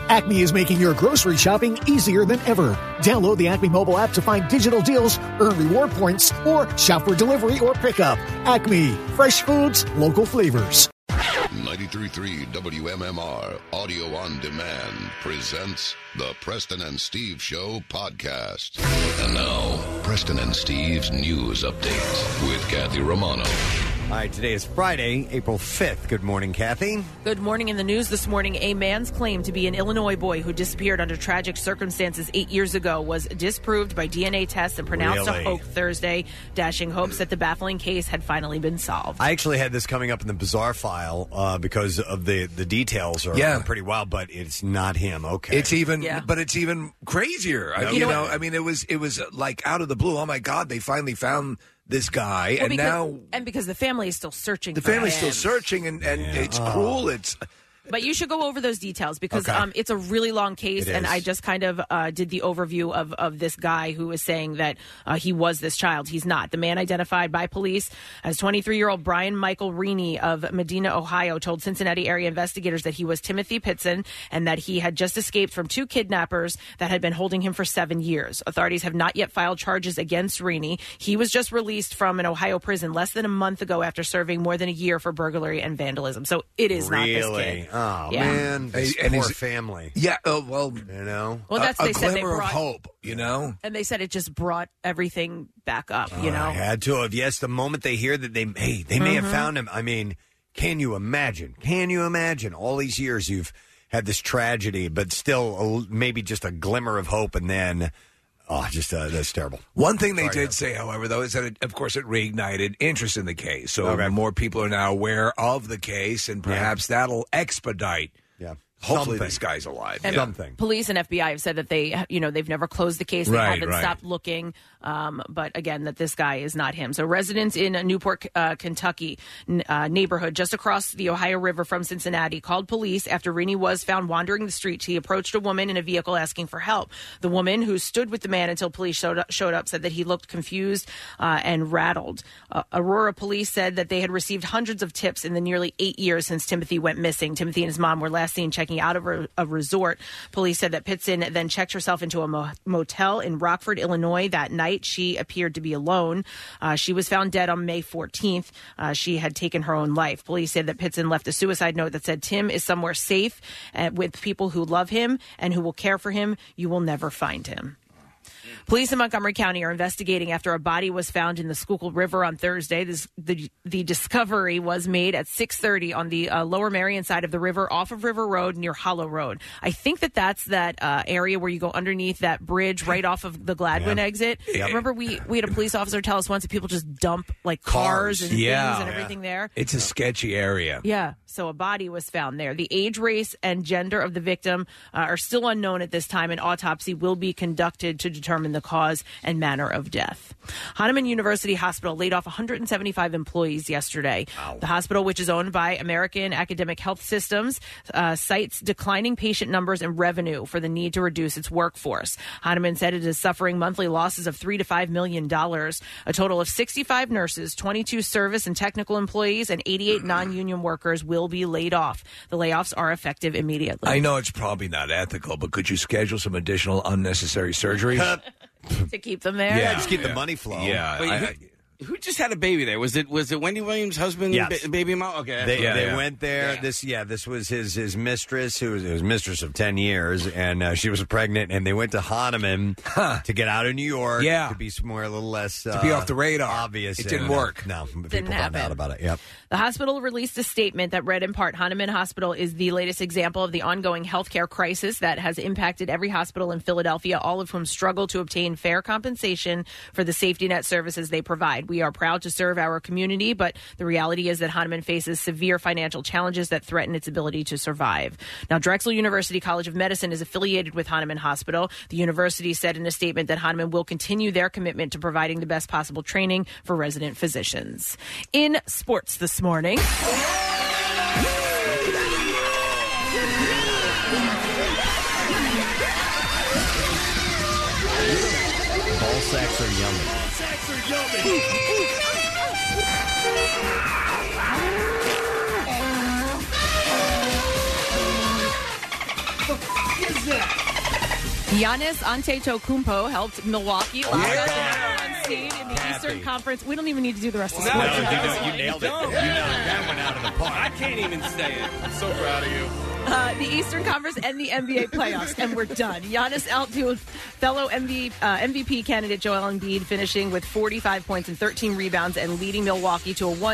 Acme is making your grocery shopping easier than ever. Download the Acme mobile app to find digital deals, earn reward points, or shop for delivery or pickup. Acme, fresh foods, local flavors. 93.3 WMMR Audio on Demand presents the Preston and Steve Show podcast. And now, Preston and Steve's News Update with Kathy Romano. All right, today is Friday, April 5th. Good morning, Kathy. Good morning. In the news this morning, a man's claim to be an Illinois boy who disappeared under tragic circumstances 8 years ago was disproved by DNA tests and pronounced a hoax Thursday, dashing hopes that the baffling case had finally been solved. I actually had this coming up in the bizarre file because of the details are pretty wild, but it's not him. Okay. It's even, but it's even crazier. I mean, it was like out of the blue. Oh my God, they finally found this guy, and because the family is still searching. The family's still searching, and it's cruel. But you should go over those details because it's a really long case, and I just kind of did the overview of this guy who is saying that he was this child. He's not. The man identified by police as 23-year-old Brian Michael Reaney of Medina, Ohio, told Cincinnati area investigators that he was Timothy Pitson and that he had just escaped from two kidnappers that had been holding him for 7 years. Authorities have not yet filed charges against Reaney. He was just released from an Ohio prison less than a month ago after serving more than a year for burglary and vandalism. So it is not this kid. Oh, man. This poor family. Yeah, well, Well, that's a glimmer of hope, And they said it just brought everything back up, Had to have. Yes, the moment they hear that they may have found him. I mean, can you imagine? All these years you've had this tragedy, but still maybe just a glimmer of hope, and then... that's terrible. One thing they did say, however, though, is that, it reignited interest in the case. So more people are now aware of the case, and perhaps that'll expedite. Hopefully this guy's alive. And police and FBI have said that they've never closed the case. They haven't stopped looking. But again, that this guy is not him. So residents in Newport, Kentucky neighborhood just across the Ohio River from Cincinnati called police after Reaney was found wandering the streets. He approached a woman in a vehicle asking for help. The woman, who stood with the man until police showed up, said that he looked confused and rattled. Aurora police said that they had received hundreds of tips in the nearly 8 years since Timothy went missing. Timothy and his mom were last seen checking out of a resort. Police said that Pitson then checked herself into a motel in Rockford, Illinois that night. She appeared to be alone. She was found dead on May 14th. She had taken her own life. Police said that Pitson left a suicide note that said, "Tim is somewhere safe with people who love him and who will care for him. You will never find him." Police in Montgomery County are investigating after a body was found in the Schuylkill River on Thursday. The discovery was made at 6:30 on the lower Marion side of the river, off of River Road near Hollow Road. I think that's that area where you go underneath that bridge right off of the Gladwin exit. Remember, we had a police officer tell us once that people just dump like cars and things and everything there. It's a sketchy area. Yeah. So a body was found there. The age, race, and gender of the victim are still unknown at this time. An autopsy will be conducted to determine the cause and manner of death. Hahnemann University Hospital laid off 175 employees yesterday. Wow. The hospital, which is owned by American Academic Health Systems, cites declining patient numbers and revenue for the need to reduce its workforce. Hahnemann said it is suffering monthly losses of $3 to $5 million. A total of 65 nurses, 22 service and technical employees, and 88 non-union workers will be laid off. The layoffs are effective immediately. I know it's probably not ethical, but could you schedule some additional unnecessary surgeries? To keep them there? Yeah, just keep the money flow. Yeah. Wait, who just had a baby there? Was it Wendy Williams' husband? Yes. Baby mom? Okay. They went there. Yeah. This was his mistress, who was his mistress of 10 years, and she was pregnant, and they went to Hahnemann to get out of New York, to be somewhere a little less... to be off the radar. Obvious. It didn't work. No, people found out about it. Yep. The hospital released a statement that read in part, Hahnemann Hospital is the latest example of the ongoing healthcare crisis that has impacted every hospital in Philadelphia, all of whom struggle to obtain fair compensation for the safety net services they provide. We are proud to serve our community, but the reality is that Hahnemann faces severe financial challenges that threaten its ability to survive. Now, Drexel University College of Medicine is affiliated with Hahnemann Hospital. The university said in a statement that Hahnemann will continue their commitment to providing the best possible training for resident physicians. In sports this morning... Ball sacks are yummy. Giannis Antetokounmpo helped Milwaukee lock up the number 1 seed in the Eastern Conference. We don't even need to do the rest of the No, sports. you nailed it. You knocked that one out of the park. I can't even say it. I'm so proud of you. The Eastern Conference and the NBA playoffs, and we're done. Giannis outdueled fellow MVP candidate Joel Embiid, finishing with 45 points and 13 rebounds and leading Milwaukee to a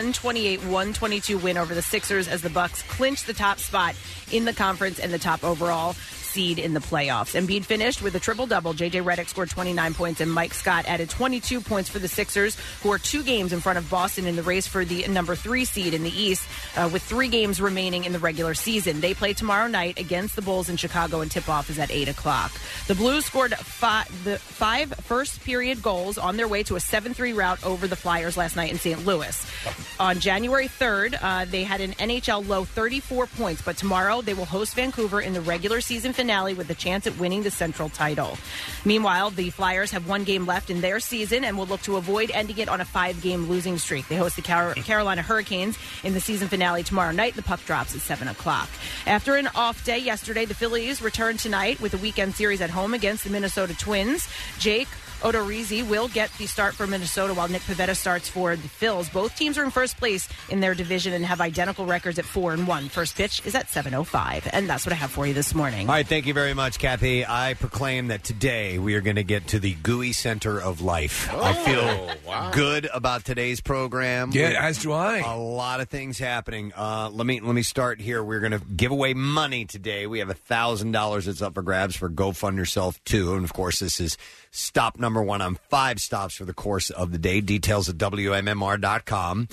128-122 win over the Sixers as the Bucks clinched the top spot in the conference and the top overall seed in the playoffs. Embiid finished with a triple-double. J.J. Redick scored 29 points, and Mike Scott added 22 points for the Sixers, who are 2 games in front of Boston in the race for the number 3 seed in the East, with 3 games remaining in the regular season. They play tomorrow night against the Bulls in Chicago, and tip-off is at 8 o'clock. The Blues scored 5 first-period goals on their way to a 7-3 rout over the Flyers last night in St. Louis. On January 3rd, they had an NHL low 34 points, but tomorrow they will host Vancouver in the regular season finale with a chance at winning the Central title. Meanwhile, the Flyers have 1 game left in their season and will look to avoid ending it on a 5-game losing streak. They host the Carolina Hurricanes in the season finale tomorrow night. The puck drops at 7 o'clock. After an off day yesterday, the Phillies return tonight with a weekend series at home against the Minnesota Twins. Jake Odorizzi will get the start for Minnesota while Nick Pivetta starts for the Phils. Both teams are in first place in their division and have identical records at 4-1. First pitch is at 7:05. And that's what I have for you this morning. All right, thank you very much, Kathy. I proclaim that today we are going to get to the gooey center of life. I feel good about today's program. Yeah, as do I. A lot of things happening. Let me start here. We're going to give away money today. We have $1,000 that's up for grabs for Go Fund Yourself 2. And, of course, this is stop number 1 on 5 stops for the course of the day. Details at WMMR.com.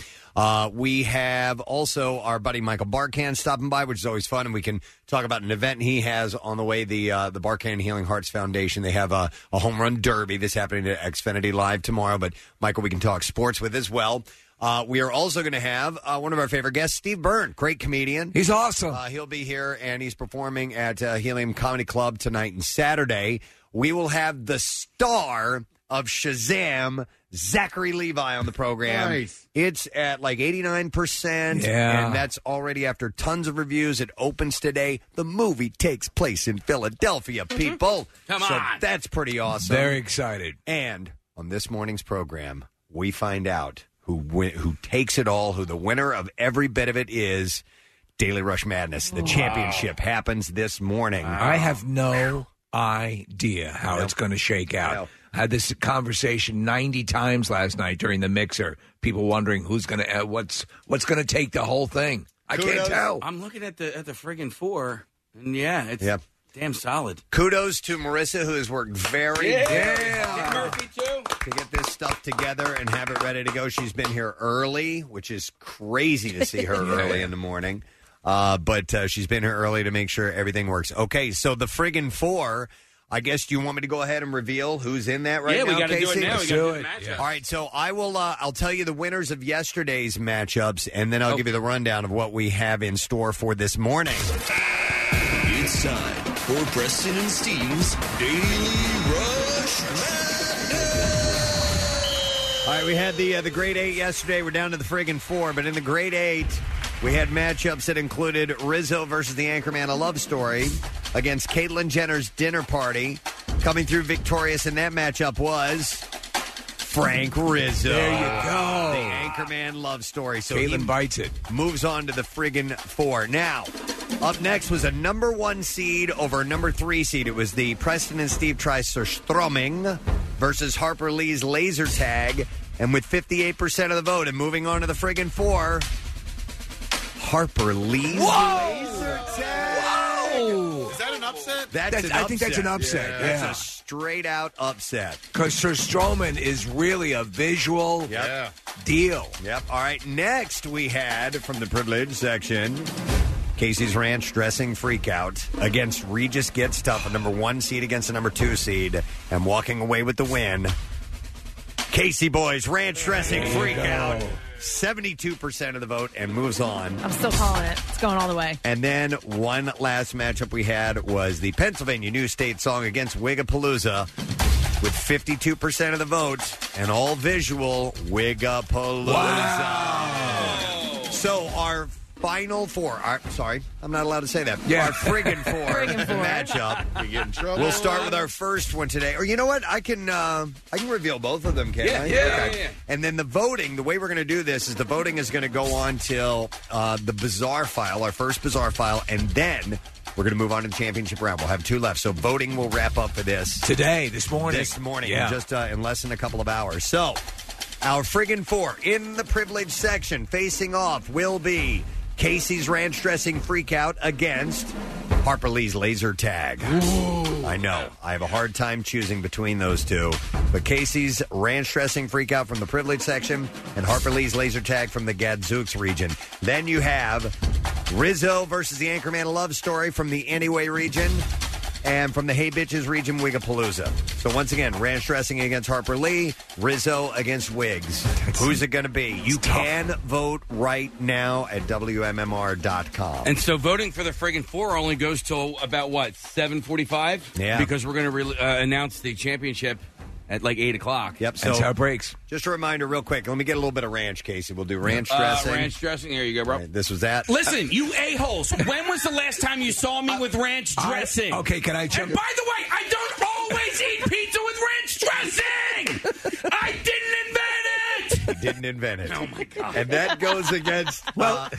We have also our buddy Michael Barkan stopping by, which is always fun, and we can talk about an event he has on the way, the Barkan Healing Hearts Foundation. They have a home run derby that's happening at Xfinity Live tomorrow, but Michael we can talk sports with as well. We are also going to have one of our favorite guests, Steve Byrne, great comedian. He's awesome. He'll be here, and he's performing at Helium Comedy Club tonight and Saturday. We will have the star of Shazam, Zachary Levi, on the program. Nice. It's at like 89%, and that's already after tons of reviews. It opens today. The movie takes place in Philadelphia, people. Come so on. that's pretty awesome. Very excited. And on this morning's program, we find out who takes it all, who the winner of every bit of it is. Daily Rush Madness. The championship happens this morning. I have no idea how it's going to shake out. I had this conversation 90 times last night during the mixer. People wondering who's going to what's going to take the whole thing. I can't tell. I'm looking at the friggin' 4, and it's damn solid. Kudos to Marissa, who has worked very hard Murphy too to get this stuff together and have it ready to go. She's been here early, which is crazy to see her early in the morning. But she's been here early to make sure everything works. Okay, so the friggin' 4. I guess, do you want me to go ahead and reveal who's in that right now, Yeah, we got to do it now. Let's We got to do the matchup. All right, so I will. I'll tell you the winners of yesterday's matchups, and then I'll give you the rundown of what we have in store for this morning. It's time for Preston and Steve's Daily Rush Madness. All right, we had the Grade 8 yesterday. We're down to the friggin' 4, but in the Grade 8, we had matchups that included Rizzo versus the Anchorman, A Love Story, against Caitlyn Jenner's Dinner Party. Coming through victorious in that matchup was Frank Rizzo. There you go. The Anchorman Love Story. So Caitlyn he bites it. Moves on to the friggin' 4. Now, up next was a number 1 seed over a number 3 seed. It was the Preston and Steve Try Surströmming versus Harper Lee's Laser Tag. And with 58% of the vote and moving on to the friggin' 4... Harper Lee's Laser Tag. Whoa! Is that an upset? I think that's an upset. Yeah. That's a straight-out upset. Because Surströmming is really a visual deal. Yep. All right, next we had, from the privilege section, Casey's Ranch Dressing Freakout against Regis Gets Tough, a number 1 seed against a number 2 seed, and walking away with the win. Casey Boys Ranch Dressing Freakout. 72% of the vote and moves on. I'm still calling it. It's going all the way. And then one last matchup we had was the Pennsylvania New State Song against Wigapalooza with 52% of the vote and all visual Wigapalooza. Wow. So our Final four. Sorry, I'm not allowed to say that. Yeah. Our friggin' four matchup. We get in trouble. We'll start with our first one today. Or you know what? I can reveal both of them, can't I? Yeah. And then the voting, the way we're going to do this is the voting is going to go on till the bizarre file, our first bizarre file, and then we're going to move on to the championship round. We'll have two left. So voting will wrap up for this. This morning. Yeah. Just in less than a couple of hours. So our friggin' four in the privilege section facing off will be Casey's ranch dressing freakout against Harper Lee's laser tag. Ooh. I know. I have a hard time choosing between those two. But Casey's ranch dressing freakout from the privilege section and Harper Lee's laser tag from the Gadzooks region. Then you have Rizzo versus the Anchorman Love Story from the Anyway region. And from the Hey Bitches region, Wigapalooza. So once again, ranch dressing against Harper Lee, Rizzo against Wiggs. Who's it going to be? You can vote right now at WMMR.com. And so voting for the friggin' four only goes till about, 7:45? Yeah. Because we're going to announce the championship at like 8 o'clock. Yep. So that's how it breaks. Just a reminder real quick. Let me get a little bit of ranch, Casey. We'll do ranch dressing. Ranch dressing. Here you go, bro. Right, this was that. Listen, you a-holes. When was the last time you saw me with ranch dressing? Okay, can I jump? And by the way, I don't always eat pizza with ranch dressing. I didn't invent it. He didn't invent it. Oh, my God. And that goes against... what?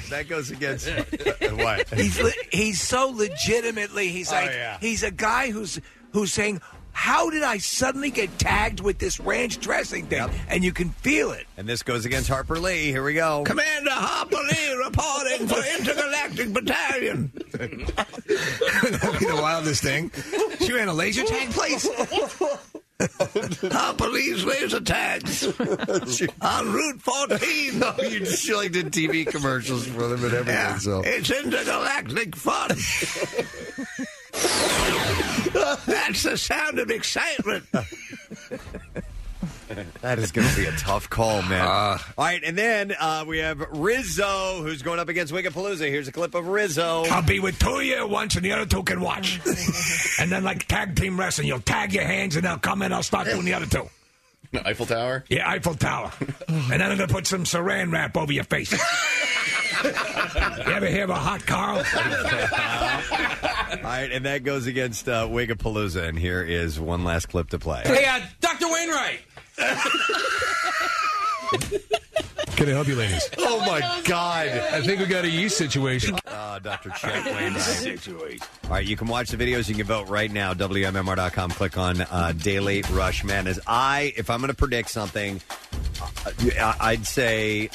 He's so legitimately... He's he's a guy who's saying... How did I suddenly get tagged with this ranch dressing thing? Yep. And you can feel it. And this goes against Harper Lee. Here we go. Commander Harper Lee reporting for Intergalactic Battalion. That'd be the wildest thing. She ran a laser tag place. Harper Lee's laser tags on Route 14. No, she like did TV commercials for them and everything. Yeah, so it's intergalactic fun. That's the sound of excitement. That is going to be a tough call, man. All right, and then we have Rizzo, who's going up against Wigapalooza. Here's a clip of Rizzo. I'll be with two of you once, and the other two can watch. And then, like tag team wrestling, you'll tag your hands, and they'll come in. I'll start doing the other two. Eiffel Tower? Yeah, Eiffel Tower. And then I'm going to put some saran wrap over your face. You ever hear of a hot Carl? All right, and that goes against Wigapalooza, and here is one last clip to play. Hey, Dr. Wainwright. Can I help you, ladies? Oh, my God. I think we got a yeast situation. Dr. Chet Wainwright. All right, you can watch the videos. You can vote right now, WMMR.com. Click on Daily Rush Madness. If I'm going to predict something, I'd say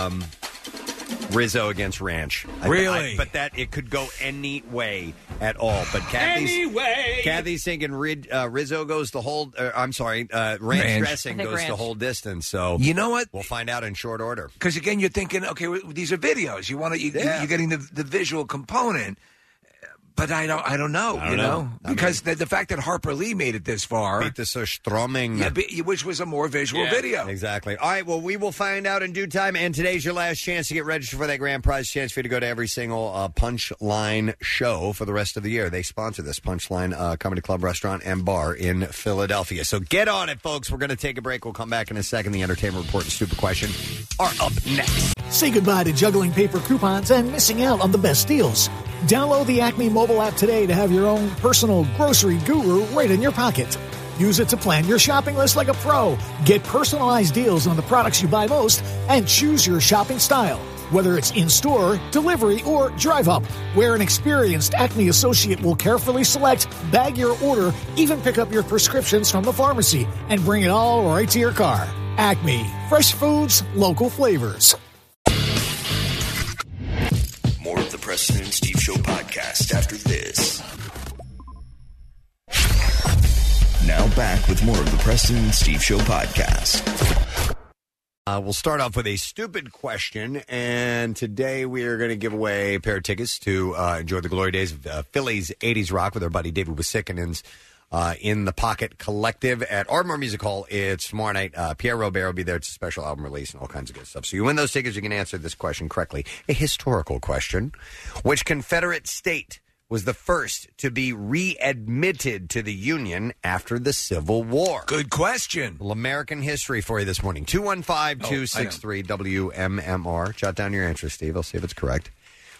Rizzo against Ranch. Really? But that it could go any way at all. But Kathy's thinking Rizzo goes the whole. Ranch dressing goes the whole distance. So you know what? We'll find out in short order. Because again, you're thinking, okay, these are videos. You're getting the visual component. But I don't know, because the fact that Harper Lee made it this far, beat the Surströmming, which was a more visual video. Exactly. All right, well, we will find out in due time, and today's your last chance to get registered for that grand prize, chance for you to go to every single Punchline show for the rest of the year. They sponsor this Punchline Comedy Club, Restaurant, and Bar in Philadelphia. So get on it, folks. We're going to take a break. We'll come back in a second. The Entertainment Report and Stupid Question are up next. Say goodbye to juggling paper coupons and missing out on the best deals. Download the Acme mobile app today to have your own personal grocery guru right in your pocket. Use it to plan your shopping list like a pro. Get personalized deals on the products you buy most and choose your shopping style. Whether it's in-store, delivery, or drive-up, where an experienced Acme associate will carefully select, bag your order, even pick up your prescriptions from the pharmacy, and bring it all right to your car. Acme. Fresh foods, local flavors. More of the Preston and Steve Show podcast after this. Now back with more of the Preston and Steve Show podcast. We'll start off with a stupid question, and today we are going to give away a pair of tickets to enjoy the glory days of Philly's 80s rock with our buddy David Wisickinen's In the Pocket Collective at Ardmore Music Hall. It's tomorrow night. Pierre Robert will be there. It's a special album release and all kinds of good stuff. So you win those tickets, you can answer this question correctly. A historical question. Which Confederate state was the first to be readmitted to the Union after the Civil War? Good question. Well, American history for you this morning. 215-263-WMMR. Jot down your answer, Steve. I'll see if it's correct.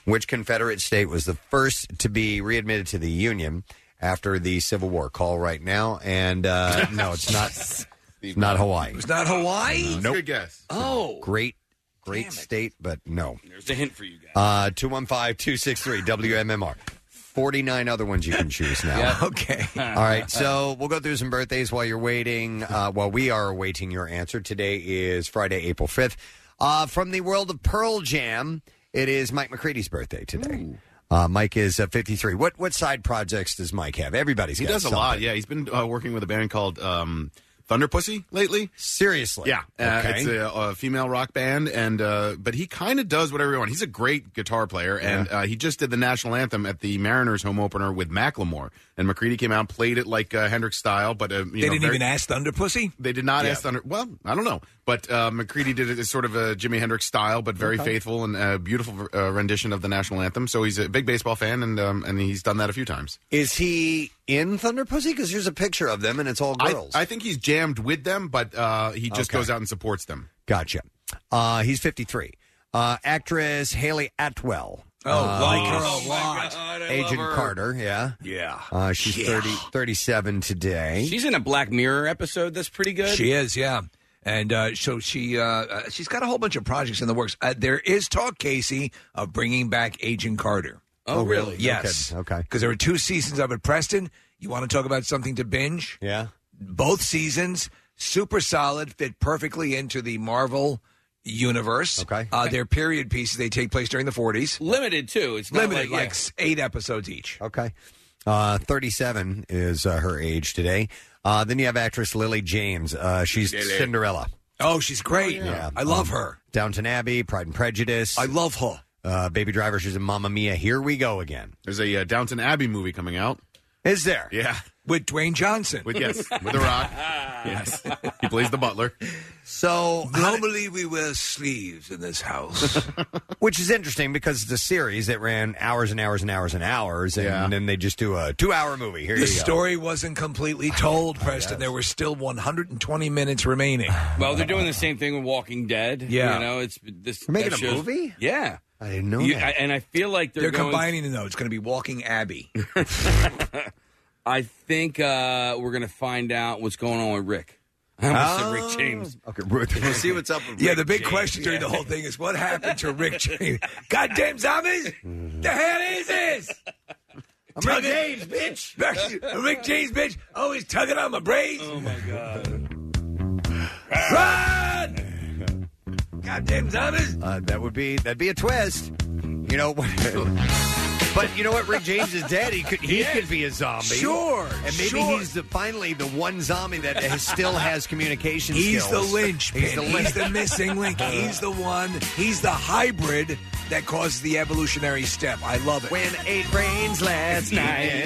Which Confederate state was the first to be readmitted to the Union after the Civil War? Call right now. And no, it's not. It's not Hawaii. It's not Hawaii? Nope. Good guess. Oh. Great state, but no. There's a hint for you guys. 215-263 WMMR. 49 other ones you can choose now. Yeah. Okay. All right, so we'll go through some birthdays while you're waiting. While we are awaiting your answer. Today is Friday, April 5th. From the world of Pearl Jam, it is Mike McCready's birthday today. Mike is 53. What side projects does Mike have? Everybody's He got does a something. lot, yeah. He's been working with a band called Thunder Pussy lately. Seriously? Yeah. Okay. It's a female rock band, and but he kind of does whatever he wants. He's a great guitar player, and he just did the national anthem at the Mariners home opener with Macklemore. And McCready came out and played it like Hendrix style, but They didn't even ask Thunder Pussy? They did not ask Thunder. Well, I don't know, but McCready did it as sort of a Jimi Hendrix style, but very faithful and a beautiful rendition of the national anthem. So he's a big baseball fan, and he's done that a few times. Is he in Thunder Pussy? Because here's a picture of them, and it's all girls. I think he's jammed with them, but he just goes out and supports them. Gotcha. He's 53. Actress Haley Atwell. Like her a lot. God, I Agent love her. Carter, yeah. Yeah. She's 37 today. She's in a Black Mirror episode that's pretty good. She is, yeah. And so she's got a whole bunch of projects in the works. There is talk, Casey, of bringing back Agent Carter. Oh, really? Yes. Okay. Because there were 2 seasons of it. Preston, you want to talk about something to binge? Yeah. Both seasons, super solid, fit perfectly into the Marvel universe. Okay. They're period pieces. They take place during the 40s. Limited, too. It's not Limited, like 8 episodes each. Okay. 37 is her age today. Then you have actress Lily James. She's Cinderella. Oh, she's great. Yeah. I love her. Downton Abbey, Pride and Prejudice. I love her. Baby Driver, she's in Mamma Mia. Here we go again. There's a Downton Abbey movie coming out. Is there? Yeah. With Dwayne Johnson. With The Rock. Yes. He plays the butler. So normally we wear sleeves in this house. Which is interesting because it's a series that ran hours and hours and hours and hours, and then they just do a 2-hour movie. Here The you go. story wasn't completely told, Preston. There were still 120 minutes remaining. Well, they're doing the same thing with Walking Dead. Yeah. You know, it's this. They're making that a shows- movie? Yeah. I didn't know that. And I feel like They're going, combining them, though. It's going to be Walking Abbey. I think we're going to find out what's going on with Rick. I almost said Rick James. Okay, we'll see what's up with Yeah, Rick the big James. question during the whole thing is what happened to Rick James? Goddamn zombies! The hell is this? I'm Rick James, bitch. Rick James, bitch. Oh, he's tugging on my braids. Oh, my God. Run! Goddamn zombies! That'd be a twist. You know, but you know what? Rick James is dead. He could be a zombie. Sure, and maybe he's finally the one zombie that still has communication He's skills. the linchpin. He's the missing link. He's the one. He's the hybrid that causes the evolutionary step. I love it. When 8 brains last night.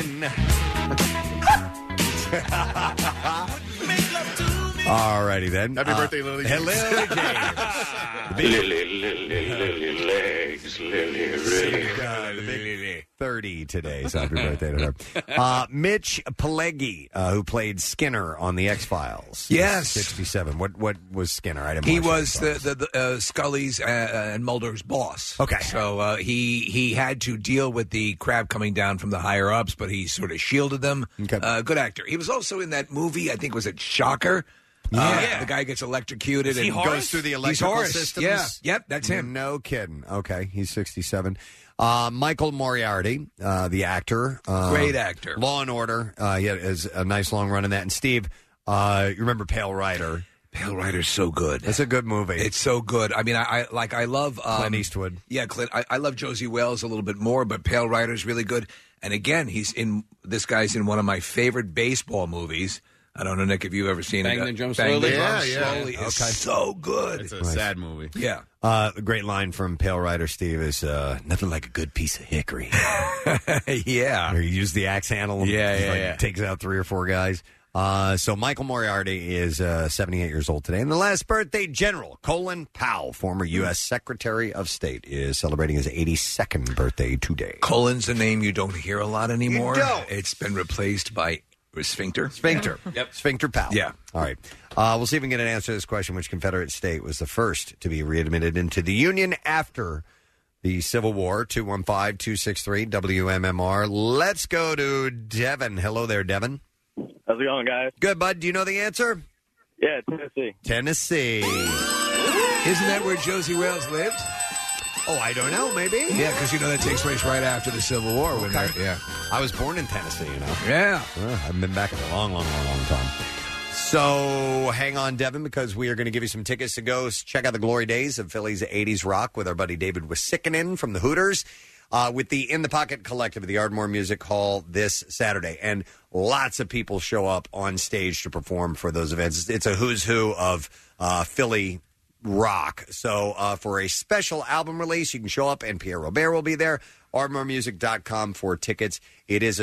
All righty then. Happy birthday, Lily James. Hello, James. Lily legs, Lily, really. 30 today, so happy birthday to her. Mitch Pileggi, who played Skinner on the X-Files. Yes. 67. What was Skinner? I didn't He watch was the Scully's and Mulder's boss. Okay. So he had to deal with the crap coming down from the higher-ups, but he sort of shielded them. Okay. Good actor. He was also in that movie, I think, was it Shocker? Yeah. The guy gets electrocuted and goes through the He's electrical Horace. systems. Yeah. Yep, that's him. No kidding. Okay, he's 67. Michael Moriarty, the actor. Great actor. Law and Order. He has a nice long run in that. And Steve, you remember Pale Rider? Pale Rider's so good. It's a good movie. It's so good. I mean, I love Clint Eastwood. Yeah, Clint. I love Josie Wells a little bit more, but Pale Rider's really good. And again, this guy's in one of my favorite baseball movies. I don't know, Nick, if you've ever seen Bang it. the Drum Bang Slowly? the Drum Yeah. Slowly is so good. It's a sad movie. Yeah. The great line from Pale Rider, Steve, is nothing like a good piece of hickory. Yeah. Or he used the axe handle and Yeah. takes out 3 or 4 guys. So Michael Moriarty is 78 years old today. And the last birthday, General Colin Powell, former U.S. Secretary of State, is celebrating his 82nd birthday today. Colin's a name you don't hear a lot anymore. You don't. It's been replaced by Sphincter. Sphincter. Yep. Sphincter Powell. Yeah. All right. We'll see if we can get an answer to this question. Which Confederate state was the first to be readmitted into the Union after the Civil War, 215-263-WMMR. Let's go to Devin. Hello there, Devin. How's it going, guys? Good, bud. Do you know the answer? Yeah, Tennessee. Tennessee. Isn't that where Josie Wales lived? Oh, I don't know. Maybe. Yeah, because that takes place right after the Civil War. When yeah, I was born in Tennessee. Yeah, I've been back a long time. So hang on, Devin, because we are going to give you some tickets to go check out the glory days of Philly's 80s rock with our buddy David Wisickinen from the Hooters with the In the Pocket Collective at the Ardmore Music Hall this Saturday. And lots of people show up on stage to perform for those events. It's a who's who of Philly rock. So for a special album release, you can show up, and Pierre Robert will be there. ArdmoreMusic.com for tickets. It is a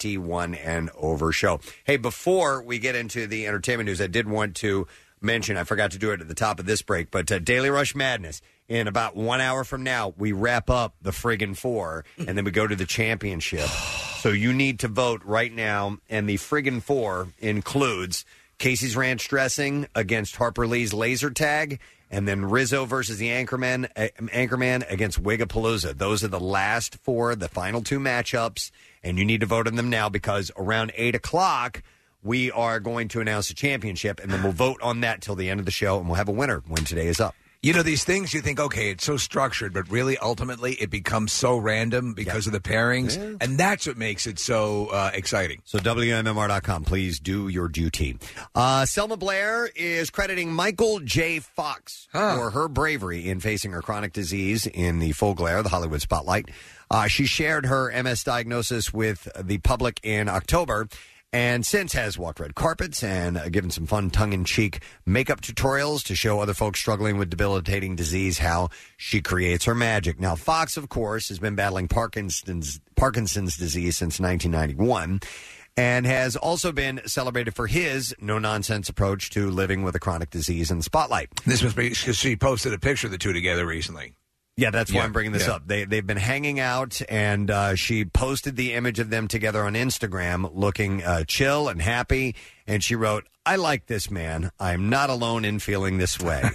21 and over show. Hey, before we get into the entertainment news, I did want to mention, I forgot to do it at the top of this break, but Daily Rush Madness, in about 1 hour from now, we wrap up the friggin' four, and then we go to the championship. So you need to vote right now, and the friggin' four includes Casey's Ranch Dressing against Harper Lee's Laser Tag, and then Rizzo versus the Anchorman against Wigapalooza. Those are the last four, the final two matchups, and you need to vote on them now because around 8 o'clock, we are going to announce the championship, and then we'll vote on that till the end of the show, and we'll have a winner when today is up. These things you think, okay, it's so structured, but really, ultimately, it becomes so random because of the pairings, and that's what makes it so exciting. So WMMR.com, please do your duty. Selma Blair is crediting Michael J. Fox for her bravery in facing her chronic disease in the full glare of the Hollywood spotlight. She shared her MS diagnosis with the public in October, and since has walked red carpets and given some fun tongue-in-cheek makeup tutorials to show other folks struggling with debilitating disease how she creates her magic. Now, Fox, of course, has been battling Parkinson's disease since 1991 and has also been celebrated for his no-nonsense approach to living with a chronic disease in the spotlight. This must be because she posted a picture of the two together recently. Yeah, that's why I'm bringing this up. They've been hanging out, and she posted the image of them together on Instagram looking chill and happy, and she wrote, "I like this man. I'm not alone in feeling this way."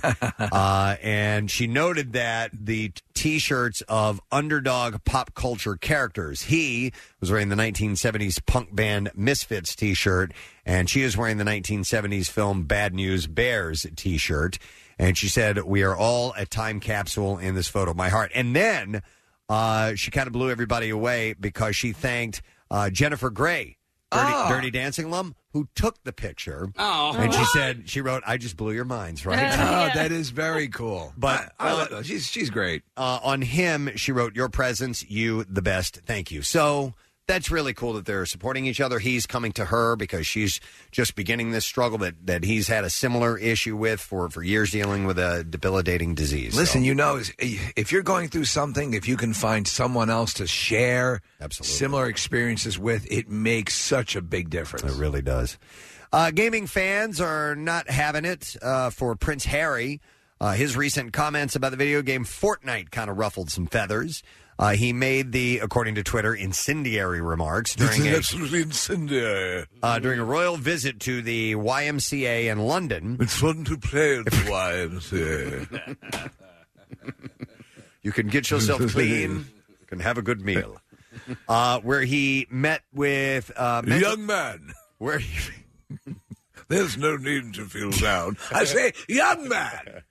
And she noted that the T-shirts of underdog pop culture characters, he was wearing the 1970s punk band Misfits T-shirt, and she is wearing the 1970s film Bad News Bears T-shirt. And she said, "We are all a time capsule in this photo, my heart." And then she kind of blew everybody away because she thanked Jennifer Grey, Dirty Dancing alum, who took the picture. Oh. And she wrote, "I just blew your minds," right? That is very cool. But she's great. On him, she wrote, "Your presence, you the best. Thank you." So that's really cool that they're supporting each other. He's coming to her because she's just beginning this struggle that he's had a similar issue with for years, dealing with a debilitating disease. Listen, if you're going through something, if you can find someone else to share similar experiences with, it makes such a big difference. It really does. Gaming fans are not having it for Prince Harry. His recent comments about the video game Fortnite kind of ruffled some feathers. He made according to Twitter, incendiary remarks during absolutely incendiary. During a royal visit to the YMCA in London. It's fun to play at the YMCA. You can get yourself clean. You can have a good meal. Where he met with young man. Where he there's no need to feel down. I say, young man.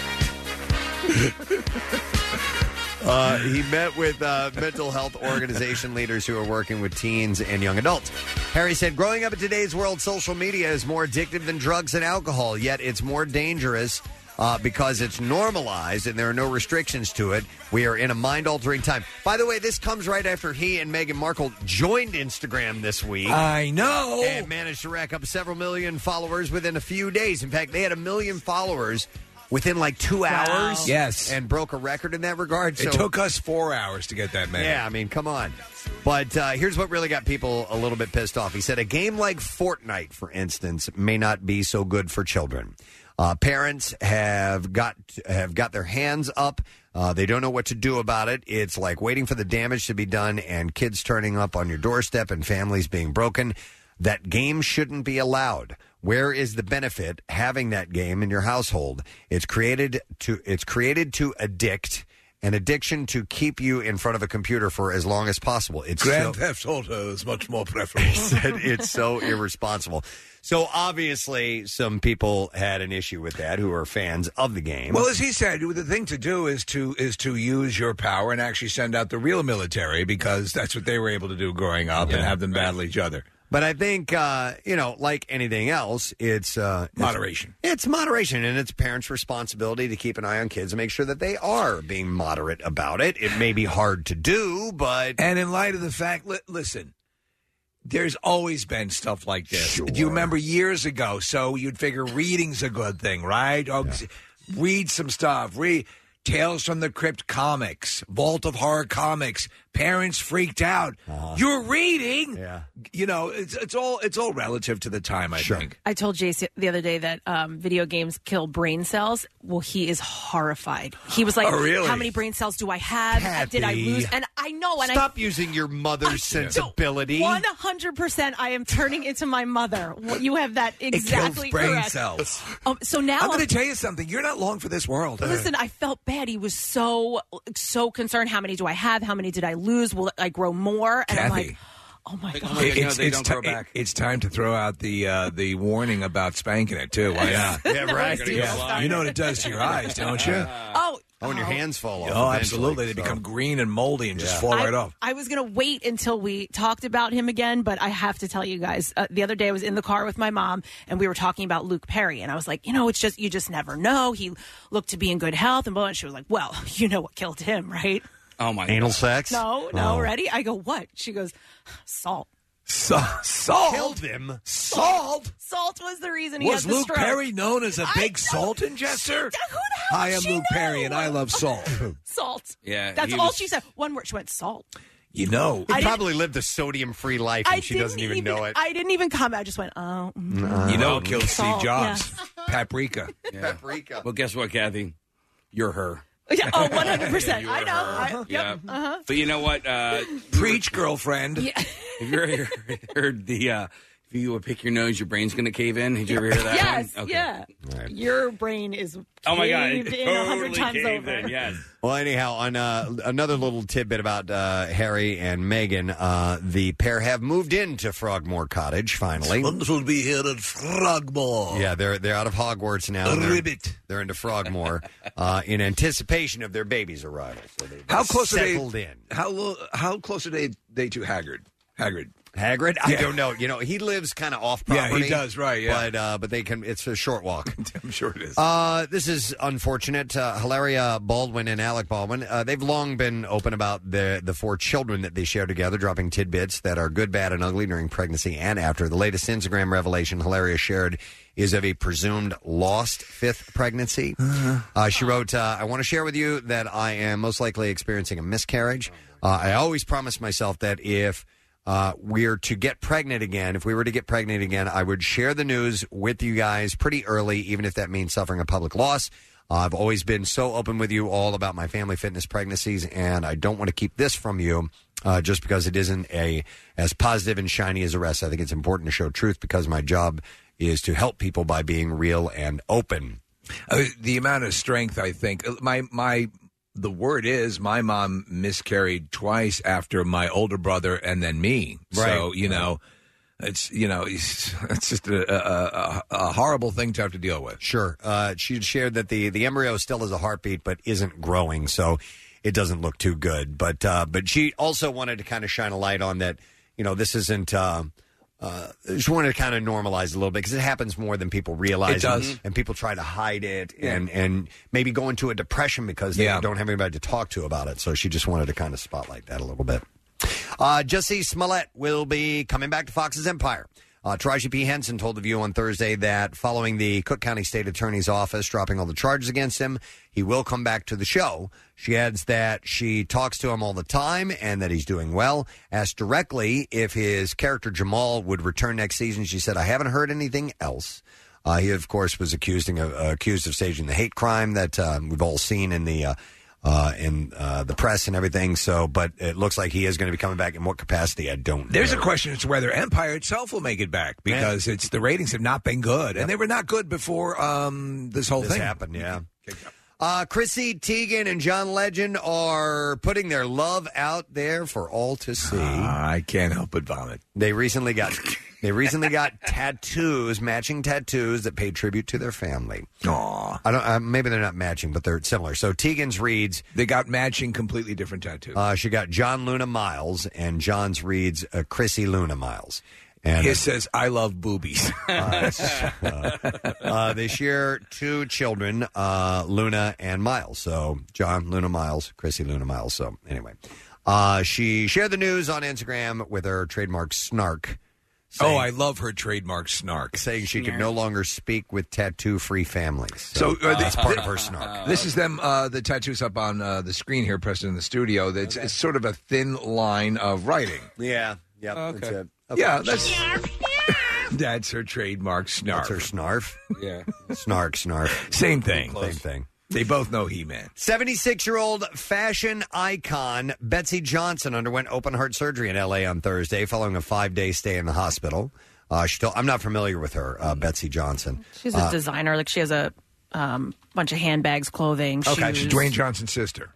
He met with mental health organization leaders who are working with teens and young adults. Harry said, "Growing up in today's world, social media is more addictive than drugs and alcohol, yet it's more dangerous because it's normalized and there are no restrictions to it. We are in a mind-altering time." By the way, this comes right after he and Meghan Markle joined Instagram this week. I know. And managed to rack up several million followers within a few days. In fact, they had 1 million followers within like 2 hours. Yes. And broke a record in that regard. It took us 4 hours to get that many. Yeah, I mean, come on. But here's what really got people a little bit pissed off. He said, "A game like Fortnite, for instance, may not be so good for children. Parents have got their hands up. They don't know what to do about it. It's like waiting for the damage to be done and kids turning up on your doorstep and families being broken. That game shouldn't be allowed. Where is the benefit having that game in your household? It's created to addict, an addiction to keep you in front of a computer for as long as possible. It's Grand Theft Auto is much more preferable. It's so irresponsible. So obviously, some people had an issue with that who are fans of the game. Well, as he said, the thing to do is to use your power and actually send out the real military, because that's what they were able to do growing up and have them battle each other. But I think, like anything else, it's moderation. It's moderation, and it's parents' responsibility to keep an eye on kids and make sure that they are being moderate about it. It may be hard to do, but... And in light of the fact, listen, there's always been stuff like this. Sure. Do you remember years ago? So you'd figure reading's a good thing, right? Read some stuff. Read Tales from the Crypt comics, Vault of Horror comics. Parents freaked out. You're reading. Yeah. It's all relative to the time, I think. I told Jace the other day that video games kill brain cells. Well, he is horrified. He was like, "Oh, really? How many brain cells do I have? Kathy. Did I lose?" And I know. And Stop using your mother's sensibility. 100%, I am turning into my mother. You have that exactly it kills brain correct. cells. So now I'm going to tell you something. You're not long for this world. Listen, I felt bad. He was so concerned. How many do I have? How many did I lose? Will I grow more? And Kathy, I'm like, oh my God. They don't grow back. It's time to throw out the warning about spanking it, too. Why not? Yeah, right. You know what it does to your eyes, don't you? Oh, when your hands fall off. Oh, absolutely. They become green and moldy and just fall right off. I was going to wait until we talked about him again, but I have to tell you guys, the other day I was in the car with my mom, and we were talking about Luke Perry, and I was like, it's just, you just never know. He looked to be in good health, and she was like, well, you know what killed him, right? Oh, my Anal God. sex? No, ready? I go, what? She goes, salt. Salt? Killed him? Salt? Salt was the reason he Was had the Luke stroke. Perry known as a big salt ingester? Hi, I'm Luke Perry, and I love salt. Salt. Yeah. That's all she said. One word. She went, salt. He probably lived a sodium-free life, and she doesn't even know it. I didn't even comment. I just went, oh. It killed Steve Salt, Jobs. Paprika. Yeah. Paprika. Well, guess what, Kathy? You're her. Yeah, 100%. I know. Yeah. But you know what? Preach, girlfriend. Yeah. Have you ever heard the if you would pick your nose, your brain's going to cave in? Did you ever hear that Yes, one? Okay. yeah. Right. Your brain is Oh, my God. caved in 100 times caved over. in, yes. Well, anyhow, on another little tidbit about Harry and Meghan, the pair have moved into Frogmore Cottage, finally. Will be here at Frogmore. Yeah, they're out of Hogwarts now. Ribbit. They're into Frogmore in anticipation of their baby's arrival. So they've How close settled are they? in. How close are they to Hagrid? Hagrid? I don't know. He lives kind of off property. Yeah, he does, right, yeah. But they can. It's a short walk. I'm sure it is. This is unfortunate. Hilaria Baldwin and Alec Baldwin, they've long been open about the 4 children that they share together, dropping tidbits that are good, bad, and ugly during pregnancy and after. The latest Instagram revelation Hilaria shared is of a presumed lost 5th pregnancy. She wrote, I want to share with you that I am most likely experiencing a miscarriage. I always promised myself that if we're to get pregnant again, if we were to get pregnant again, I would share the news with you guys pretty early, even if that means suffering a public loss. I've always been so open with you all about my family fitness pregnancies, and I don't want to keep this from you just because it isn't as positive and shiny as the rest. I think it's important to show truth because my job is to help people by being real and open. The amount of strength, I think, the word is my mom miscarried twice after my older brother and then me. Right. So, it's just a horrible thing to have to deal with. Sure. She shared that the embryo still has a heartbeat but isn't growing, so it doesn't look too good. But she also wanted to kind of shine a light on that, this isn't... she wanted to kind of normalize a little bit because it happens more than people realize. It does. And people try to hide it and maybe go into a depression because they don't have anybody to talk to about it. So she just wanted to kind of spotlight that a little bit. Jussie Smollett will be coming back to Fox's Empire. Taraji P. Henson told The View on Thursday that following the Cook County State Attorney's Office dropping all the charges against him, he will come back to the show. She adds that she talks to him all the time and that he's doing well. Asked directly if his character Jamal would return next season, she said, I haven't heard anything else. He, of course, was accused of staging the hate crime that we've all seen in the press and everything. So, but it looks like he is going to be coming back. In what capacity, I don't know. There's a question as to whether Empire itself will make it back because the ratings have not been good, and they were not good before this whole thing happened. Yeah. Chrissy Teigen and John Legend are putting their love out there for all to see. I can't help but vomit. They recently got tattoos, matching tattoos that pay tribute to their family. Aw. I don't. Maybe they're not matching, but they're similar. So Teigen's reads. They got matching, completely different tattoos. She got John Luna Miles, and John's reads Chrissy Luna Miles. And his says, "I love boobies." They share two children, Luna and Miles. So John Luna Miles, Chrissy Luna Miles. So anyway, she shared the news on Instagram with her trademark snark. Saying, I love her trademark snark. Saying she could no longer speak with tattoo-free families. So that's part of her snark. This is them, the tattoos up on the screen here, Preston, in the studio. It's sort of a thin line of writing. Yeah. Yep. Okay. That's it. Okay. Yeah, that's her trademark snarf. That's her snarf. Yeah. Snarf. Same thing. Same thing. They both know He-Man. 76-year-old fashion icon Betsy Johnson underwent open-heart surgery in L.A. on Thursday following a 5-day stay in the hospital. I'm not familiar with her, Betsy Johnson. She's a designer. Like, she has a bunch of handbags, clothing, shoes. Okay, she's Dwayne Johnson's sister.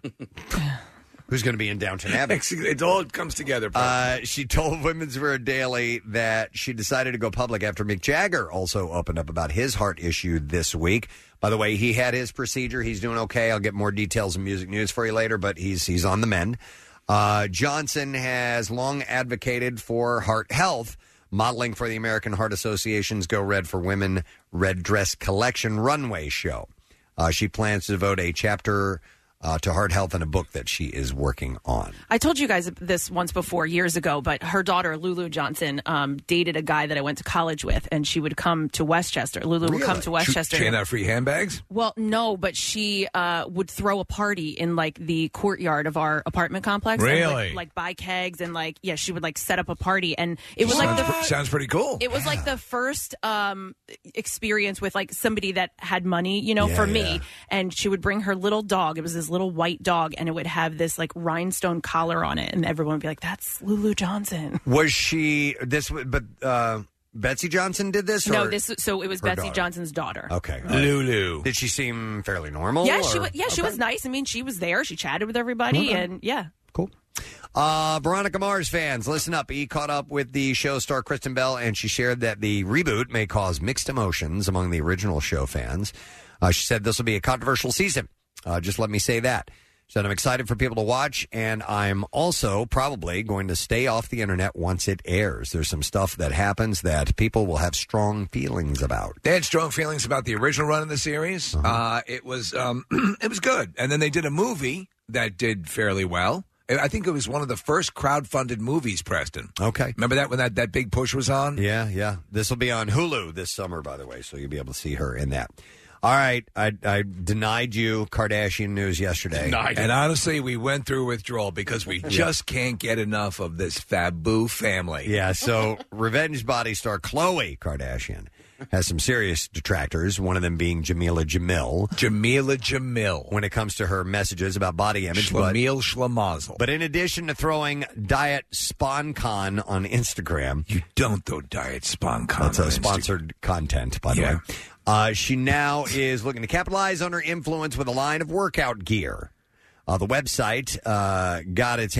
Who's going to be in Downton Abbey. It all comes together. She told Women's Wear Daily that she decided to go public after Mick Jagger also opened up about his heart issue this week. By the way, he had his procedure. He's doing okay. I'll get more details in music news for you later, but he's on the mend. Johnson has long advocated for heart health, modeling for the American Heart Association's Go Red for Women Red Dress Collection runway show. She plans to devote a chapter to heart health in a book that she is working on. I told you guys this once before, years ago, but her daughter, Lulu Johnson, dated a guy that I went to college with, and she would come to Westchester. Lulu would come to Westchester. She hand out free handbags? Well, no, but she would throw a party in, like, the courtyard of our apartment complex. Really? And, like buy kegs and, like, yeah, she would, like, set up a party. And it was sounds pretty cool. It was like the first experience with, like, somebody that had money, for me. And she would bring her little dog. It was this little white dog, and it would have this, like, rhinestone collar on it, and everyone would be like, "That's Lulu Johnson." Was she this? But Betsy Johnson did this? No, or so it was her Betsy daughter? Johnson's daughter. Okay, Lulu. Did she seem fairly normal? Yeah, or? she was nice. I mean, she was there. She chatted with everybody, and yeah. Cool. Veronica Mars fans, listen up. E caught up with the show star Kristen Bell, and she shared that the reboot may cause mixed emotions among the original show fans. She said this will be a controversial season. Just let me say that. She said, I'm excited for people to watch, and I'm also probably going to stay off the internet once it airs. There's some stuff that happens that people will have strong feelings about. They had strong feelings about the original run of the series. It was it was good. And then they did a movie that did fairly well. I think it was one of the first crowdfunded movies, Preston. Okay. Remember that when that big push was on? Yeah. This will be on Hulu this summer, by the way, so you'll be able to see her in that. All right, I denied you Kardashian news yesterday. And honestly, we went through withdrawal because we just can't get enough of this Fabu family. Yeah, so Revenge Body star Khloe Kardashian has some serious detractors, one of them being Jamila Jamil. Jamila Jamil. When it comes to her messages about body image. Shlemiel Shlemazel. But in addition to throwing Diet SponCon on Instagram. You don't throw Diet SponCon That's a sponsored content, by the way. She now is looking to capitalize on her influence with a line of workout gear. The website got its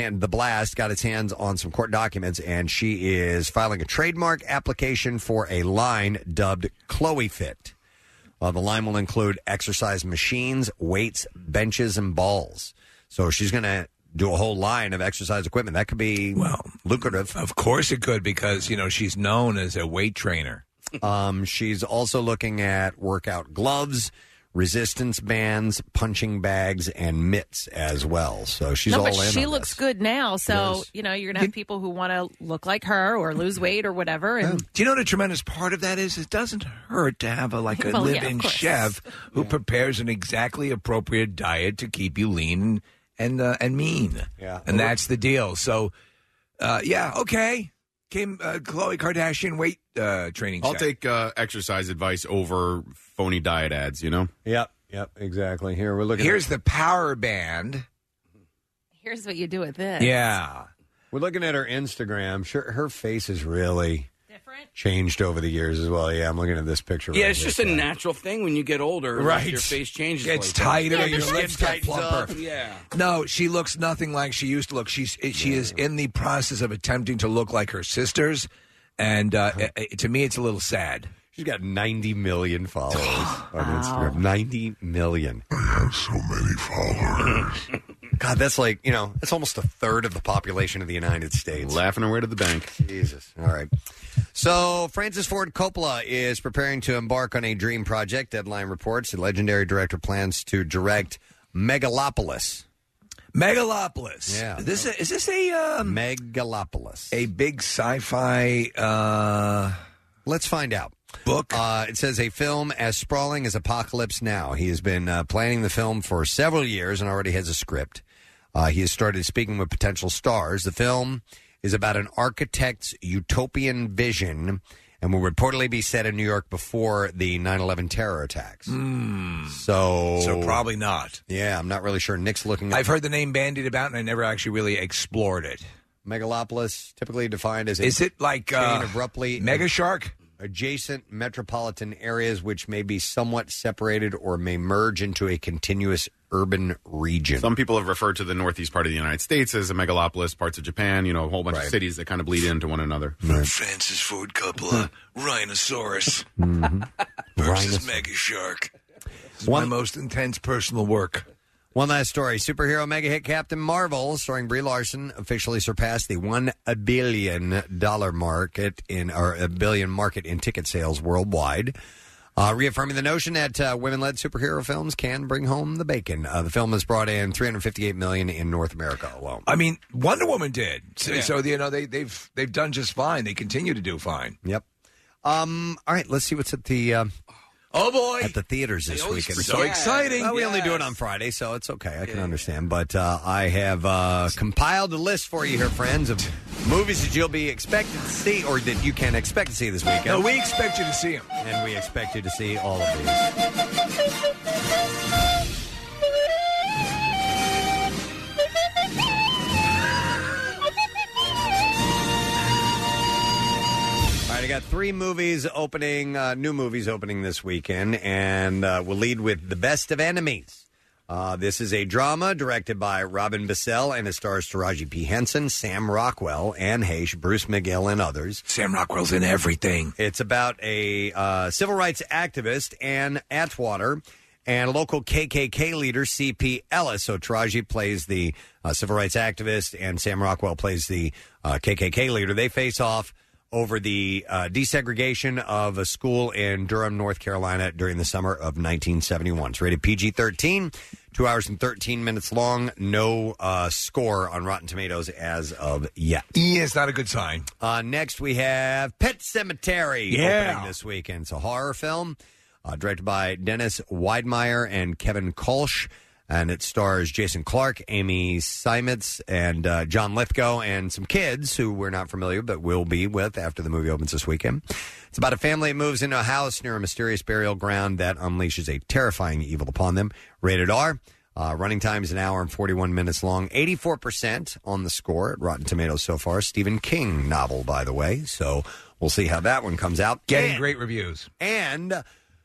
hands on some court documents, and she is filing a trademark application for a line dubbed Khloe Fit. The line will include exercise machines, weights, benches, and balls. So she's going to do a whole line of exercise equipment. That could be lucrative. Of course it could, because she's known as a weight trainer. She's also looking at workout gloves, resistance bands, punching bags, and mitts as well. So she's all in. But she on looks this. good now. So, you're going to have people who want to look like her or lose weight or whatever. And Do you know what a tremendous part of that is? It doesn't hurt to have a live-in chef who prepares an exactly appropriate diet to keep you lean and mean. Yeah. And that's the deal. So, okay. Came Khloe Kardashian weight training I'll set. take exercise advice over phony diet ads, Yep, exactly. Here, we're looking Here's the power band. here's what you do with this. Yeah. We're looking at her Instagram. Sure, her face is really changed over the years as well. Yeah, I'm looking at this picture. Yeah, right it's here. just a natural thing when you get older. Right. Like, your face changes. Gets like that. tighter, your lips get tightens plumper. up. Yeah. No, she looks nothing like she used to look. She is in the process of attempting to look like her sisters, and to me, it's a little sad. She's got 90 million followers on Instagram. 90 million. I have so many followers. God, that's like, that's almost a third of the population of the United States. Laughing her way to the bank. Jesus. All right. So, Francis Ford Coppola is preparing to embark on a dream project. Deadline reports the legendary director plans to direct Megalopolis. Megalopolis. Yeah. Is this a Megalopolis? A big sci-fi Let's find out. Book? It says a film as sprawling as Apocalypse Now. He has been planning the film for several years and already has a script. He has started speaking with potential stars. The film is about an architect's utopian vision and will reportedly be set in New York before the 9/11 terror attacks. So probably not. Yeah, I'm not really sure. Nick's looking up. I've heard the name bandied about, and I never actually really explored it. Megalopolis, typically defined as is it like chain of roughly Mega Shark? Adjacent metropolitan areas which may be somewhat separated or may merge into a continuous urban region. Some people have referred to the northeast part of the United States as a megalopolis, parts of Japan, a whole bunch of cities that kind of bleed into one another. Francis Ford Coppola, Rhinosaurus versus Mega Shark. It's my most intense personal work. One last story. Superhero mega hit Captain Marvel, starring Brie Larson, officially surpassed the $1 billion market $1 billion market in ticket sales worldwide, reaffirming the notion that women-led superhero films can bring home the bacon. The film has brought in $358 million in North America alone. I mean, Wonder Woman did. So they've done just fine. They continue to do fine. Yep. All right, let's see what's at the oh boy at the theaters this weekend. So exciting! Well, we only do it on Friday, so it's okay. I can understand. But I have compiled a list for you here, friends, of movies that you'll be expected to see, or that you can expect to see this weekend. No, we expect you to see them, and we expect you to see all of these. I got 3 movies opening, new movies opening this weekend, and we'll lead with The Best of Enemies. This is a drama directed by Robin Bissell, and it stars Taraji P. Henson, Sam Rockwell, Anne Heche, Bruce McGill, and others. Sam Rockwell's in everything. It's about a civil rights activist, Ann Atwater, and local KKK leader, C.P. Ellis. So Taraji plays the civil rights activist, and Sam Rockwell plays the KKK leader. They face off over the desegregation of a school in Durham, North Carolina during the summer of 1971. It's rated PG-13, 2 hours and 13 minutes long. No score on Rotten Tomatoes as of yet. Yeah, it's not a good sign. Next, we have Pet Sematary opening this weekend. It's a horror film directed by Dennis Weidmeyer and Kevin Kolsch. And it stars Jason Clarke, Amy Seimetz, and John Lithgow, and some kids who we're not familiar but will be with after the movie opens this weekend. It's about a family that moves into a house near a mysterious burial ground that unleashes a terrifying evil upon them. Rated R. Running time is 1 hour and 41 minutes long. 84% on the score at Rotten Tomatoes so far. Stephen King novel, by the way. So we'll see how that one comes out. Getting great reviews. And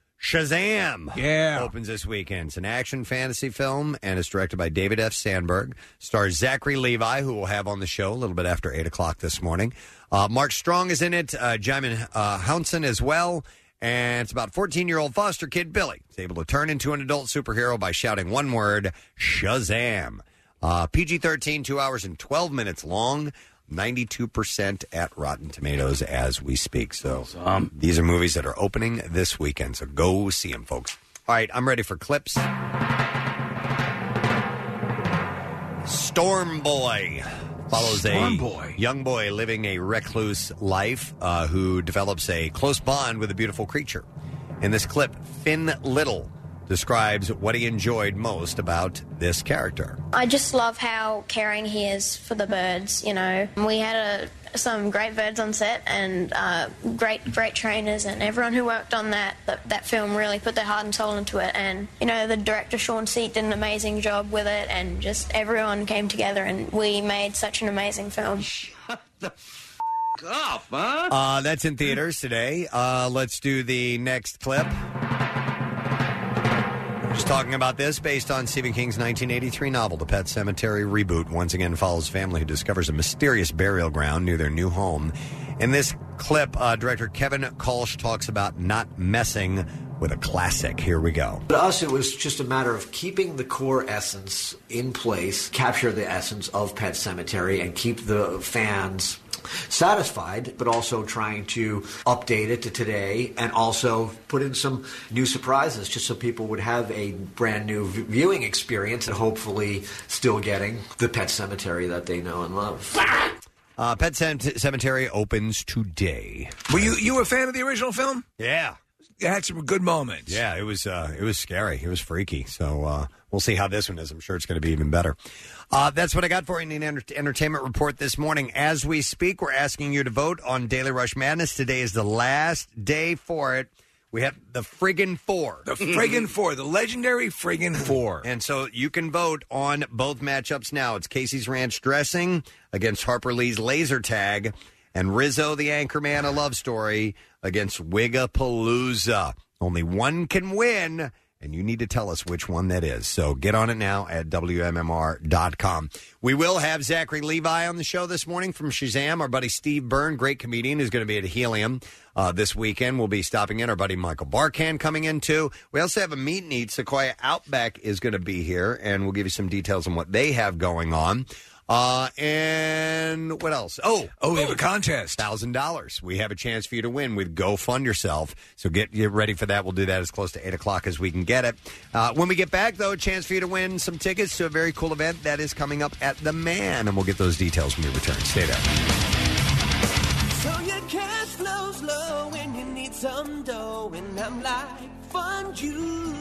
Shazam opens this weekend. It's an action fantasy film, and it's directed by David F. Sandberg. Stars Zachary Levi, who we'll have on the show a little bit after 8 o'clock this morning. Mark Strong is in it. Jaimin Hounson as well. And it's about 14-year-old foster kid Billy. He's able to turn into an adult superhero by shouting one word, Shazam. PG-13, 2 hours and 12 minutes long. 92% at Rotten Tomatoes as we speak. So these are movies that are opening this weekend. So go see them, folks. All right, I'm ready for clips. Storm Boy follows a young boy living a recluse life who develops a close bond with a beautiful creature. In this clip, Finn Little describes what he enjoyed most about this character. I just love how caring he is for the birds, you know. We had some great birds on set and great trainers, and everyone who worked on that film really put their heart and soul into it. And, you know, the director, Sean Seat, did an amazing job with it, and just everyone came together and we made such an amazing film. fuck up, huh? That's in theaters today. Let's do the next clip. Just talking about this based on Stephen King's 1983 novel, The Pet Sematary reboot, once again follows a family who discovers a mysterious burial ground near their new home. In this clip, director Kevin Kolsch talks about not messing with a classic. Here we go. To us, it was just a matter of keeping the core essence in place, capture the essence of Pet Sematary, and keep the fans satisfied, but also trying to update it to today and also put in some new surprises just so people would have a brand new viewing experience and hopefully still getting the Pet Sematary that they know and love. Pet Sematary opens today. Were you a fan of the original film? Yeah. It had some good moments. Yeah, it was scary. It was freaky. So we'll see how this one is. I'm sure it's going to be even better. That's what I got for you in the entertainment report this morning. As we speak, we're asking you to vote on Daily Rush Madness. Today is the last day for it. We have the friggin' four. The friggin' four. The legendary friggin' four. And so you can vote on both matchups now. It's Casey's Ranch Dressing against Harper Lee's Laser Tag and Rizzo the Anchorman, A Love Story against Wigapalooza. Only one can win, and you need to tell us which one that is. So get on it now at WMMR.com. We will have Zachary Levi on the show this morning from Shazam. Our buddy Steve Byrne, great comedian, is going to be at Helium this weekend. We'll be stopping in. Our buddy Michael Barkan coming in, too. We also have a meet and eat. Sequoia Outback is going to be here, and we'll give you some details on what they have going on. And what else? Oh, we have a contest. $1,000. We have a chance for you to win with Go Fund Yourself. So get ready for that. We'll do that as close to 8 o'clock as we can get it. When we get back, though, a chance for you to win some tickets to a very cool event that is coming up at The Man. And we'll get those details when we return. Stay there. So your cash flows low when you need some dough. And I'm like, fund you.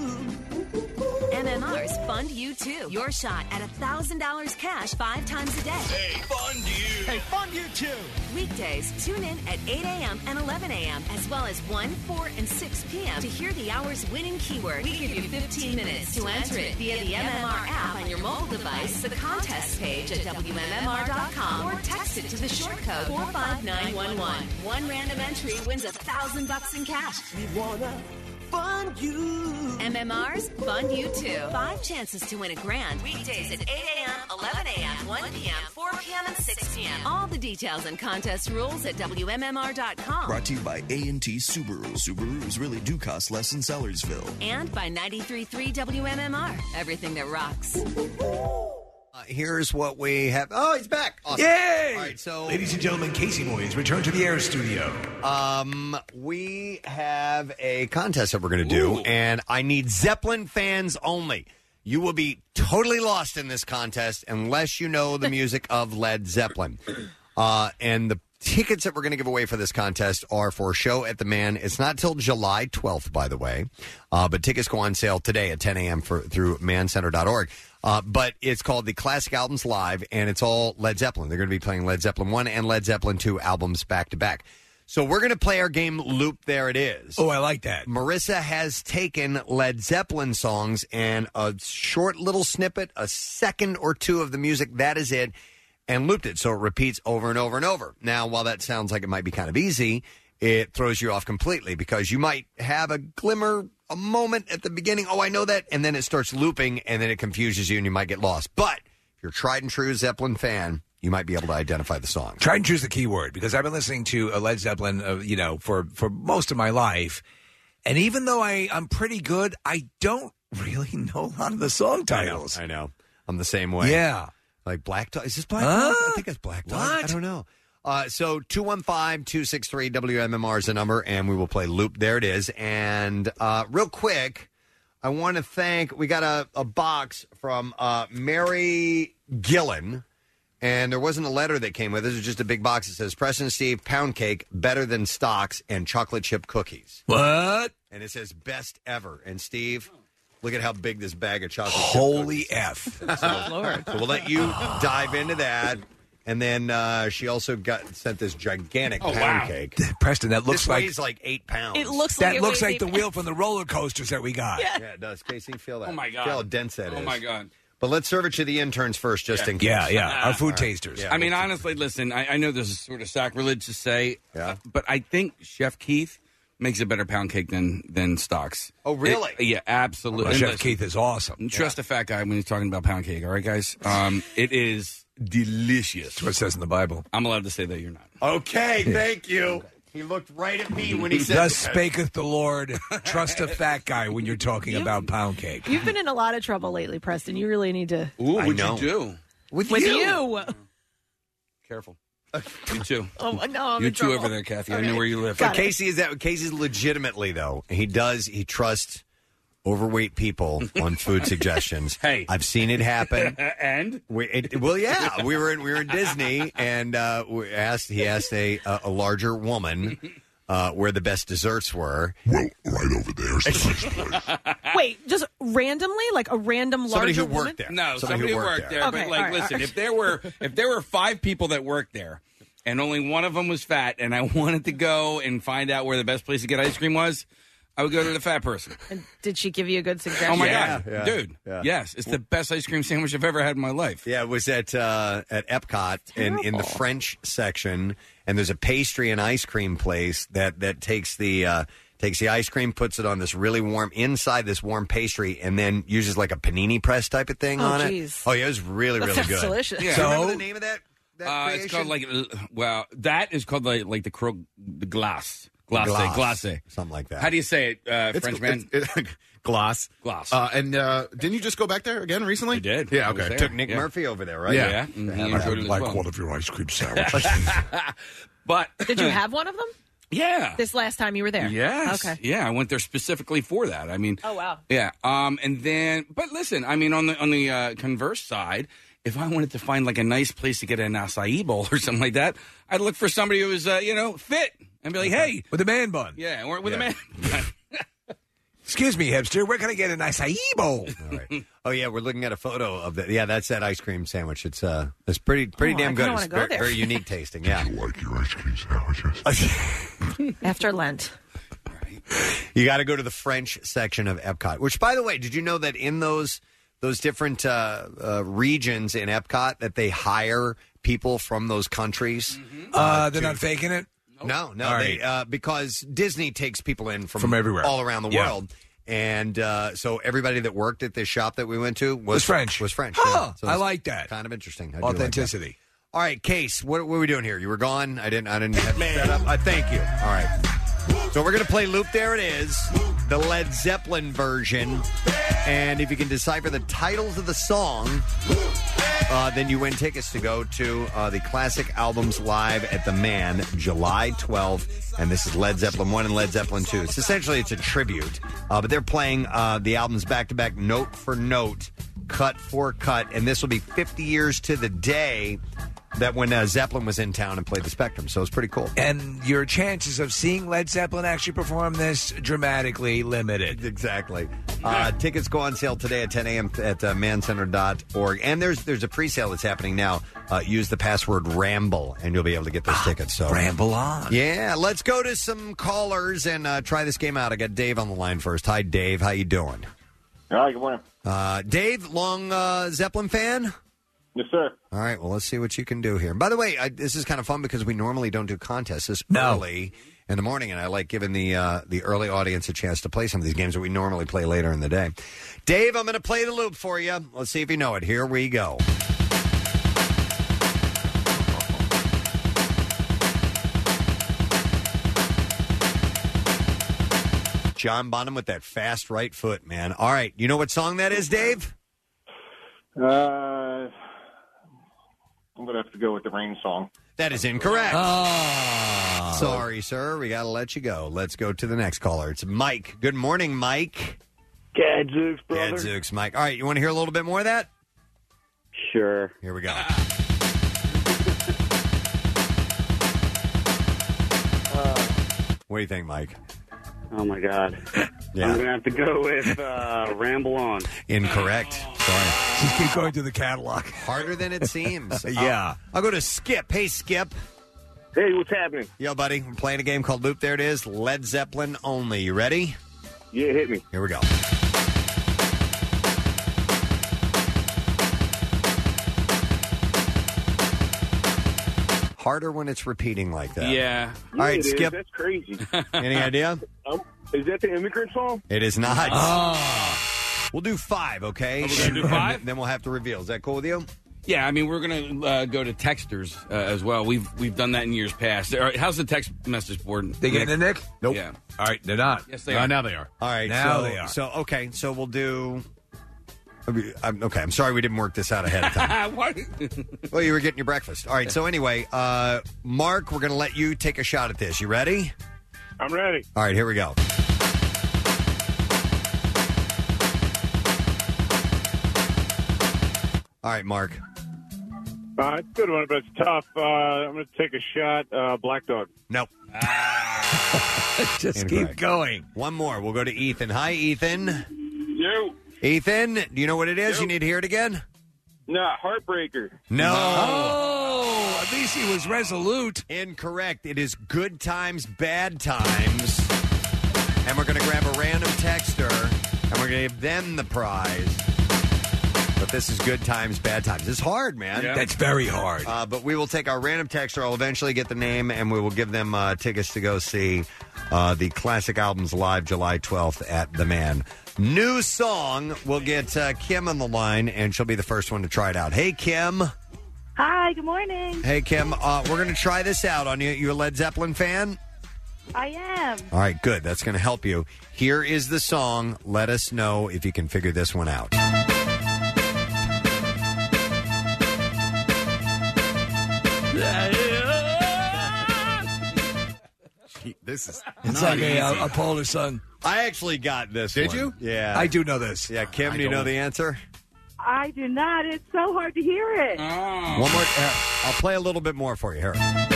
MMR's Fund You Too. Your shot at $1,000 cash 5 times a day. Hey, fund you. Hey, fund you too. Weekdays, tune in at 8 a.m. and 11 a.m. as well as 1, 4, and 6 p.m. to hear the hour's winning keyword. We give you 15 minutes to enter it via the MMR app on your mobile device, the contest page at WMMR.com, or text it to the short code 45911. One random entry wins $1,000 in cash. We wanna fund you. MMR's Fund You Too. 5 chances to win $1,000. Weekdays at 8 a.m., 11 a.m., 1 p.m., 4 p.m., and 6 p.m. All the details and contest rules at WMMR.com. Brought to you by A&T Subaru. Subarus really do cost less in Sellersville. And by 93.3 WMMR. Everything that rocks. Here's what we have. Oh, he's back. Awesome. Yay! All right, so ladies and gentlemen, Casey Boys, return to the air studio. We have a contest that we're going to do, and I need Zeppelin fans only. You will be totally lost in this contest unless you know the music of Led Zeppelin. And the tickets that we're going to give away for this contest are for a show at the Man. It's not till July 12th, by the way, but tickets go on sale today at 10 a.m. through mancenter.org. But it's called the Classic Albums Live, and it's all Led Zeppelin. They're going to be playing Led Zeppelin 1 and Led Zeppelin 2 albums back-to-back. So we're going to play our game Loop There It Is. Oh, I like that. Marissa has taken Led Zeppelin songs and a short little snippet, a second or two of the music, that is it, and looped it so it repeats over and over and over. Now, while that sounds like it might be kind of easy, it throws you off completely because you might have a glimmer, a moment at the beginning, oh, I know that, and then it starts looping, and then it confuses you, and you might get lost. But if you're a tried and true Zeppelin fan, you might be able to identify the song. Tried and true is the key word, because I've been listening to Led Zeppelin, for most of my life, and even though I'm pretty good, I don't really know a lot of the song titles. I know. I'm the same way. Yeah. Like Black Dog. Is this Black Dog? I think it's Black Dog. What? I don't know. So 215-263-WMMR is the number, and we will play Loop. There it is. And real quick, I want to thank, we got a box from Mary Gillen, and there wasn't a letter that came with it. It was just a big box that says, Preston Steve, pound cake, better than stocks, and chocolate chip cookies. What? And it says best ever. And Steve, look at how big this bag of chocolate chip Holy cookies F. is. So we'll let you dive into that. And then she also sent this gigantic pound cake. Preston, that looks this like... weighs like 8 pounds. It looks that like looks like the wheel from the roller coasters that we got. Yeah. Yeah, it does. Casey, feel that. Oh, my God. Feel how dense that is. Oh, my God. But let's serve it to the interns first, just in case. Yeah. Our food All right. tasters. Yeah, I mean, honestly, listen, I know this is sort of sacrilege to say, but I think Chef Keith makes a better pound cake than Stocks. Oh, really? Yeah, absolutely. Well, And Chef listen, Keith is awesome. Trust a fat guy when he's talking about pound cake, all right, guys? It is delicious. That's what it says in the Bible. I'm allowed to say that you're not. Okay, thank you. He looked right at me when he said Thus that. spaketh the Lord. Trust a fat guy when you're talking about pound cake. You've been in a lot of trouble lately, Preston. You really need to. Ooh, I what'd know. you do? With you. Careful. You too. Oh, no, I'm You in too trouble. over there, Kathy. I know where you live. But Casey's legitimately, though. He trusts overweight people on food suggestions. Hey. I've seen it happen. And? We were in Disney, and he asked a larger woman where the best desserts were. Well, right over there's the best place. Wait, just randomly, like a random Somebody larger who worked woman? there. No, Somebody somebody who worked worked there. there. But Okay, like, all right, listen, all right. if there were 5 people that worked there, and only one of them was fat, and I wanted to go and find out where the best place to get ice cream was, I would go to the fat person. And did she give you a good suggestion? Oh my Yeah, god, yeah, dude! yeah. Yes, it's the best ice cream sandwich I've ever had in my life. Yeah, it was at Epcot in the French section, and there's a pastry and ice cream place that takes the ice cream, puts it on this really warm inside this warm pastry, and then uses like a panini press type of thing on geez. it. Oh yeah, it was really That really sounds good. delicious. Yeah. Do you remember So- the name of that? It's called that is called the glace, something like that. How do you say it, French man? Glass. Glass. And didn't you just go back there again recently? I did. Yeah, I was okay. there. Took Nick Murphy over there, right? Yeah. And he I enjoyed would it as like well. one of your ice cream sandwiches. But Did you have one of them yeah. this last time you were there? Yes. Okay. Yeah, I went there specifically for that. I mean, Oh, wow. yeah. And then, but listen, I mean, on the converse side, if I wanted to find like a nice place to get an acai bowl or something like that, I'd look for somebody who was, fit and be like, hey, With a man bun. yeah, or with a man. Excuse me, hipster. Where can I get an acai bowl? All right. Oh yeah, we're looking at a photo of that. Yeah, that's that ice cream sandwich. It's pretty I damn kinda good. wanna It's go very, there. very unique tasting. Yeah. You like your ice cream sandwiches? After Lent. You got to go to the French section of Epcot. Which, by the way, did you know that in those different regions in Epcot that they hire people from those countries? They're not faking it? No, All they, right. because Disney takes people in From everywhere. all around the Yeah. world. And so everybody that worked at this shop that we went to was French. Was French. Huh, yeah. So I it's like that. Kind of interesting. I do like that. Authenticity. All right, Case, what were we doing here? You were gone. I didn't have it set up. Thank you. All right. So we're going to play Loop. There it is, the Led Zeppelin version. And if you can decipher the titles of the song, then you win tickets to go to the Classic Albums Live at the Man, July 12th. And this is Led Zeppelin 1 and Led Zeppelin 2. It's essentially a tribute. But they're playing the albums back-to-back, note for note, cut for cut. And this will be 50 years to the day that when Zeppelin was in town and played the Spectrum. So it's pretty cool. And your chances of seeing Led Zeppelin actually perform this dramatically limited. Exactly. Tickets go on sale today at 10 a.m. at mancenter.org. And there's a pre-sale that's happening now. Use the password RAMBLE, and you'll be able to get those tickets. So Ramble on. Yeah, let's go to some callers and try this game out. I got Dave on the line first. Hi, Dave. How you doing? Hi, good morning. Dave, long Zeppelin fan? Yes, sir. All right, well, let's see what you can do here. By the way, this is kind of fun because we normally don't do contests this No. early in the morning, and I like giving the early audience a chance to play some of these games that we normally play later in the day. Dave, I'm going to play the loop for you. Let's see if you know it. Here we go. John Bonham with that fast right foot, man. All right, you know what song that is, Dave? I'm going to have to go with the Rain song. That is incorrect. Oh. Sorry, sir. We got to let you go. Let's go to the next caller. It's Mike. Good morning, Mike. Gadzooks, brother. Gadzooks, Mike. All right, you want to hear a little bit more of that? Sure. Here we go. What do you think, Mike? Oh, my God. Yeah. I'm going to have to go with Ramble On. Incorrect. Sorry. Just keep going through the catalog. Harder than it seems. Yeah. I'll go to Skip. Hey, Skip. Hey, what's happening? Yo, buddy. We're playing a game called Loop. There it is. Led Zeppelin only. You ready? Yeah, hit me. Here we go. harder when it's repeating like that. Yeah. All right, it is. Skip. That's crazy. Any idea? Is that the Immigrant Song? It is not. Oh. We'll do 5, okay? We're going to do 5? Then we'll have to reveal. Is that cool with you? Yeah, I mean, we're going to go to texters as well. We've done that in years past. All right, how's the text message board? They getting it, Nick? Nope. Yeah. All right, they're not. Yes, they are. Now they are. All right. Now they are. So, okay. So we'll do... Okay, I'm sorry we didn't work this out ahead of time. What? Well, you were getting your breakfast. All right, so anyway, Mark, we're going to let you take a shot at this. You ready? I'm ready. All right, here we go. All right, Mark. It's a good one, but it's tough. I'm going to take a shot. Black Dog. Nope. Just Incorrect. keep going. One more. We'll go to Ethan. Hi, Ethan. You. Ethan, do you know what it is? Yep. You need to hear it again? No, Heartbreaker. No. Oh, at least he was resolute. Incorrect. It is Good Times, Bad Times. And we're going to grab a random texter, and we're going to give them the prize. But this is Good Times, Bad Times. It's hard, man. Yeah. That's very hard. But we will take our random texter. I'll eventually get the name, and we will give them tickets to go see the Classic Albums Live July 12th at The Man. New song. We'll get Kim on the line, and she'll be the first one to try it out. Hey, Kim. Hi, good morning. Hey, Kim. We're going to try this out on you. You a Led Zeppelin fan? I am. All right, good. That's going to help you. Here is the song. Let us know if you can figure this one out. This is It's not like easy. a Polish song. I actually got this Did one. you? Yeah. I do know this. Yeah, Kim, do you know the answer? I do not. It's so hard to hear it. One more. I'll play a little bit more for you. Here.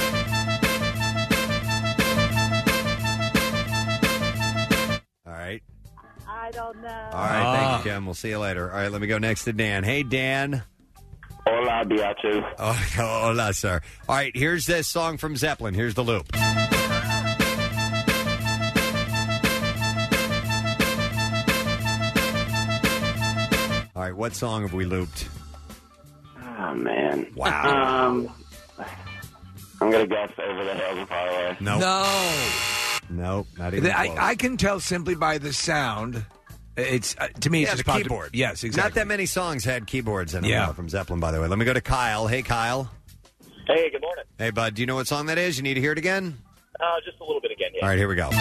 All right. I don't know. All right. Thank you, Kim. We'll see you later. All right. Let me go next to Dan. Hey, Dan. Hola, biatches. Oh, hola, sir. All right. Here's this song from Zeppelin. Here's the loop. All right. What song have we looped? Oh, man. Wow. I'm going to guess Over the Hills and Far Away. Nope. Nope. Not even close. I can tell simply by the sound. It's to me, it's Yeah, just the popped- keyboard. Yes, exactly. Not that many songs had keyboards in them Yeah. from Zeppelin, by the way. Let me go to Kyle. Hey, Kyle. Hey, good morning. Hey, bud. Do you know what song that is? You need to hear it again? Just a little bit again, yeah. All right, here we go.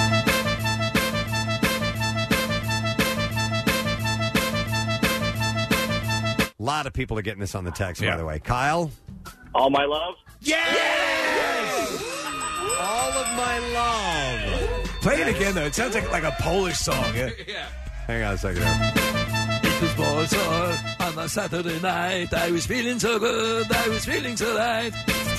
A lot of people are getting this on the text, by the way. Kyle? All My Love? Yes! All of My Love. Play it again, though. It sounds like a Polish song. Yeah. Hang on a second. It was on a Saturday night. I was feeling so good. I was feeling so right.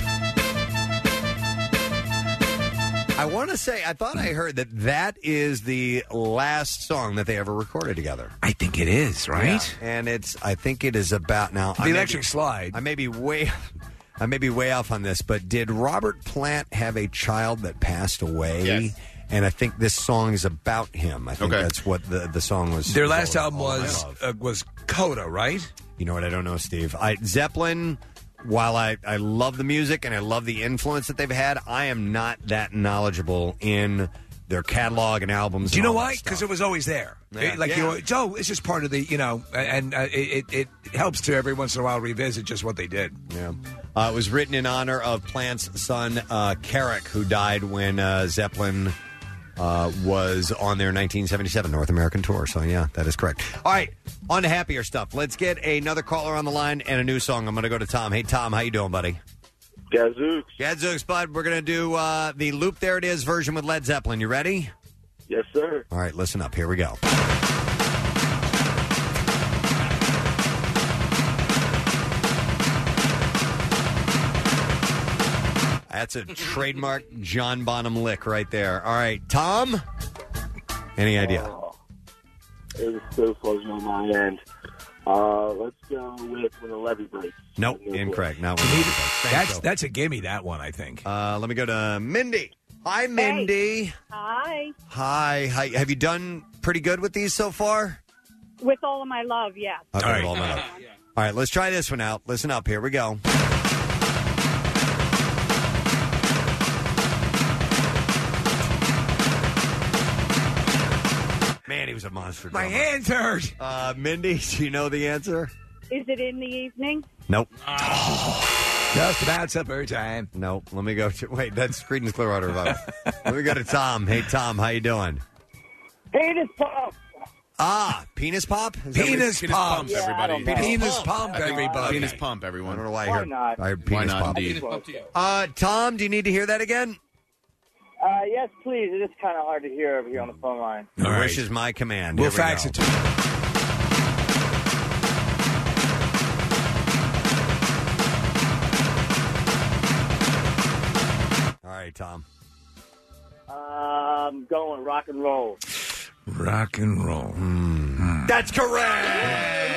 I want to say, I thought I heard that is the last song that they ever recorded together. I think it is, right? Yeah. And I think it is about now. The Electric Slide. I may be way off on this, but did Robert Plant have a child that passed away? Yes. And I think this song is about him. I think that's what the song was. Their last album All I Love. was Coda, right? You know what? I don't know, Steve. Zeppelin, while I love the music and I love the influence that they've had, I am not that knowledgeable in their catalog and albums. Do you and know all that why? stuff. Because it was always there. Yeah. It's just part of the, and it helps to every once in a while revisit just what they did. Yeah. It was written in honor of Plant's son, Carrick, who died when Zeppelin was on their 1977 North American tour. So, yeah, that is correct. All right, on to happier stuff. Let's get another caller on the line and a new song. I'm going to go to Tom. Hey, Tom, how you doing, buddy? Gadzooks. Gadzooks, bud. We're going to do the Loop There It Is version with Led Zeppelin. You ready? Yes, sir. All right, listen up. Here we go. That's a trademark John Bonham lick right there. All right, Tom, any idea? It was so fuzzy on my end. Let's go with When the Levee Breaks. Nope, incorrect. Not one. That's a gimme, that one, I think. Let me go to Mindy. Hi, Mindy. Hi. Hi. Have you done pretty good with these so far? With All of My Love, yeah. Okay, with all my love. All right, let's try this one out. Listen up. Here we go. man, he was a monster. My drummer. hands hurt. Mindy, do you know the answer? Is it in the evening? Nope. Just about supper time. Nope. Let me go to... Wait, that's Creedence Clearwater Revival. Let me go to Tom. Hey, Tom, how you doing? Penis pump. Penis pop? Is that what Penis it- pump. Yeah, I don't know. Penis pump, everybody. Penis pump, everyone. I don't know why I Why heard. not? I heard Why penis not, pump. indeed? Tom, do you need to hear that again? Yes, please. It is kind of hard to hear over here on the phone line. The All wish right. is my command. We'll Here we fax go. it to you. All right, Tom. I'm going rock and roll. Rock and roll. That's correct.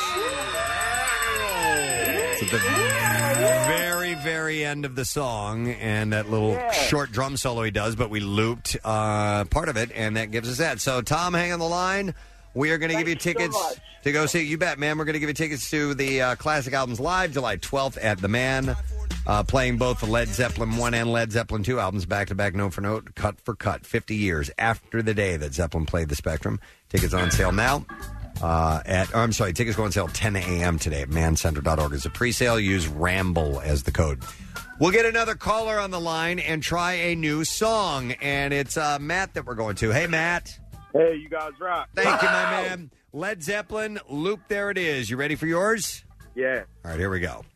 It's at the very, very end of the song, and that little short drum solo he does, but we looped part of it, and that gives us that. So, Tom, hang on the line. We are going to give you tickets to go see. You bet, man. We're going to give you tickets to the Classic Albums Live, July 12th at The Man. Playing both the Led Zeppelin 1 and Led Zeppelin 2 albums back-to-back, note for note, cut for cut, 50 years after the day that Zeppelin played the Spectrum. Tickets on sale now. Tickets go on sale at 10 a.m. today at mancenter.org. It's a pre-sale. Use RAMBLE as the code. We'll get another caller on the line and try a new song, and it's Matt that we're going to. Hey, Matt. Hey, you guys rock. Thank you, my man. Led Zeppelin, Loop, there it is. You ready for yours? Yeah. All right, here we go.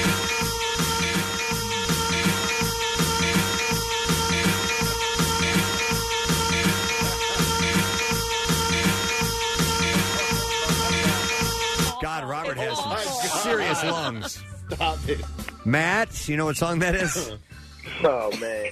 God, Robert has some serious lungs. Stop it. Matt, you know what song that is? Oh, man.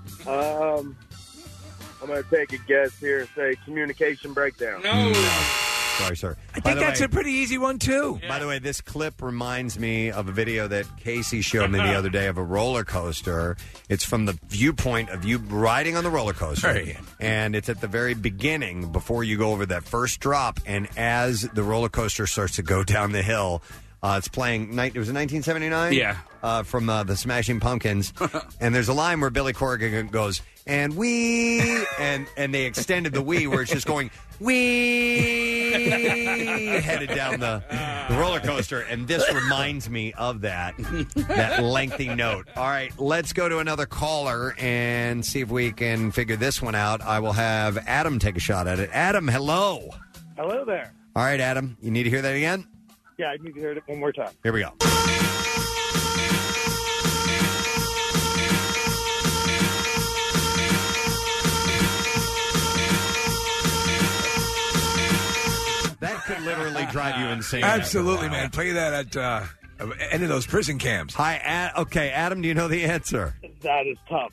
I'm going to take a guess here and say Communication Breakdown. No. Sorry, sir. I think that's a pretty easy one, too. By the way, this clip reminds me of a video that Casey showed me the other day of a roller coaster. It's from the viewpoint of you riding on the roller coaster. Right. And it's at the very beginning before you go over that first drop. And as the roller coaster starts to go down the hill, it's playing, it was in 1979? Yeah. From the Smashing Pumpkins. And there's a line where Billy Corgan goes, and we, and they extended the we where it's just going, we, headed down the roller coaster. And this reminds me of that lengthy note. All right, let's go to another caller and see if we can figure this one out. I will have Adam take a shot at it. Adam, hello. Hello there. All right, Adam, you need to hear that again? Yeah, I need to hear it one more time. Here we go. That could literally drive you insane. Absolutely, man. Play that at any of those prison camps. Hi, okay, Adam, do you know the answer? That is tough.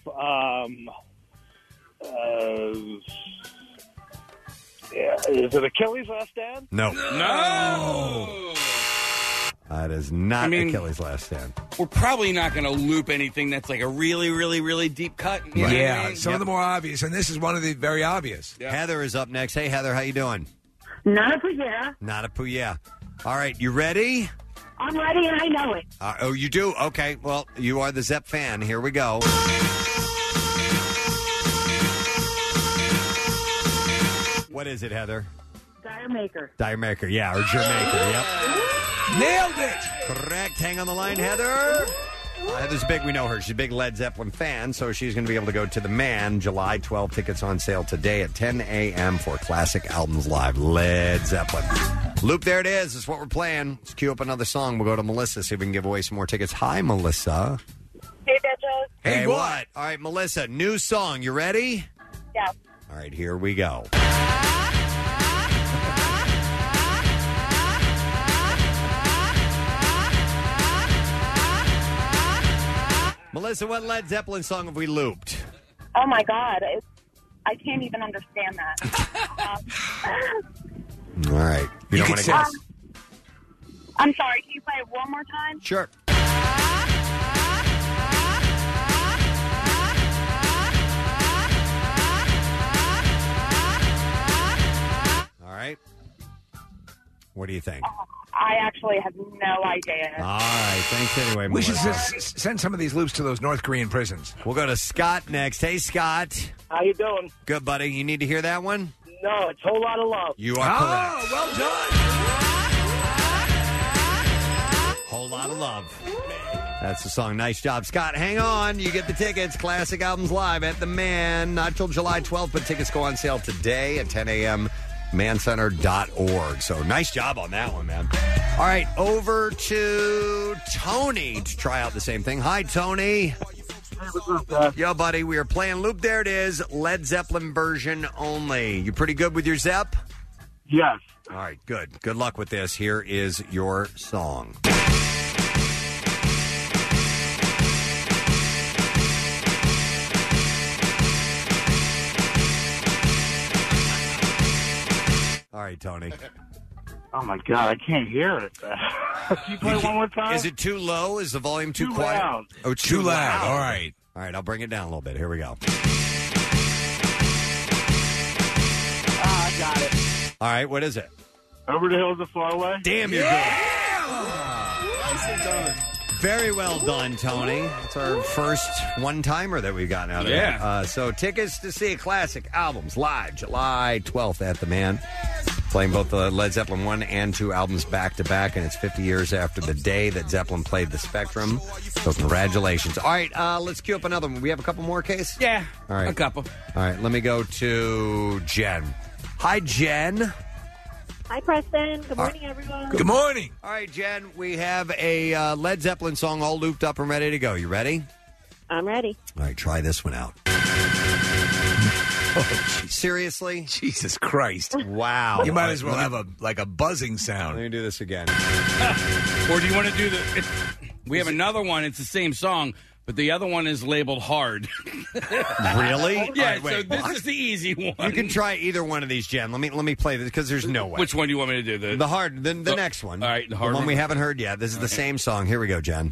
Is it Achilles' Last Stand? No. No. That is not I mean, Achilles' Last Stand. We're probably not going to loop anything that's like a really, really, really deep cut. You know what I mean? Some of the more obvious, and this is one of the very obvious. Heather is up next. Hey, Heather, how you doing? Not a pujah. Not a pooyah. All right, you ready? I'm ready and I know it. Oh, you do? Okay, well, you are the Zepp fan. Here we go. What is it, Heather? Dire Maker. Dire Maker, yeah, or Jermaker, yep. Nailed it! Correct. Hang on the line, Heather. Heather's big. We know her. She's a big Led Zeppelin fan, so she's going to be able to go to The Man July 12th. Tickets on sale today at 10 a.m. for Classic Albums Live. Led Zeppelin. Loop, there it is. That's what we're playing. Let's cue up another song. We'll go to Melissa, see if we can give away some more tickets. Hi, Melissa. Hey, bitches. Hey, what? All right, Melissa, new song. You ready? Yeah. All right, here we go. Melissa, what Led Zeppelin song have we looped? Oh, my God. I can't even understand that. All right. You don't want to guess? I'm sorry. Can you play it one more time? Sure. All right. What do you think? I actually have no idea. All right. Thanks anyway, We should Melissa. send some of these loops to those North Korean prisons. We'll go to Scott next. Hey, Scott. How you doing? Good, buddy. You need to hear that one? No, it's Whole Lot of Love. You are correct. Oh, well done. Whole Lot of Love. That's the song. Nice job, Scott. Hang on. You get the tickets. Classic Albums Live at the Man. Not till July 12th, but tickets go on sale today at 10 a.m. mancenter.org. So nice job on that one, man. All right, over to Tony to try out the same thing. Hi, Tony. Yo, buddy, we are playing Loop. There it is. Led Zeppelin version only. You pretty good with your Zepp? Yes. All right, good. Good luck with this. Here is your song. All right, Tony. Oh, my God, I can't hear it. Can you play one more time? Is it too low? Is the volume too quiet? Loud. Oh, it's Too loud. All right. All right, I'll bring it down a little bit. Here we go. I got it. All right, what is it? Over the Hills of Far Away. Damn, you're Nicely done. good. Very well done, Tony. It's our first one-timer that we've gotten out of it. So tickets to see Classic Albums Live, July 12th at the Man. Playing both the Led Zeppelin 1 and 2 albums back-to-back, and it's 50 years after the day that Zeppelin played the Spectrum. So congratulations. All right, let's queue up another one. We have a couple more, Case? Yeah, all right. a couple. All right, let me go to Jen. Hi, Jen. Hi, Preston. Good morning, everyone. Good morning. All right, Jen, we have a Led Zeppelin song all looped up and ready to go. You ready? I'm ready. All right, try this one out. Seriously? Jesus Christ. Wow. You might as well have a buzzing sound. Let me do this again. Or do you want to do we have another one. It's the same song, but the other one is labeled hard. Really? Yeah, All right, wait, so this is the easy one. You can try either one of these, Jen. Let me play this because there's no way. Which one do you want me to do? The hard, the next one. All right, the hard one one. we haven't heard yet. This is the same song. Here we go, Jen.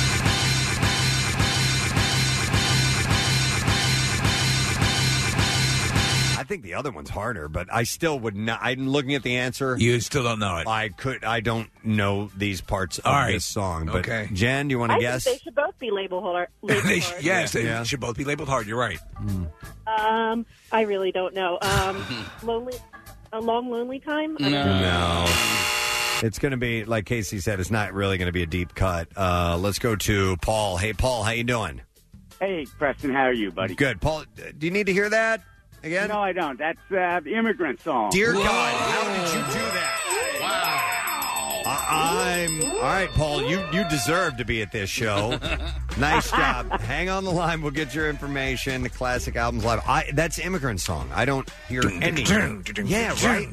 I think the other one's harder, but I still would not. I'm looking at the answer. You still don't know it. I don't know these parts of this song. But okay. Jen, do you want to guess? Think they should both be labeled hard. Yes, they should both be labeled hard. You're right. I really don't know. A long, lonely time? No. It's going to be, like Casey said, it's not really going to be a deep cut. Let's go to Paul. Hey, Paul, how you doing? Hey, Preston, how are you, buddy? Good. Paul, do you need to hear that again? No, I don't. That's the Immigrant Song. Dear God, how did you do that? Wow. All right, Paul, you deserve to be at this show. Nice job. Hang on the line. We'll get your information. The Classic Albums Live. That's Immigrant Song. I don't hear any. Yeah, right.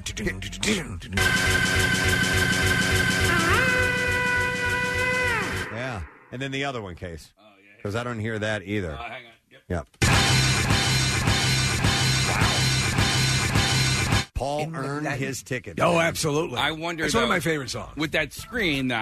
Yeah. And then the other one, Case. Oh, yeah. Because I don't hear that either. Hang on. Yep. Paul earned his ticket. Oh, absolutely. I wonder. It's one of my favorite songs. With that screen,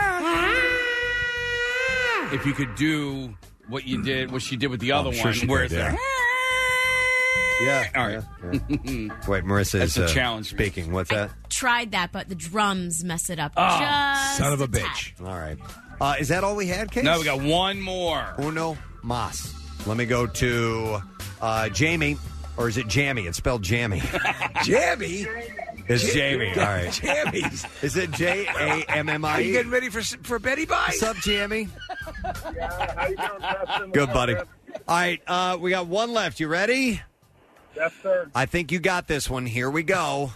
if you could do what she did with the other sure one, she where could, it's yeah. All right. Wait, Marissa is That's a challenge. speaking. What's that? Tried that, but the drums mess it up. Oh, just son of a tad. bitch. All right. Is that all we had, Case? No, we got one more. Uno mas. Let me go to Jamie. Or is it Jammy? It's spelled Jammy. Jammy? It's Jamie. All right. Jammies. Is it Jammi? Are you getting ready for Betty Bye? What's up, Jammy? Yeah, how you doing, Preston? Good, buddy. All right, we got one left. You ready? Yes, sir. I think you got this one. Here we go.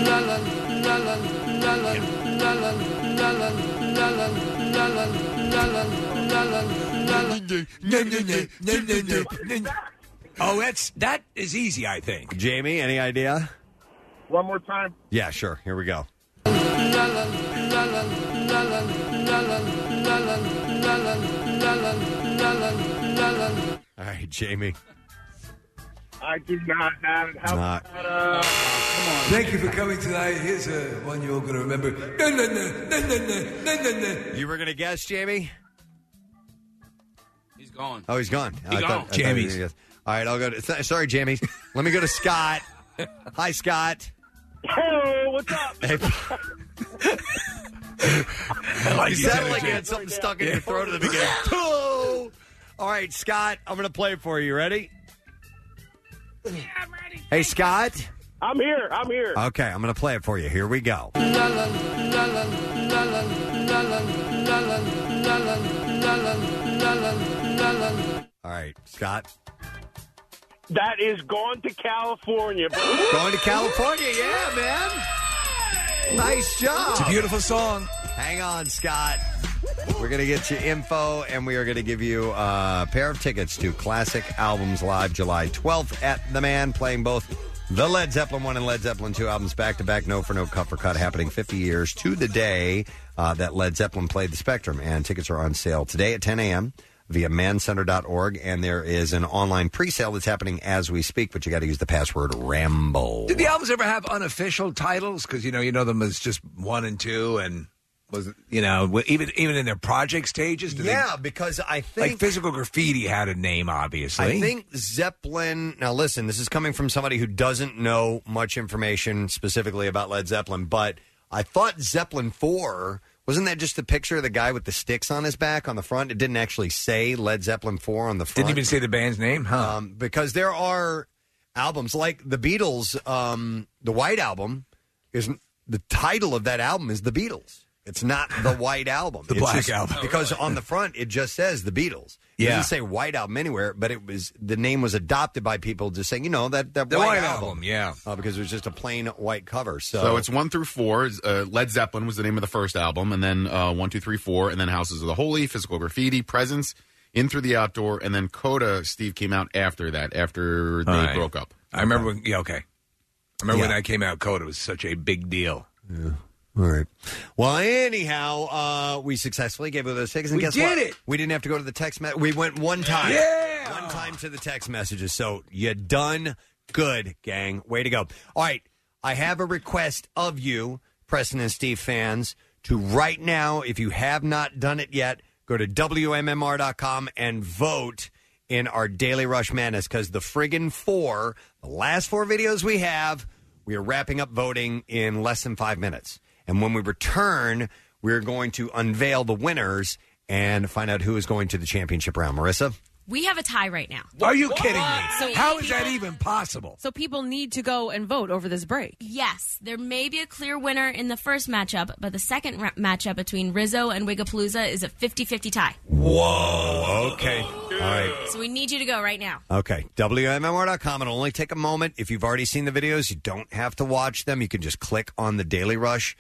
Oh, that is easy, I think. Jamie, any idea? One more time. Yeah, sure. Here we go. All right, Jamie. I do not have it. How Not. come on. Thank you for coming tonight. Here's one you're all going to remember. You were going to guess, Jamie? He's gone. Oh, he's gone. He's gone. Jamie's. All right, I'll go to... Sorry, Jamie. Let me go to Scott. Hi, Scott. Hey, what's up? Hey. You sounded like you had something stuck in your throat at the beginning. All right, Scott, I'm going to play it for you. Ready? Yeah, I'm ready. Hey, Scott. I'm here. I'm here. Okay, I'm going to play it for you. Here we go. All right, Scott. That is Gone to California, bro. Going to California, yeah, man. Nice job. It's a beautiful song. Hang on, Scott. We're going to get you info, and we are going to give you a pair of tickets to Classic Albums Live July 12th at The Man, playing both the Led Zeppelin 1 and Led Zeppelin 2 albums back-to-back, note for note, cut for cut, happening 50 years to the day that Led Zeppelin played the Spectrum. And tickets are on sale today at 10 a.m. via mancenter.org, and there is an online pre-sale that's happening as we speak, but you got to use the password Rambo. Did the albums ever have unofficial titles? Because, you know them as just 1 and 2, and was it, even in their project stages? Because I think... Like Physical Graffiti had a name, obviously. I think Zeppelin... Now, listen, this is coming from somebody who doesn't know much information specifically about Led Zeppelin, but I thought Zeppelin 4... Wasn't that just a picture of the guy with the sticks on his back on the front? It didn't actually say Led Zeppelin 4 on the front. Didn't even say the band's name? Huh. Because there are albums like the Beatles, the White Album, the title of that album is The Beatles. It's not the White Album. The Black Album. Because on the front, it just says The Beatles. It doesn't say White Album anywhere, but the name was adopted by people just saying, that the White Album. Yeah. Because it was just a plain white cover. So it's 1 through 4. Led Zeppelin was the name of the first album, and then 1, 2, 3, 4, and then Houses of the Holy, Physical Graffiti, Presence, In Through the Outdoor, and then Coda, Steve, came out after that, after they broke up. I remember when, I remember when that came out, Coda was such a big deal. Yeah. All right. Well, anyhow, we successfully gave you those tickets. And We guess did what? it. We didn't have to go to the text message. We went one time. Yeah. One time to the text messages. So you done good, gang. Way to go. All right. I have a request of you, Preston and Steve fans, to right now, if you have not done it yet, go to WMMR.com and vote in our Daily Rush Madness, because the friggin' the last 4 videos we have, we are wrapping up voting in less than 5 minutes. And when we return, we're going to unveil the winners and find out who is going to the championship round. Marissa? We have a tie right now. Are you kidding me? So How is that even possible? So people need to go and vote over this break. Yes, there may be a clear winner in the first matchup, but the second matchup between Rizzo and Wigapalooza is a 50-50 tie. Whoa. Okay. All right. So we need you to go right now. Okay. WMMR.com. It'll only take a moment. If you've already seen the videos, you don't have to watch them. You can just click on the Daily Rush.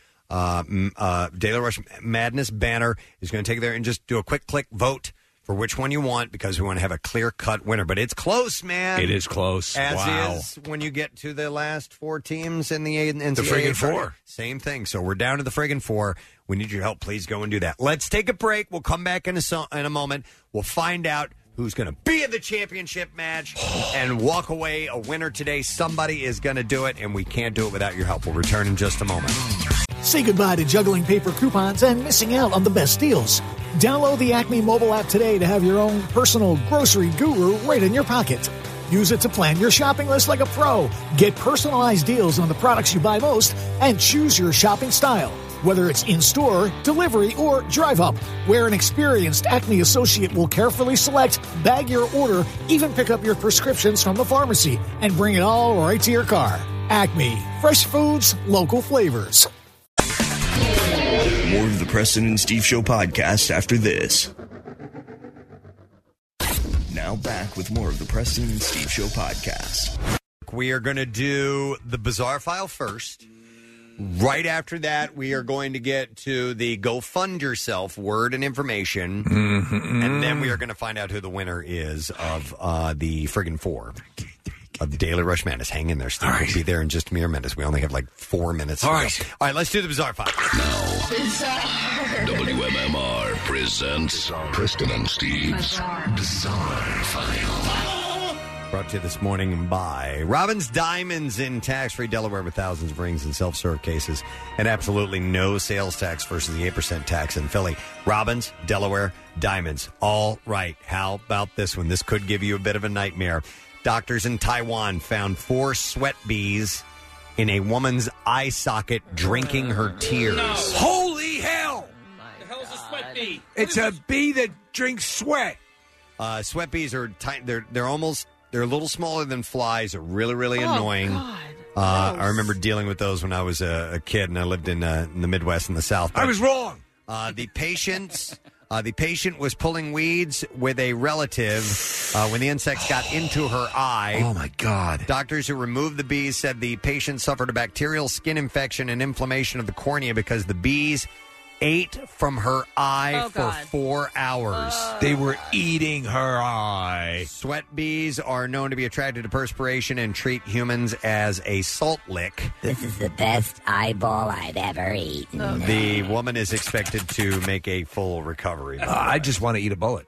Daily Rush Madness banner is going to take you there and just do a quick click vote for which one you want, because we want to have a clear-cut winner. But it's close, man. It is close. As is when you get to the last 4 teams in the NCAA. The friggin' 4. Same thing. So we're down to the friggin' 4. We need your help. Please go and do that. Let's take a break. We'll come back in a moment. We'll find out who's going to be in the championship match and walk away a winner today. Somebody is going to do it, and we can't do it without your help. We'll return in just a moment. Say goodbye to juggling paper coupons and missing out on the best deals. Download the Acme mobile app today to have your own personal grocery guru right in your pocket. Use it to plan your shopping list like a pro. Get personalized deals on the products you buy most and choose your shopping style. Whether it's in-store, delivery, or drive-up, where an experienced Acme associate will carefully select, bag your order, even pick up your prescriptions from the pharmacy, and bring it all right to your car. Acme. Fresh foods, local flavors. More of the Preston and Steve Show podcast after this. Now back with more of the Preston and Steve Show podcast. We are going to do the bizarre file first. Right after that, we are going to get to the Go Fund Yourself word and information. Mm-hmm. And then we are going to find out who the winner is of the friggin' 4 of the Daily Rush Madness. Hang in there, Steve. All right. We'll be there in just a mere minutes. We only have like 4 minutes. All to right. go. All right, let's do the bizarre file. WMMR presents Preston and Steve's Bizarre File. Brought to you this morning by Robbins Diamonds in tax-free Delaware with thousands of rings and self-serve cases and absolutely no sales tax versus the 8% tax in Philly. Robbins, Delaware, Diamonds. All right. How about this one? This could give you a bit of a nightmare. Doctors in Taiwan found 4 sweat bees in a woman's eye socket drinking her tears. Holy hell! The hell's a sweat bee? It's a bee that drinks sweat. Sweat bees are tiny. They're almost They're a little smaller than flies. They're really, really Oh, annoying. God. I remember dealing with those when I was a kid, and I lived in the Midwest and the South. I was wrong. The patient was pulling weeds with a relative when the insects got into her eye. Oh, my God. Doctors who removed the bees said the patient suffered a bacterial skin infection and inflammation of the cornea because the bees ate from her eye for 4 hours. They were eating her eye. Sweat bees are known to be attracted to perspiration and treat humans as a salt lick. This is the best eyeball I've ever eaten. The woman is expected to make a full recovery. I just want to eat a bullet.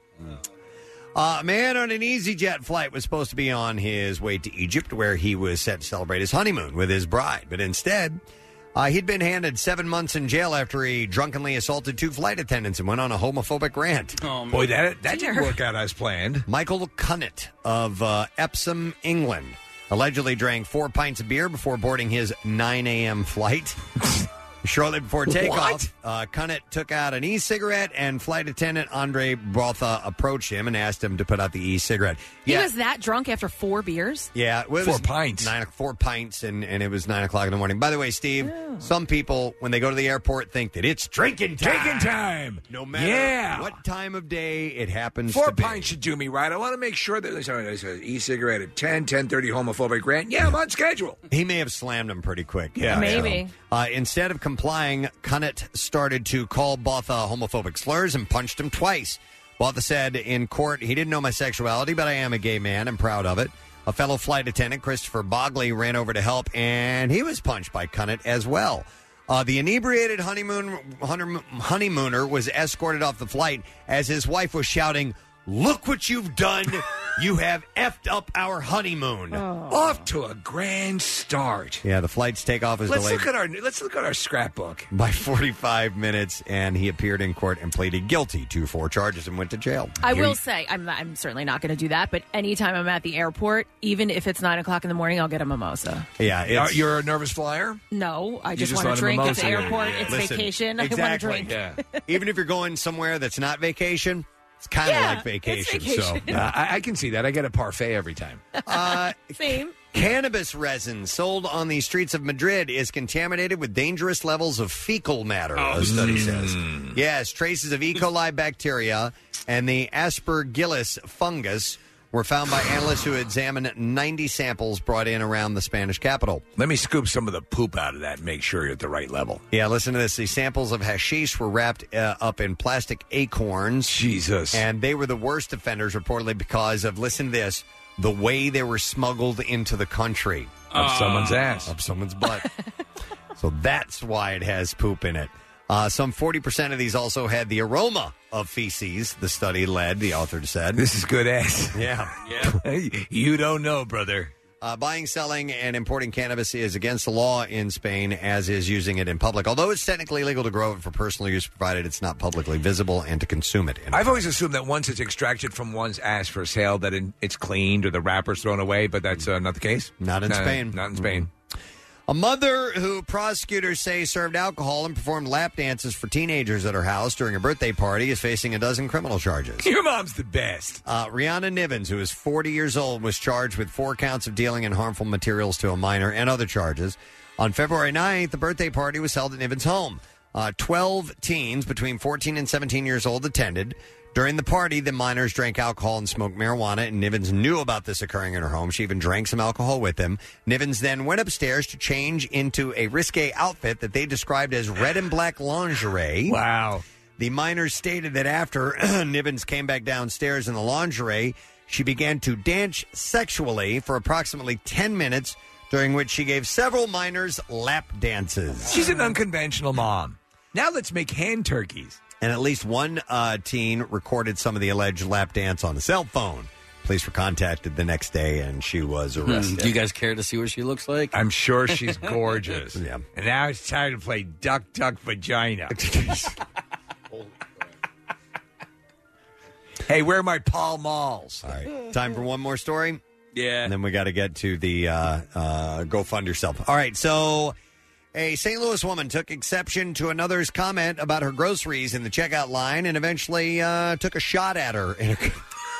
A man on an EasyJet flight was supposed to be on his way to Egypt, where he was set to celebrate his honeymoon with his bride. But instead, he'd been handed 7 months in jail after he drunkenly assaulted 2 flight attendants and went on a homophobic rant. Oh, boy, that didn't work out as planned. Michael Cunnett of Epsom, England, allegedly drank 4 pints of beer before boarding his 9 a.m. flight. Shortly before takeoff, Cunnett took out an e-cigarette, and flight attendant Andre Botha approached him and asked him to put out the e-cigarette. He was that drunk after 4 beers? Yeah, it was 4 pints. 4 pints, and it was 9 o'clock in the morning. By the way, Steve, some people, when they go to the airport, think that it's drinking time. Drinking time. No matter what time of day it happens 4 to be. pints should do me right. I want to make sure that there's an e-cigarette at 10:30 homophobic rant. Yeah, I'm on schedule. He may have slammed him pretty quick. Yeah, maybe. Instead of complying, Cunnett started to call Botha homophobic slurs and punched him twice. Botha said in court he didn't know my sexuality, but I am a gay man. I'm proud of it. A fellow flight attendant, Christopher Bogley, ran over to help, and he was punched by Cunnett as well. The inebriated honeymooner was escorted off the flight as his wife was shouting, "Look what you've done! You have effed up our honeymoon." Off to a grand start. Yeah, the flight's takeoff is Let's delayed look at our scrapbook. by 45 minutes, and he appeared in court and pleaded guilty to 4 charges and went to jail. I will say, I'm certainly not going to do that, but anytime I'm at the airport, even if it's 9 o'clock in the morning, I'll get a mimosa. Yeah, you're a nervous flyer? No, I You just just want want to a drink at the mimosa. airport. It's Listen, vacation. exactly. I want to drink. Yeah. Even if you're going somewhere that's not vacation, it's kind of like vacation. So I can see that. I get a parfait every time. Same. Cannabis resin sold on the streets of Madrid is contaminated with dangerous levels of fecal matter, a study says. Yes, traces of E. coli bacteria and the Aspergillus fungus were found by analysts who examined 90 samples brought in around the Spanish capital. Let me scoop some of the poop out of that and make sure you're at the right level. Yeah, listen to this. The samples of hashish were wrapped up in plastic acorns. Jesus. And they were the worst offenders, reportedly, because of, listen to this, the way they were smuggled into the country. Up someone's ass. Up someone's butt. So that's why it has poop in it. Some 40% of these also had the aroma of feces, the study led, the author said. This is good ass. Yeah. You don't know, brother. Buying, selling, and importing cannabis is against the law in Spain, as is using it in public. Although it's technically legal to grow it for personal use, provided it's not publicly visible, and to consume it. I've always assumed that once it's extracted from one's ass for sale, that it's cleaned or the wrapper's thrown away, but that's not the case. Not in Spain. Not in Spain. A mother who prosecutors say served alcohol and performed lap dances for teenagers at her house during a birthday party is facing a dozen criminal charges. Your mom's the best. Rihanna Nivens, who is 40 years old, was charged with 4 counts of dealing in harmful materials to a minor and other charges. On February 9th, the birthday party was held at Nivens' home. 12 teens between 14 and 17 years old attended. During the party, the minors drank alcohol and smoked marijuana, and Nivens knew about this occurring in her home. She even drank some alcohol with them. Nivens then went upstairs to change into a risque outfit that they described as red and black lingerie. Wow. The minors stated that after Nivens came back downstairs in the lingerie, she began to dance sexually for approximately 10 minutes, during which she gave several minors lap dances. She's an unconventional mom. Now let's make hand turkeys. And at least one teen recorded some of the alleged lap dance on a cell phone. Police were contacted the next day, and she was arrested. Do you guys care to see what she looks like? I'm sure she's gorgeous. Yeah. And now it's time to play Duck, Duck, Vagina. Hey, where are my Pall Malls? All right. Time for one more story? Yeah. And then we got to get to the Go Fund Yourself. All right, so a St. Louis woman took exception to another's comment about her groceries in the checkout line and eventually took a shot at her.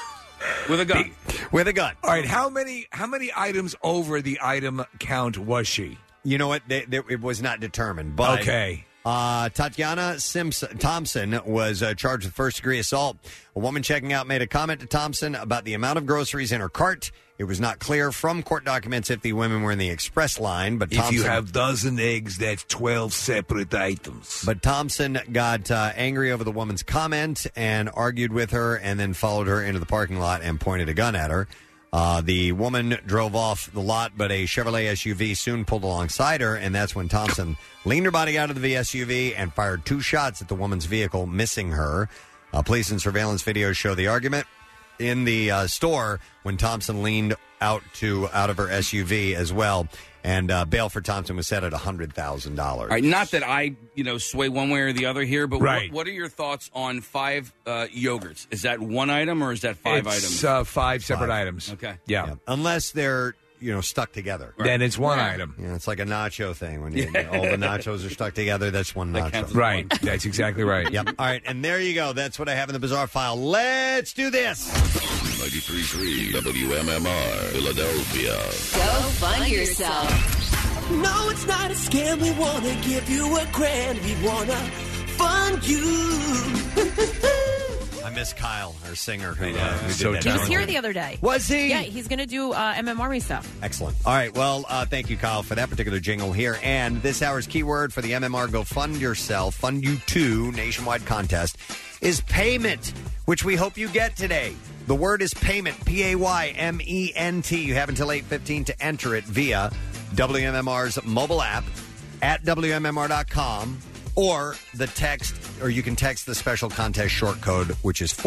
With a gun. With a gun. All right, how many items over the item count was she? You know what? It was not determined. But Okay. Tatiana Thompson was charged with first-degree assault. A woman checking out made a comment to Thompson about the amount of groceries in her cart. It was not clear from court documents if the women were in the express line, but Thompson, If you have dozen eggs, that's 12 separate items. But Thompson got angry over the woman's comment and argued with her and then followed her into the parking lot and pointed a gun at her. The woman drove off the lot, but a Chevrolet SUV soon pulled alongside her, and that's when Thompson leaned her body out of the SUV and fired 2 shots at the woman's vehicle, missing her. Police and surveillance videos show the argument in the store when Thompson leaned out of her SUV as well. And bail for Thompson was set at $100,000. All right, not that I, sway one way or the other here, but Right. what are your thoughts on 5 yogurts? Is that one item or is that 5 It's, items? 5 separate items. Okay. Yeah. Unless they're, stuck together. Then it's one item. Yeah, it's like a nacho thing. When all the nachos are stuck together, that's one nacho. Right. That's exactly right. Yep. All right, and there you go. That's what I have in the bizarre file. Let's do this. 93.3 WMMR, Philadelphia. Go fund yourself. No, it's not a scam. We want to give you a grand. We want to fund you. I miss Kyle, our singer, who did so that. He was here the other day. Was he? Yeah, he's going to do MM Army stuff. Excellent. All right. Well, thank you, Kyle, for that particular jingle here. And this hour's keyword for the MMR Go Fund Yourself, Fund You Too nationwide contest is payment, which we hope you get today. The word is payment, Payment. You have until 8:15 to enter it via WMMR's mobile app at WMMR.com or you can text the special contest short code, which is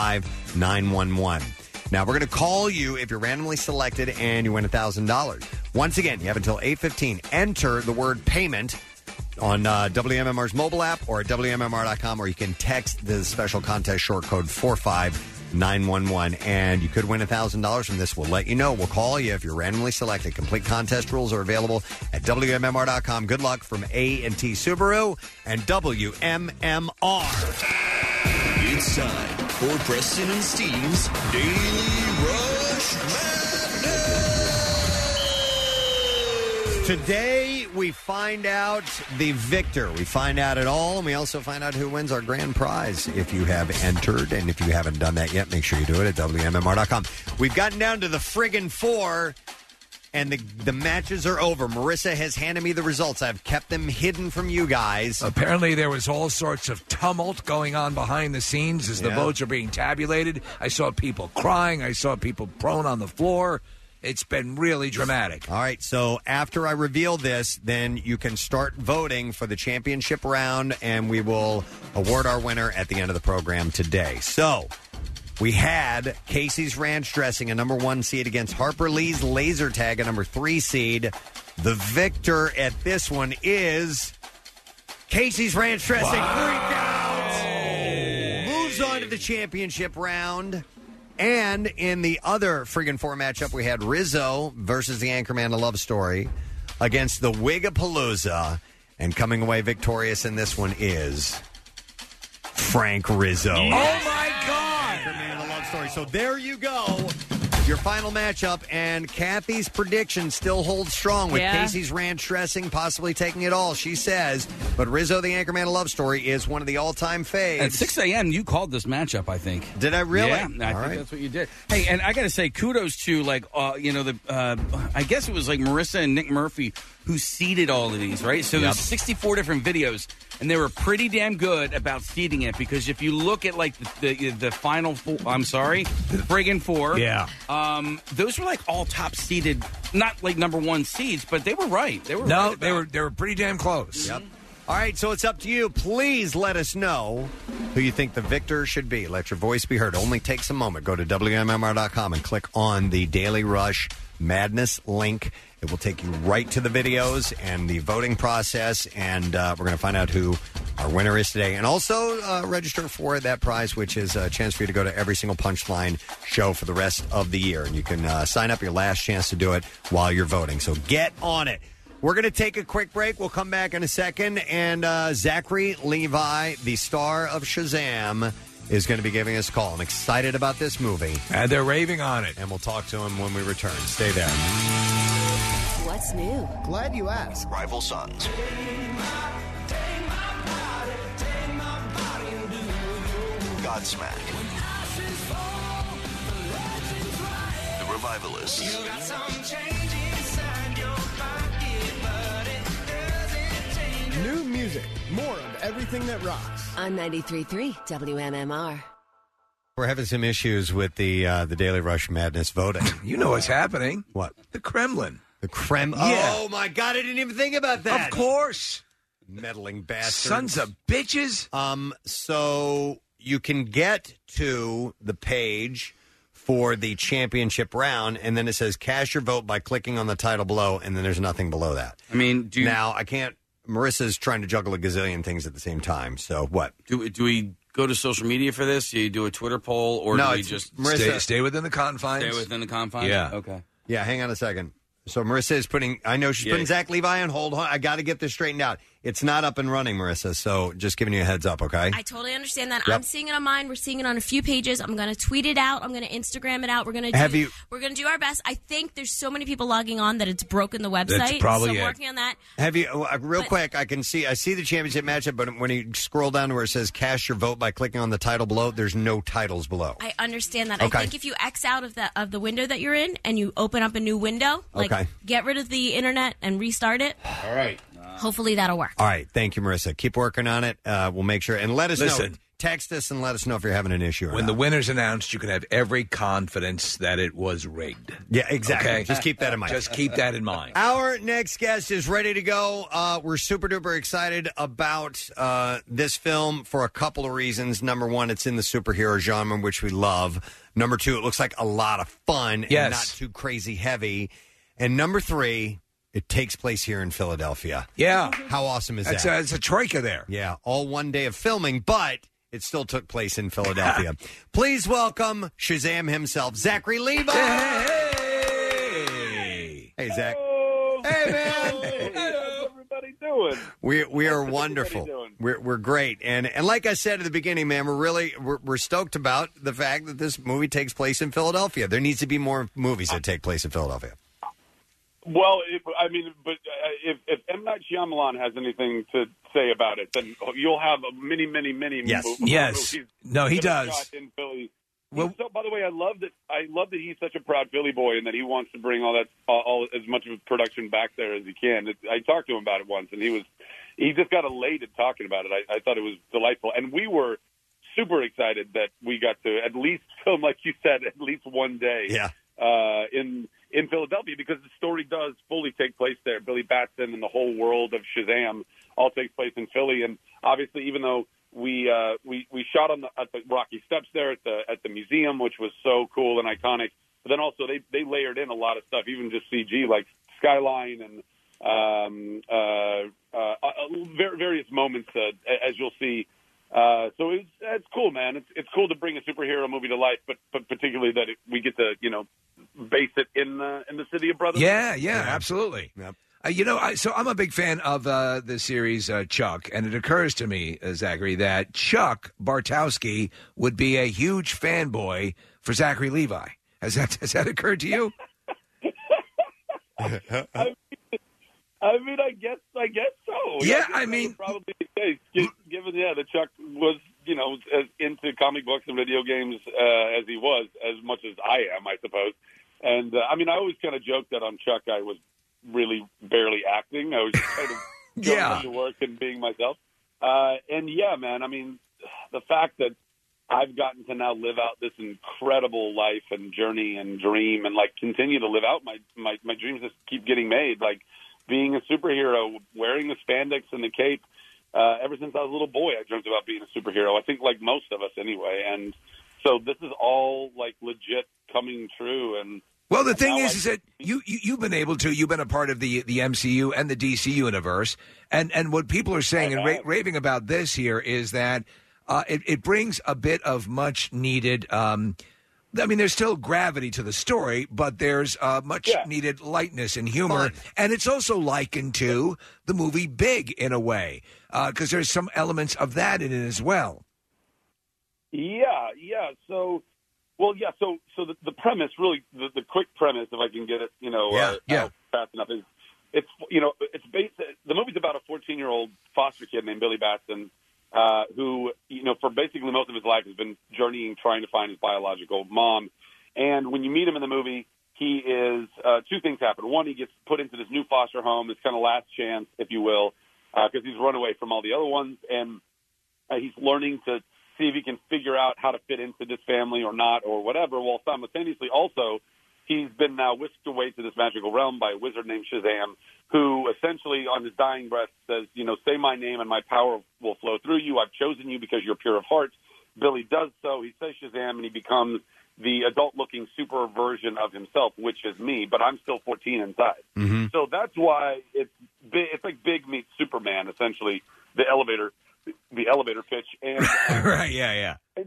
45911. Now, we're going to call you if you're randomly selected and you win $1,000. Once again, you have until 8:15. Enter the word payment on WMMR's mobile app or at WMMR.com, or you can text the special contest short code 45911, and you could win $1,000 from this. We'll let you know. We'll call you if you're randomly selected. Complete contest rules are available at WMMR.com. Good luck from A&T Subaru and WMMR. It's time for Preston and Steve's Daily Rush Madness. Today, we find out the victor. We find out it all, and we also find out who wins our grand prize. If you have entered, and if you haven't done that yet, make sure you do it at WMMR.com. We've gotten down to the friggin' 4, and the matches are over. Marissa has handed me the results. I've kept them hidden from you guys. Apparently, there was all sorts of tumult going on behind the scenes as the votes are being tabulated. I saw people crying. I saw people prone on the floor. It's been really dramatic. All right, so after I reveal this, then you can start voting for the championship round, and we will award our winner at the end of the program today. So we had Casey's Ranch Dressing, a number 1 seed, against Harper Lee's Laser Tag, a number 3 seed. The victor at this one is Casey's Ranch Dressing. Freak out! Moves on to the championship round. And in the other friggin' 4 matchup, we had Rizzo versus the Anchorman, A Love Story, against the Wigapalooza. And coming away victorious in this one is Frank Rizzo. Oh, my God! Anchorman, A Love Story. So there you go. Your final matchup, and Kathy's prediction still holds strong with Casey's Ranch Dressing possibly taking it all, she says. But Rizzo, the Anchorman, A Love Story is one of the all-time faves. At 6 a.m., you called this matchup, I think. Did I really? Yeah, I think that's what you did. Hey, and I got to say, kudos to, I guess it was like Marissa and Nick Murphy who seeded all of these, right? So there's 64 different videos, and they were pretty damn good about seeding it, because if you look at, like, the final four, the friggin' 4. Yeah. Those were like all top seeded, not like number 1 seeds, but they were right. They were pretty damn close. Yep. All right, so it's up to you. Please let us know who you think the victor should be. Let your voice be heard. Only takes a moment. Go to WMMR.com and click on the Daily Rush Madness link. It will take you right to the videos and the voting process, and we're going to find out who our winner is today. And also register for that prize, which is a chance for you to go to every single Punchline show for the rest of the year. And you can sign up, your last chance to do it while you're voting. So get on it. We're going to take a quick break. We'll come back in a second. And Zachary Levi, the star of Shazam, is going to be giving us a call. I'm excited about this movie. And they're raving on it. And we'll talk to him when we return. Stay there. What's new? Glad you asked. Rival Sons. Godsmack. The Revivalists. New music. More of everything that rocks. On 93.3 WMMR. We're having some issues with the Daily Rush Madness voting. You know what's happening. What? The Kremlin. The Kremlin? Yeah. Oh, my God. I didn't even think about that. Of course. Meddling bastards. Sons of bitches. So you can get to the page for the championship round, and then it says cast your vote by clicking on the title below, and then there's nothing below that. I mean, now I can't. Marissa's trying to juggle a gazillion things at the same time. So what? Do we go to social media for this? Do you do a Twitter poll, or No, do we it's just Marissa- Stay within the confines. Stay within the confines? Yeah. Okay. Yeah, hang on a second. So Marissa is putting, I know she's putting Zach Levi on hold. I got to get this straightened out. It's not up and running, Marissa, so just giving you a heads up, okay? I totally understand that. Yep. I'm seeing it on mine. We're seeing it on a few pages. I'm going to tweet it out. I'm going to Instagram it out. We're going to we're going to do our best. I think there's so many people logging on that it's broken the website. That's probably so I'm it. working on that. Have you, real quick, I see the championship matchup, but when you scroll down to where it says cast your vote by clicking on the title below, there's no titles below. I understand that. Okay. I think if you X out of the window that you're in and you open up a new window, Okay. get rid of the internet and restart it. All right. Hopefully that'll work. All right. Thank you, Marissa. Keep working on it. We'll make sure. And let us know. Listen. Text us and let us know if you're having an issue or When not. the winner's announced, you can have every confidence that it was rigged. Yeah, exactly. Okay? Just keep that in mind. Just keep that in mind. Our next guest is ready to go. We're super duper excited about this film for a couple of reasons. Number one, it's in the superhero genre, which we love. Number two, it looks like a lot of fun Yes. and not too crazy heavy. And number three, it takes place here in Philadelphia. Yeah. How awesome is That's that? it's a troika there. Yeah, all one day of filming, but it still took place in Philadelphia. Please welcome Shazam himself, Zachary Levi. Hey, Zach. Hey, man. How's everybody doing? We are wonderful. We're great, and like I said at the beginning, man, we're stoked about the fact that this movie takes place in Philadelphia. There needs to be more movies that take place in Philadelphia. Well, if M. Night Shyamalan has anything to say about it, then you'll have many Yes. movies. No, he that are does. shot in Philly. Well- So, by the way, I love that he's such a proud Philly boy and that he wants to bring all as much of production back there as he can. I talked to him about it once, and he just got elated talking about it. I thought it was delightful, and we were super excited that we got to at least film, like you said, at least one day. Yeah. In Philadelphia, because the story does fully take place there. Billy Batson and the whole world of Shazam all takes place in Philly, and obviously, even though we shot at the Rocky Steps there at the museum, which was so cool and iconic, but then also they layered in a lot of stuff, even just CG like Skyline and various moments as you'll see. So it's cool, man. It's cool to bring a superhero movie to life, but particularly that we get to base it in the city of Brothers. Yeah, absolutely. Yep. So I'm a big fan of the series Chuck, and it occurs to me, Zachary, that Chuck Bartowski would be a huge fanboy for Zachary Levi. Has that occurred to you? I mean, I guess so. Yeah, I mean, probably the case, given that Chuck was, as into comic books and video games as he was, as much as I am, I suppose. And I always kind of joked that on Chuck I was really barely acting. I was just kind of going to work and being myself. And yeah, man, the fact that I've gotten to now live out this incredible life and journey and dream and continue to live out my dreams just keep getting made. Being a superhero, wearing the spandex and the cape, ever since I was a little boy, I dreamt about being a superhero. I think like most of us anyway. And so this is all legit coming true. And well, the thing is that you've been a part of the MCU and the DC universe, and what people are saying and raving about this here is that it brings a bit of much needed. There's still gravity to the story, but there's much needed lightness and humor, and it's also likened to the movie Big in a way, because there's some elements of that in it as well. Yeah. So the premise, really, the quick premise, if I can get it, out fast enough, is it's based. The movie's about a 14-year-old foster kid named Billy Batson, who, for basically most of his life has been journeying trying to find his biological mom. And when you meet him in the movie, he is two things happen. One, he gets put into this new foster home, his kind of last chance, if you will, because he's run away from all the other ones, and he's learning to see if he can figure out how to fit into this family or not or whatever, while simultaneously also he's been now whisked away to this magical realm by a wizard named Shazam, who essentially on his dying breath says, say my name and my power will flow through you. I've chosen you because you're pure of heart. Billy does so. He says Shazam, and he becomes the adult-looking super version of himself, which is me, but I'm still 14 inside. Mm-hmm. So that's why it's like Big meets Superman, essentially, the elevator pitch. And right, yeah. And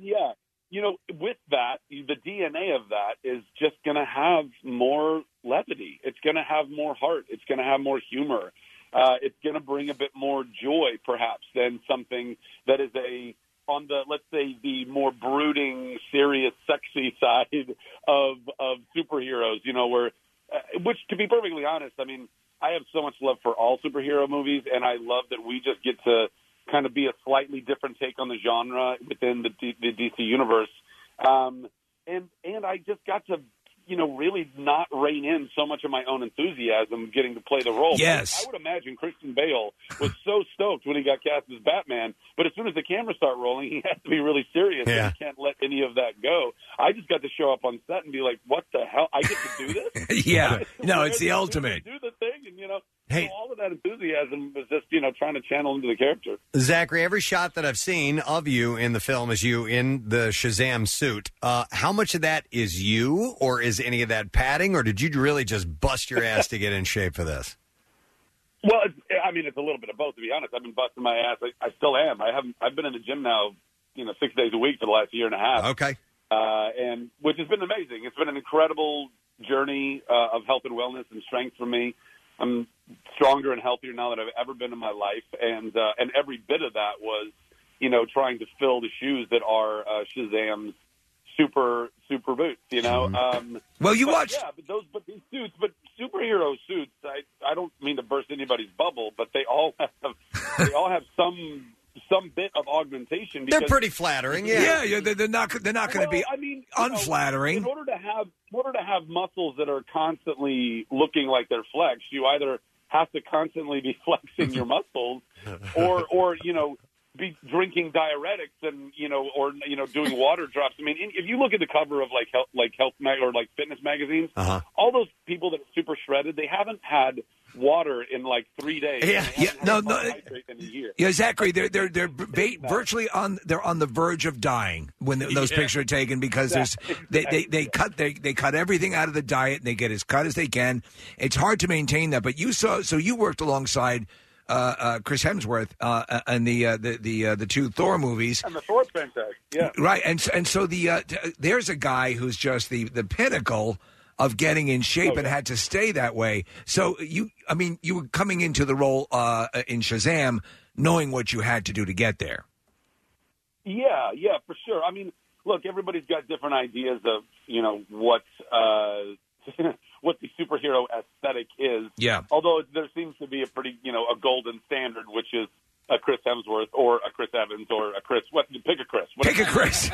with that, the DNA of that is just going to have more levity. It's going to have more heart. It's going to have more humor. It's going to bring a bit more joy, perhaps, than something that is on the, let's say, the more brooding, serious, sexy side of superheroes, which, to be perfectly honest, I mean, I have so much love for all superhero movies, and I love that we just get to kind of be a slightly different take on the genre within the DC universe. And I just got to, really not rein in so much of my own enthusiasm getting to play the role. Yes. I would imagine Christian Bale was so stoked when he got cast as Batman, but as soon as the cameras start rolling, he has to be really serious. Yeah. And he can't let any of that go. I just got to show up on set and be like, what the hell? I get to do this? Yeah. No, it's the ultimate. Do the thing, and, Hey. so all of that enthusiasm was just, trying to channel into the character. Zachary, every shot that I've seen of you in the film is you in the Shazam suit. How much of that is you, or is any of that padding, or did you really just bust your ass to get in shape for this? Well, it's a little bit of both, to be honest. I've been busting my ass. I still am. I've been in the gym now, 6 days a week for the last year and a half. Okay. And which has been amazing. It's been an incredible journey of health and wellness and strength for me. I'm stronger and healthier now than I've ever been in my life, and every bit of that was, trying to fill the shoes that are Shazam's super boots. Well, you watched. But these suits, but superhero suits. I don't mean to burst anybody's bubble, but they all have some bit of augmentation. They're pretty flattering. Yeah, they're not going to be unflattering. In order to have muscles that are constantly looking like they're flexed, you either have to constantly be flexing your muscles, or be drinking diuretics and or doing water drops. I mean, if you look at the cover of health or fitness magazines, all those people that are super shredded, they haven't had water in 3 days. No. In a year. Yeah, Zachary, they're virtually on the verge of dying when those pictures are taken because they cut everything out of the diet and they get as cut as they can. It's hard to maintain that, but you worked alongside Chris Hemsworth and the two Thor movies. And the Thor franchise, yeah. Right, and so there's a guy who's just the pinnacle of getting in shape and had to stay that way. So you were coming into the role in Shazam knowing what you had to do to get there. Yeah, for sure. I mean, look, everybody's got different ideas of, what what the superhero aesthetic is. Yeah. Although there seems to be a pretty, a golden standard, which is a Chris Hemsworth or a Chris Evans or a Chris. Pick a Chris. Pick a Chris.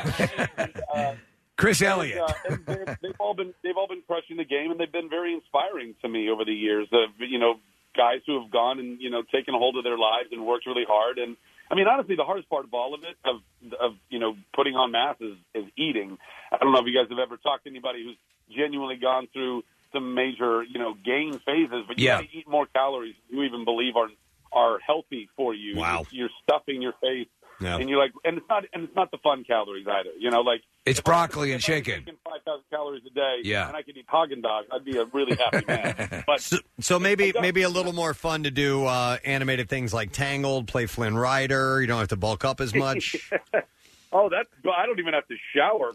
Chris Elliott. And they've all been crushing the game, and they've been very inspiring to me over the years. Guys who have gone and taken a hold of their lives and worked really hard. And I mean, honestly, the hardest part of all of it, of putting on mass, is eating. I don't know if you guys have ever talked to anybody who's genuinely gone through some major gain phases, but you got to eat more calories than you even believe are healthy for you. Wow. You're stuffing your face. Yeah. And you're and it's not the fun calories either. It's broccoli and chicken. 5,000 calories a day. Yeah. And I could eat Haagen-Dazs. I'd be a really happy man. But so maybe a little more fun to do animated things like Tangled, play Flynn Rider. You don't have to bulk up as much. Oh, I don't even have to shower.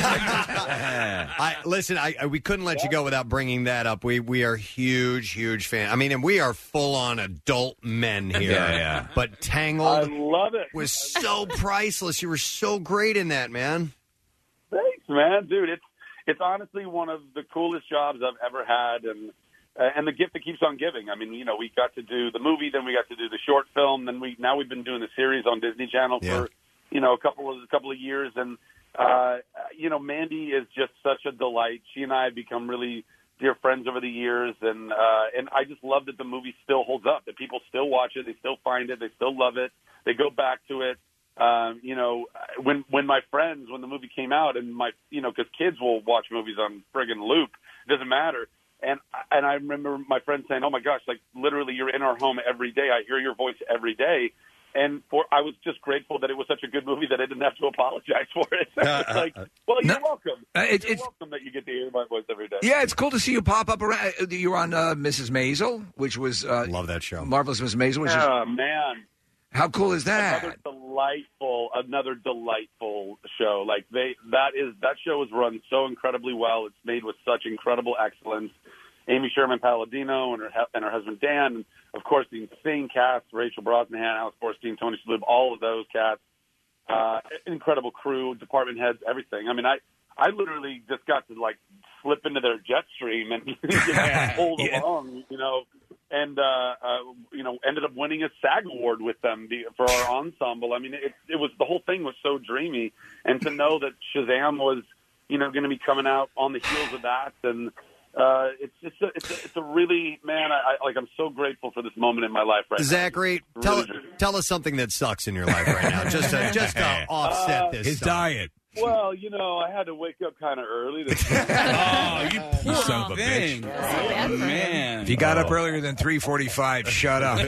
We couldn't let you go without bringing that up. We are huge fans. I mean, and we are full on adult men here. Yeah. But Tangled, I love it. Was so priceless. You were so great in that, man. Thanks, man, dude. It's honestly one of the coolest jobs I've ever had, and the gift that keeps on giving. I mean, we got to do the movie, then we got to do the short film, then we've been doing the series on Disney Channel for a couple of years, and Mandy is just such a delight. She and I have become really dear friends over the years, and I just love that the movie still holds up. That people still watch it, they still find it, they still love it, they go back to it. When my friends, when the movie came out, and because kids will watch movies on friggin' loop, it doesn't matter. And I remember my friend saying, "Oh my gosh, like literally, you're in our home every day. I hear your voice every day." And I was just grateful that it was such a good movie that I didn't have to apologize for it. It's like, well, you're welcome. You're welcome that you get to hear my voice every day. Yeah, it's cool to see you pop up around. You were on Mrs. Maisel, which was love that show, Marvelous Mrs. Maisel. Which man, how cool is that? Another delightful show. Like that show was run so incredibly well. It's made with such incredible excellence. Amy Sherman Palladino and her husband Dan, and of course the insane cast: Rachel Brosnahan, Alex Borstein, Tony Shalhoub, all of those cats. Incredible crew, department heads, everything. I mean, I literally just got to like slip into their jet stream and hold along, and ended up winning a SAG award with them for our ensemble. I mean, it was, the whole thing was so dreamy, and to know that Shazam was going to be coming out on the heels of that, and it's a really, man, I'm so grateful for this moment in my life right Zachary, now. tell us something that sucks in your life right now, just to offset this. His stuff. diet. Well, I had to wake up kind of early. You poor son of a bitch. Oh, man. If you got up earlier than 3:45, shut up.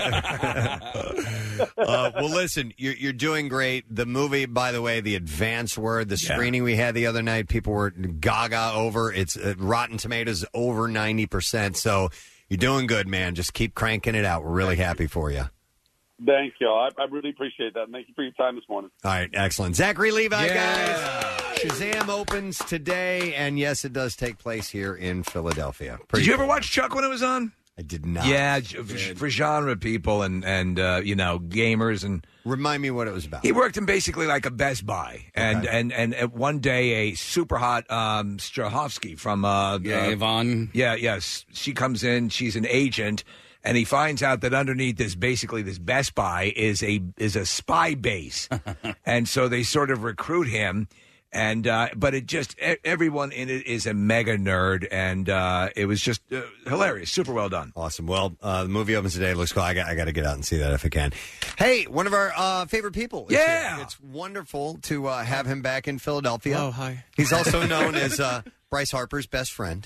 Well, listen, you're doing great. The movie, by the way, The Advance Word, the screening we had the other night, people were gaga over. It's Rotten Tomatoes over 90%. So you're doing good, man. Just keep cranking it out. We're really happy for you. Thank you. I really appreciate that. Thank you for your time this morning. All right, excellent. Zachary Levi, guys. Shazam opens today, and yes, it does take place here in Philadelphia. Did you ever watch Chuck when it was on? I did not. Yeah, for genre people and gamers and. Remind me what it was about. He worked in basically like a Best Buy, and one day a super hot Strahovski from Yvonne. Yes, she comes in. She's an agent. And he finds out that underneath this Best Buy is a spy base, and so they sort of recruit him. And but it just everyone in it is a mega nerd, and it was just hilarious, super well done. Awesome. Well, the movie opens today. It looks cool. I got to get out and see that if I can. Hey, one of our favorite people. Is here. It's wonderful to have him back in Philadelphia. Oh, hi. He's also known as Bryce Harper's best friend.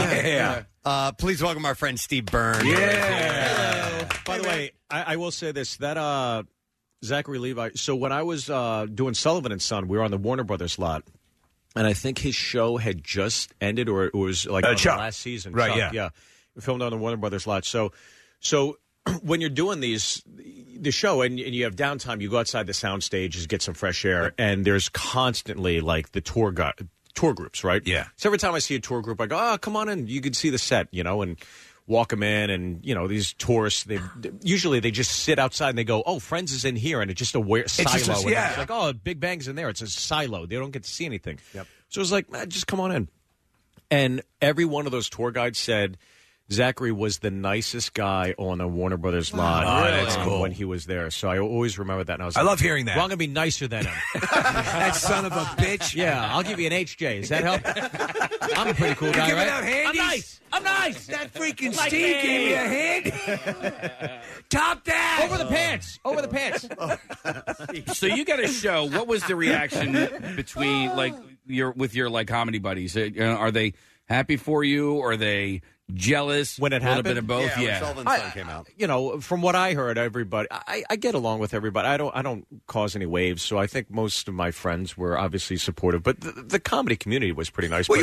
Please welcome our friend Steve Byrne. Yeah. By the way, I will say this, that Zachary Levi, so when I was doing Sullivan and Son, we were on the Warner Brothers lot, and I think his show had just ended, or it was like on the last season. Right, Chuck, yeah. We filmed on the Warner Brothers lot. So when you're doing the show and you have downtime, you go outside the sound stages, get some fresh air, and there's constantly like the tour groups, right? Yeah. So every time I see a tour group, I go, come on in. You can see the set, and walk them in. And, these tourists, usually they just sit outside and they go, oh, Friends is in here. And it's just a silo. It's like, oh, Big Bang's in there. It's a silo. They don't get to see anything. Yep. So it was like, just come on in. And every one of those tour guides said Zachary was the nicest guy on the Warner Brothers lot. Oh, that's cool. When he was there. So I always remember that. And I love hearing that. Well, I'm going to be nicer than him. That son of a bitch. Yeah, I'll give you an HJ. Does that help? I'm a pretty cool guy, giving right? out handies? I'm nice. That freaking Like Steve me. gave me a hand. Top that. Over the pants. So you got a show. What was the reaction between with your comedy buddies? Are they happy for you? Or are they jealous? When it a little happened? bit of both. When Sullivan's Son came out. From what I heard, everybody, I get along with everybody. I don't cause any waves, so I think most of my friends were obviously supportive. But the comedy community was pretty nice. Well, but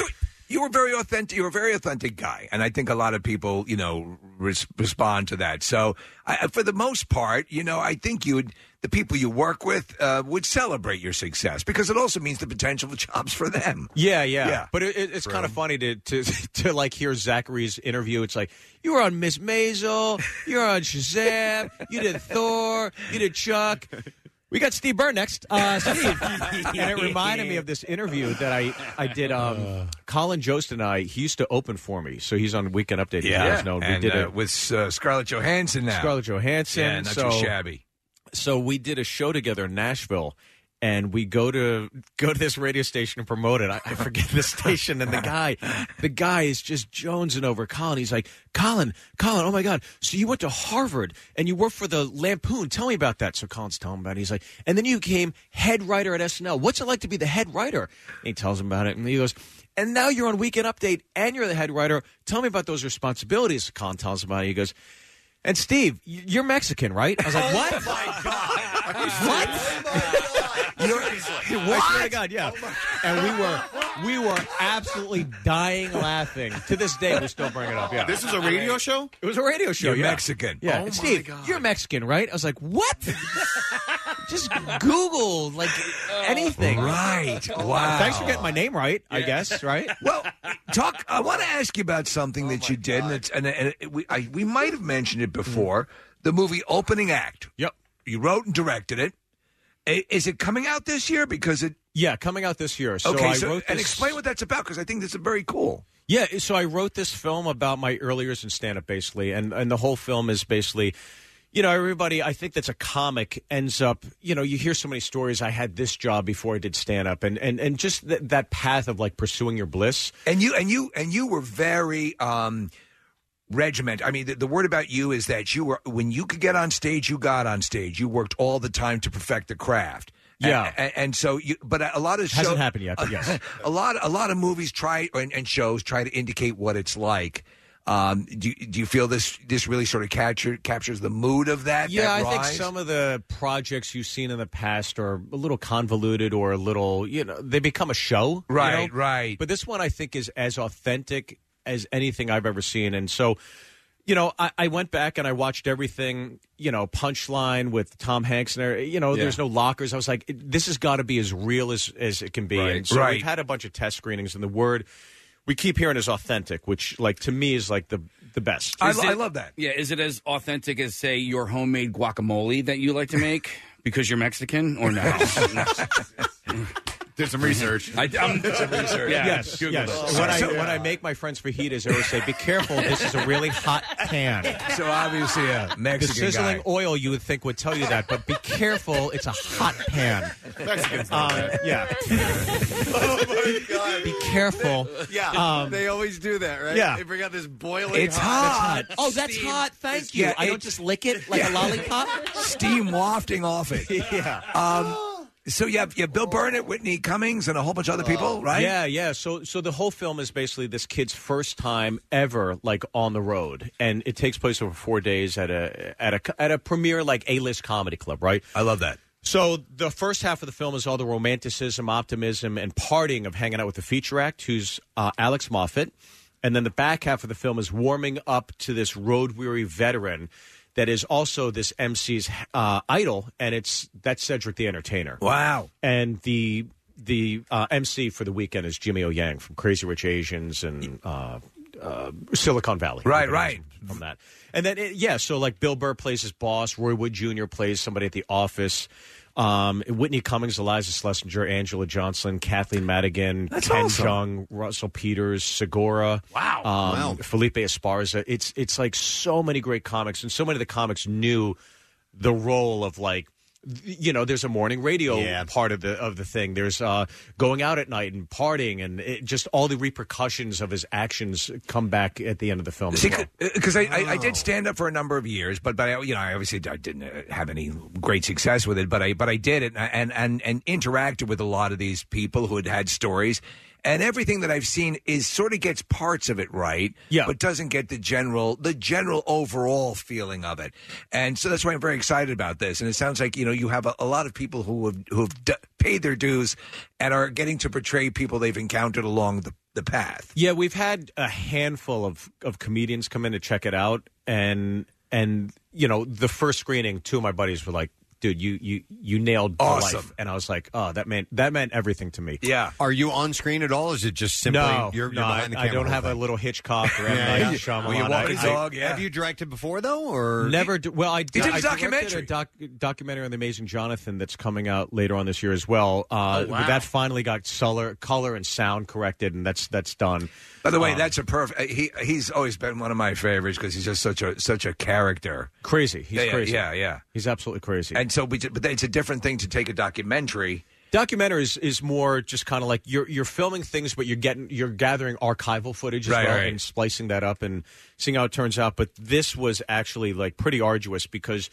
You were very authentic. You're a very authentic guy, and I think a lot of people, respond to that. So, for the most part, I think the people you work with would celebrate your success because it also means the potential for jobs for them. Yeah. But it's kind of funny to like hear Zachary's interview. It's like, you were on Miss Maisel, you were on Shazam, you did Thor, you did Chuck. We got Steve Byrne next. Steve. And it reminded me of this interview that I did. Colin Jost and he used to open for me. So he's on Weekend Update. Yeah. We and, did it with Scarlett Johansson now. Scarlett Johansson. Yeah, not too shabby. So we did a show together in Nashville. And we go to this radio station and promote it. I forget the station, and the guy is just jonesing over Colin. He's like, Colin, oh my God! So you went to Harvard and you worked for the Lampoon. Tell me about that. So Colin's telling him about it. He's like, and then you became head writer at SNL. What's it like to be the head writer? And he tells him about it, and he goes, and now you're on Weekend Update and you're the head writer. Tell me about those responsibilities. Colin tells him about it. He goes, and Steve, you're Mexican, right? I was like, what? Oh my God! What? I swear to God, yeah. And we were absolutely dying laughing. To this day, we still bring it up. Yeah. This is a radio show? It was a radio show. You're yeah. Mexican. Yeah. Oh, And Steve, you're Mexican, right? I was like, what? Just Google anything. Right. Wow. Thanks for getting my name right. I guess. Right. Well, I want to ask you about something that you did, and we might have mentioned it before. The movie Opening Act. Yep. You wrote and directed it. Is it coming out this year? Yeah, coming out this year. So okay, I wrote this, and explain what that's about, because I think this is very cool. Yeah, so I wrote this film about my early years in stand-up, basically, and the whole film is basically, everybody, I think that's a comic ends up, you hear so many stories. I had this job before I did stand-up, and just that path of like pursuing your bliss. And you were very regiment. I mean, the word about you is that you were, when you could get on stage, you got on stage. You worked all the time to perfect the craft. Yeah, and so, but a lot of hasn't happened yet. But yes, a lot of movies try and shows try to indicate what it's like. Do you feel this really sort of captures the mood of that? Yeah, that I think some of the projects you've seen in the past are a little convoluted or a little, they become a show. Right, right. But this one I think is as authentic as anything I've ever seen. And so, I went back and I watched everything, Punchline with Tom Hanks and, there's no lockers. I was like, this has got to be as real as it can be. Right, and so right. we've had a bunch of test screenings, and the word we keep hearing is authentic, which, like, to me is like the best. I love that. Yeah, is it as authentic as, say, your homemade guacamole that you like to make because you're Mexican, or no? Did some research. Did some research. Yeah. Yes. When I make my friends fajitas, I always say, be careful, this is a really hot pan. So obviously a Mexican The sizzling guy. oil you would think would tell you that, but be careful, it's a hot pan. Mexicans. Yeah. Oh my God! Be careful. Yeah, they always do that, right? Yeah. They bring out this boiling It's hot. Oh, that's hot. Thank you. Yeah, I don't just lick it like a lollipop. Steam wafting off it. Yeah. So you have Bill Burnett, Whitney Cummings, and a whole bunch of other people, right? Yeah. So the whole film is basically this kid's first time ever, like, on the road, and it takes place over 4 days at a premier, like, A-list comedy club, right? I love that. So the first half of the film is all the romanticism, optimism, and partying of hanging out with the feature act, who's Alex Moffat, and then the back half of the film is warming up to this road-weary veteran that is also this MC's idol, and that's Cedric the Entertainer. Wow. And the MC for the weekend is Jimmy O. Yang from Crazy Rich Asians and Silicon Valley. Right. From that. And then, so like Bill Burr plays his boss, Roy Wood Jr. plays somebody at the office, Whitney Cummings, Eliza Schlesinger, Angela Johnson, Kathleen Madigan, Ken Jeong, Russell Peters, Segura. Wow. Felipe Esparza. It's like so many great comics, and so many of the comics knew the role of, like, there's a morning radio part of the thing. There's going out at night and partying, and just all the repercussions of his actions come back at the end of the film. Because I did stand up for a number of years, but I obviously I didn't have any great success with it. But I did it and interacted with a lot of these people who had stories. And everything that I've seen is sort of gets parts of it right, but doesn't get the general overall feeling of it. And so that's why I'm very excited about this. And it sounds like you have a lot of people who have paid their dues and are getting to portray people they've encountered along the path. Yeah, we've had a handful of comedians come in to check it out, and the first screening, two of my buddies were like, dude, you nailed awesome. Life. And I was like, oh, that meant everything to me. Yeah. Are you on screen at all? Or is it just simply you're behind the camera? I don't have a little Hitchcock or M. Night Shyamalan. You walk his dog, yeah. Have you directed before, though? Or never. Well, I did. You did a documentary. Documentary on The Amazing Jonathan that's coming out later on this year as well. But that finally got color and sound corrected, and that's done. By the way, that's a perfect. He's always been one of my favorites because he's just such a character. Crazy. He's crazy. Yeah. He's absolutely crazy. And so, but it's a different thing to take a documentary. Documentary is more just kind of like you're filming things, but you're gathering archival footage as well and splicing that up and seeing how it turns out. But this was actually like pretty arduous because,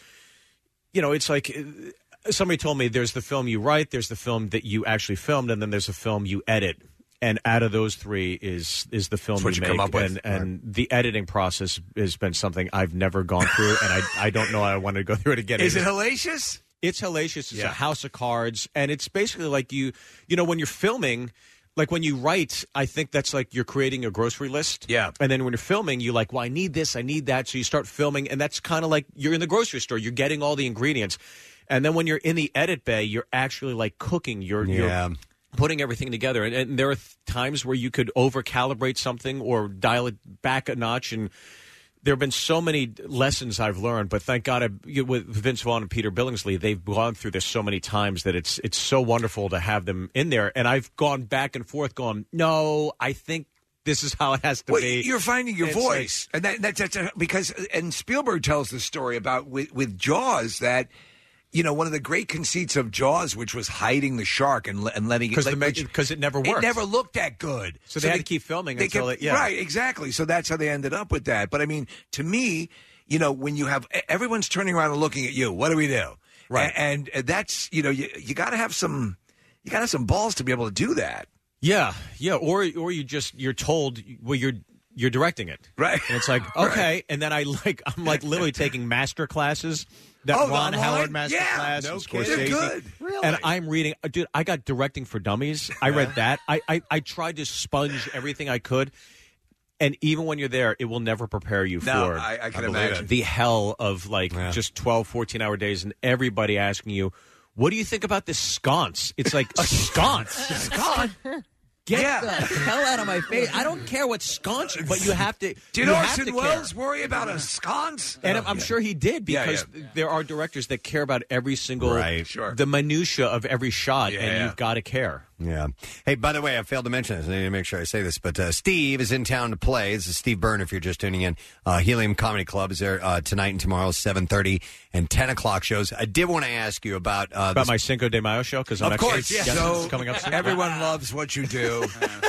it's like somebody told me there's the film you write, there's the film that you actually filmed, and then there's a film you edit. And out of those three is the film you make. Come up with. And the editing process has been something I've never gone through, and I don't know I want to go through it again. Is it hellacious? It's hellacious. It's a house of cards, and it's basically like you when you're filming, like when you write, I think that's like you're creating a grocery list. Yeah. And then when you're filming, you're like, well, I need this, I need that. So you start filming, and that's kind of like you're in the grocery store. You're getting all the ingredients. And then when you're in the edit bay, you're actually like cooking. You're putting everything together. And there are times where you could over-calibrate something or dial it back a notch. And there have been so many lessons I've learned. But thank God, with Vince Vaughn and Peter Billingsley, they've gone through this so many times that it's so wonderful to have them in there. And I've gone back and forth going, no, I think this is how it has to be. You're finding your voice. And that's because Spielberg tells the story about with Jaws that one of the great conceits of Jaws, which was hiding the shark and letting it... Because it never worked. It never looked that good. So they had to keep filming until it... Yeah. Right, exactly. So that's how they ended up with that. But, I mean, to me, when you have... Everyone's turning around and looking at you. What do we do? Right. And that's... You got to have some... You got to have some balls to be able to do that. Yeah. Or you're told... Well, you're directing it. Right. And it's like, okay. Right. And then I'm literally taking master classes... That Ron Howard master class, no Scorsese. They're good. Really? And I'm reading, dude. I got Directing for Dummies. I read that. I tried to sponge everything I could, and even when you're there, it will never prepare you for. I can imagine the hell of just 12, 14-hour days, and everybody asking you, "What do you think about this sconce?" It's like a sconce. Sconce. Get the hell out of my face. I don't care what sconce, but you have to. Did Orson Welles worry about a sconce? And I'm sure he did because there are directors that care about every single, the minutia of every shot, and you've got to care. Yeah. Hey, by the way, I failed to mention this. I need to make sure I say this, but Steve is in town to play. This is Steve Byrne, if you're just tuning in. Helium Comedy Club is there tonight and tomorrow, 7:30 and 10 o'clock shows. I did want to ask you about my Cinco de Mayo show, because I'm so coming up soon. Everyone loves what you do.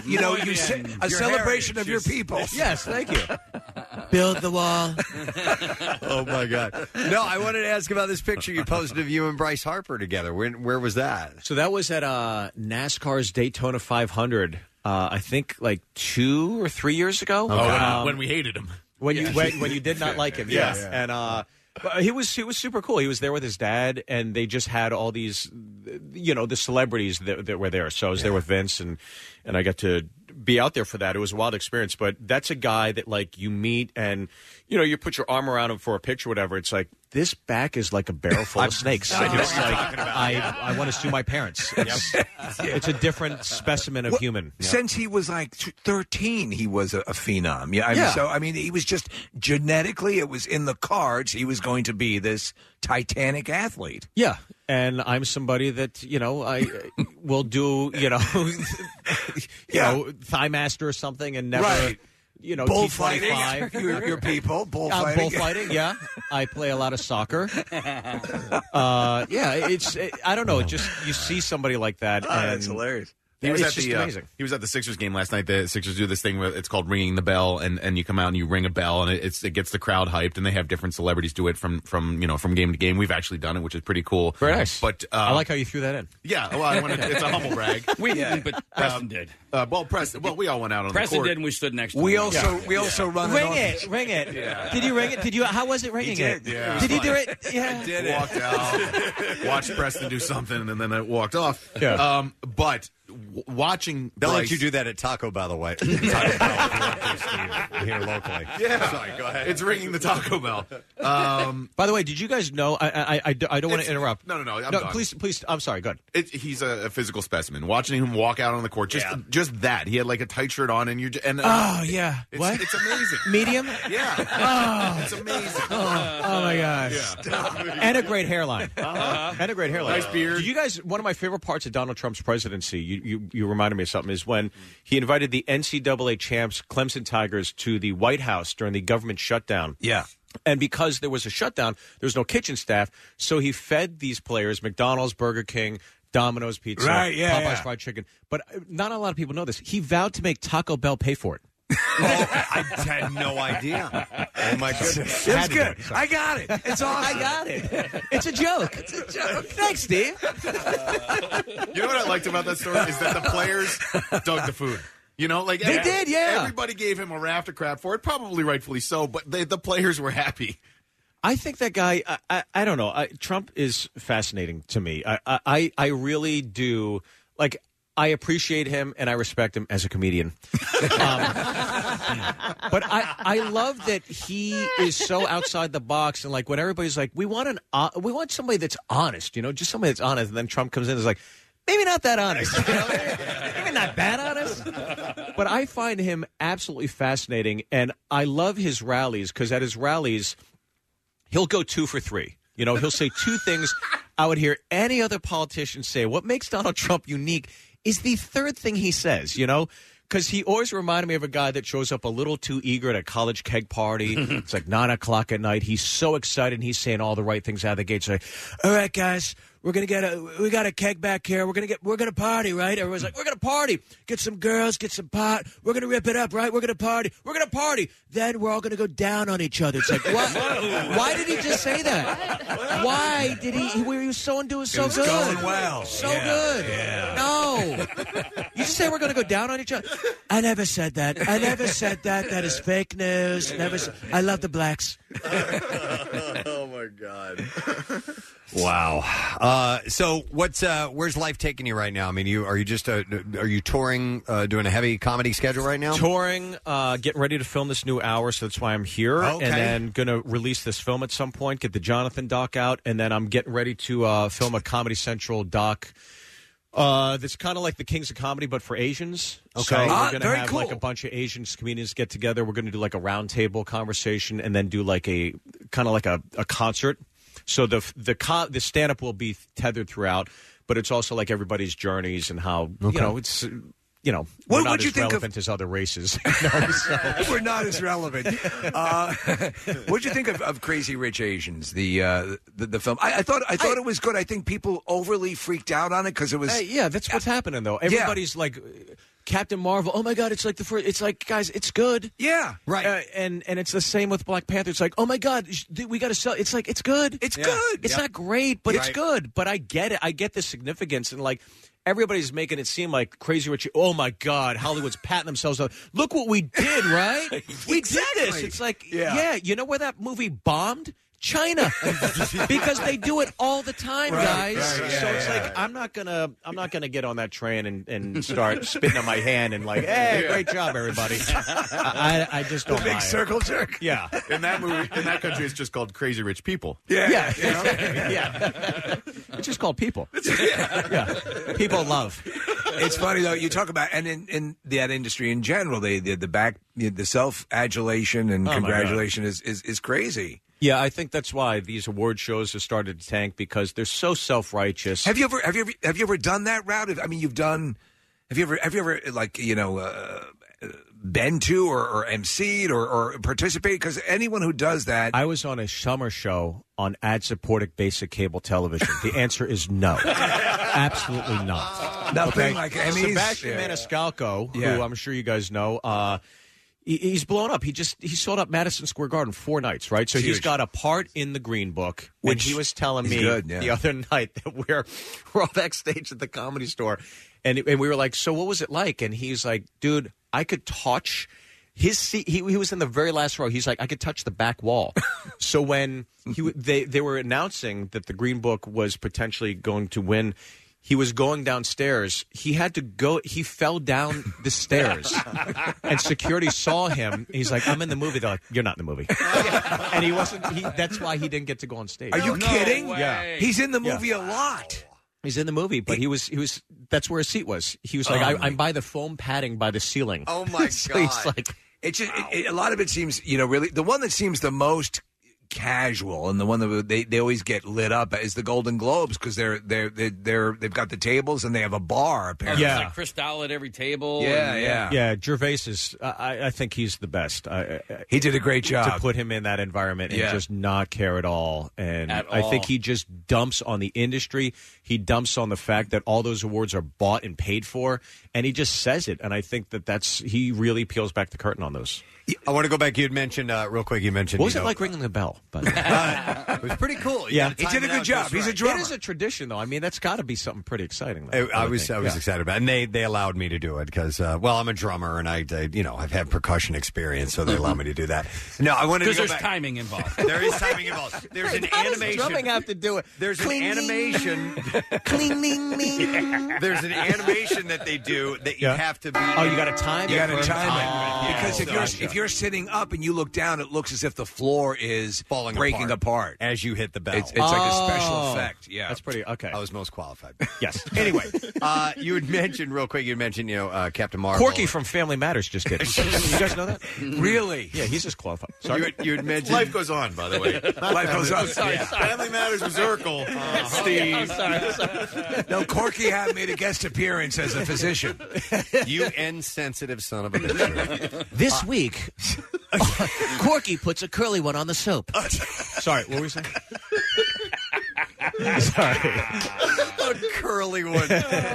A celebration of your people. Yes, thank you. Build the wall. Oh, my God. No, I wanted to ask about this picture you posted of you and Bryce Harper together. Where was that? So that was at NASCAR's Daytona 500, I think like 2 or 3 years ago. When we hated him. When you did not like him. Yes. Yeah. And he was super cool. He was there with his dad, and they just had all these, the celebrities that were there. So I was there with Vince, and I got to be out there for that. It was a wild experience. But that's a guy that you meet, and you put your arm around him for a picture, whatever. It's like, this back is like a barrel full of snakes. I want to sue my parents. It's a different specimen of human. Since he was 13, he was a phenom. So I mean, he was just genetically, it was in the cards. He was going to be this titanic athlete. Yeah, and I'm somebody that I will do Thigh Master or something, and never. Right. Bullfighting. Your people. Bullfighting. Bullfighting, yeah. I play a lot of soccer. I don't know. It just, you see somebody like that. That's hilarious. He was It's at just the amazing. he was at the Sixers game last night. The Sixers do this thing where it's called ringing the bell, and you come out and you ring a bell, and it gets the crowd hyped, and they have different celebrities do it from game to game. We've actually done it, which is pretty cool. Very nice. But I like how you threw that in. Yeah, well, it's a humble brag. We didn't, but Preston did. We all went out on Preston the court. did, and we stood next to We him. also run Ring it. Yeah. Did you ring it? Did you? How was it ringing it? Yeah. Did you do it? Yeah. I did walked out, watched Preston do something, and then I walked off. Yeah. But watching They'll Bryce, let you do that at Taco, by the way. Taco Bell, Steve, here locally. Yeah. Sorry, go ahead. It's ringing the Taco Bell. By the way, did you guys know? I don't want to interrupt. No. I'm done. Please. I'm sorry. Go ahead. He's a physical specimen. Watching him walk out on the court, just that. He had like a tight shirt on, and Oh yeah. What? It's amazing. Medium? Yeah. It's amazing. Oh my gosh. And a great hairline. And a great hairline. Nice beard. Did you guys? One of my favorite parts of Donald Trump's presidency, you reminded me of something, is when he invited the NCAA champs Clemson Tigers to the White House during the government shutdown. Yeah. And because there was a shutdown, there was no kitchen staff, so he fed these players McDonald's, Burger King, Domino's Pizza, Popeye's fried chicken. But not a lot of people know this. He vowed to make Taco Bell pay for it. I had no idea. Oh my goodness. It's good. I got it. It's awesome. I got it. It's a joke. Thanks, Steve. You know what I liked about that story is that the players dug the food. You know, like They did, yeah. Everybody gave him a raft of crap for it, probably rightfully so. But the players were happy. I think that guy, I don't know. Trump is fascinating to me. I really do. Like, I appreciate him and I respect him as a comedian. But I love that he is so outside the box, and like when everybody's like, we want somebody that's honest, just somebody that's honest, and then Trump comes in and is like, maybe not that honest, maybe not that honest. But I find him absolutely fascinating, and I love his rallies because at his rallies, he'll go 2 for 3. He'll say 2 things I would hear any other politician say. What makes Donald Trump unique is the third thing he says, because he always reminded me of a guy that shows up a little too eager at a college keg party. It's like 9 o'clock at night. He's so excited, and he's saying all the right things out of the gate. So, all right, guys, we got a keg back here. We're gonna party, right? Everyone's like, we're gonna party. Get some girls, get some pot. We're gonna rip it up, right? We're gonna party. Then we're all gonna go down on each other. It's like, what? Why did he just say that? Why did he? He was so doing so good. Going well. So good. Yeah. No. You just say we're going to go down on each other? I never said that. That is fake news. I love the blacks. Oh, my God. Wow. So where's life taking you right now? I mean, are you touring, doing a heavy comedy schedule right now? Touring, getting ready to film this new hour, so that's why I'm here. Okay. And then going to release this film at some point, get the Jonathan doc out, and then I'm getting ready to film a Comedy Central doc that's kind of like the Kings of Comedy, but for Asians. Okay. So we're going to very have cool. like a bunch of Asian comedians get together. We're going to do like a roundtable conversation and then do like a kind of like a concert. So the stand-up will be tethered throughout, but it's also like everybody's journeys and how, it's... we're What not would you as think relevant as other races. We're not as relevant. What'd you think of Crazy Rich Asians, the film? I thought it was good. I think people overly freaked out on it because it was. Yeah, that's what's happening though. Everybody's like Captain Marvel. Oh my God, it's like the first. It's like, guys, it's good. Yeah, right. And it's the same with Black Panther. It's like, oh my God, we got to sell. It's like it's good. It's good. It's not great, but it's good. But I get it. I get the significance and like. Everybody's making it seem like Crazy Rich. Oh my God, Hollywood's patting themselves up. Look what we did, right? We did this. It's like, yeah, you know where that movie bombed? China, because they do it all the time, guys. Right, so it's like I'm not gonna get on that train and start spitting on my hand and like, hey, great job, everybody. I just don't. The big buy circle jerk. Yeah, in that movie, in that country, it's just called Crazy Rich People. Yeah. It's just called people. Yeah, people love. It's funny though. You talk about and in that industry in general, the self-adulation and congratulation is crazy. Yeah, I think that's why these award shows have started to tank because they're so self-righteous. Have you ever done that route? I mean, you've done. Have you ever like been to or emceed or participated? Because anyone who does that, I was on a summer show on ad-supported basic cable television. The answer is no. Absolutely not. Nothing like Emmys. Sebastian Maniscalco, who I'm sure you guys know, he's blown up. He sold out Madison Square Garden 4 nights, right? So he's got a part in the Green Book, which he was telling me the other night that we're all backstage at the Comedy Store, and we were like, "So what was it like?" And he's like, "Dude, I could touch." His seat, he was in the very last row. He's like, I could touch the back wall. So when they were announcing that the Green Book was potentially going to win, he was going downstairs. He had to go. He fell down the stairs, and security saw him. He's like, I'm in the movie. They're like, you're not in the movie. And he wasn't. That's why he didn't get to go on stage. Are you kidding? Yeah, he's in the movie a lot. He's in the movie, but he was. That's where his seat was. He was like, I'm by the foam padding by the ceiling. Oh my So God! he's like, it's just, a lot of it seems, really the one that seems the most casual and the one that they always get lit up is the Golden Globes because they've got the tables and they have a bar apparently. There's like Cristal at every table. Yeah. Gervais is. I think he's the best. He did a great job to put him in that environment and just not care at all. And At I all. think he just dumps on the industry. He dumps on the fact that all those awards are bought and paid for, and he just says it. And I think he really peels back the curtain on those. I want to go back. You had mentioned real quick. You mentioned what was it like ringing the bell? It was pretty cool. Yeah, he did a good job. He's a drummer. It is a tradition, though. I mean, that's got to be something pretty exciting. Though, I was excited about it. And they allowed me to do it because, I'm a drummer and I've had percussion experience, so they allowed me to do that. No, I wanted to go there's back. timing involved. There is timing involved. There's an How animation. does drumming have to do it? There's Cling, an animation. Cling. There's an animation that they do that you have to be. Oh, you got to time it. You got to for time time. it because Yeah. if you're sitting up and you look down, it looks as if the floor is Falling breaking apart. as you hit the bell. It's like a special effect. Yeah, That's pretty okay. I was most qualified. Yes. Anyway, you had mentioned real quick. You had mentioned Captain Marvel. Corky from Family Matters just did. You guys know that? Really? Yeah, he's just qualified. Sorry. You had mentioned Life goes on, by the way. Life goes on. Sorry. Family Matters with Urkel. Steve. I'm sorry. No, Corky had made a guest appearance as a physician. You insensitive son of a bitch. This week, Corky puts a curly one on the soap. Sorry, what were you saying? A curly one.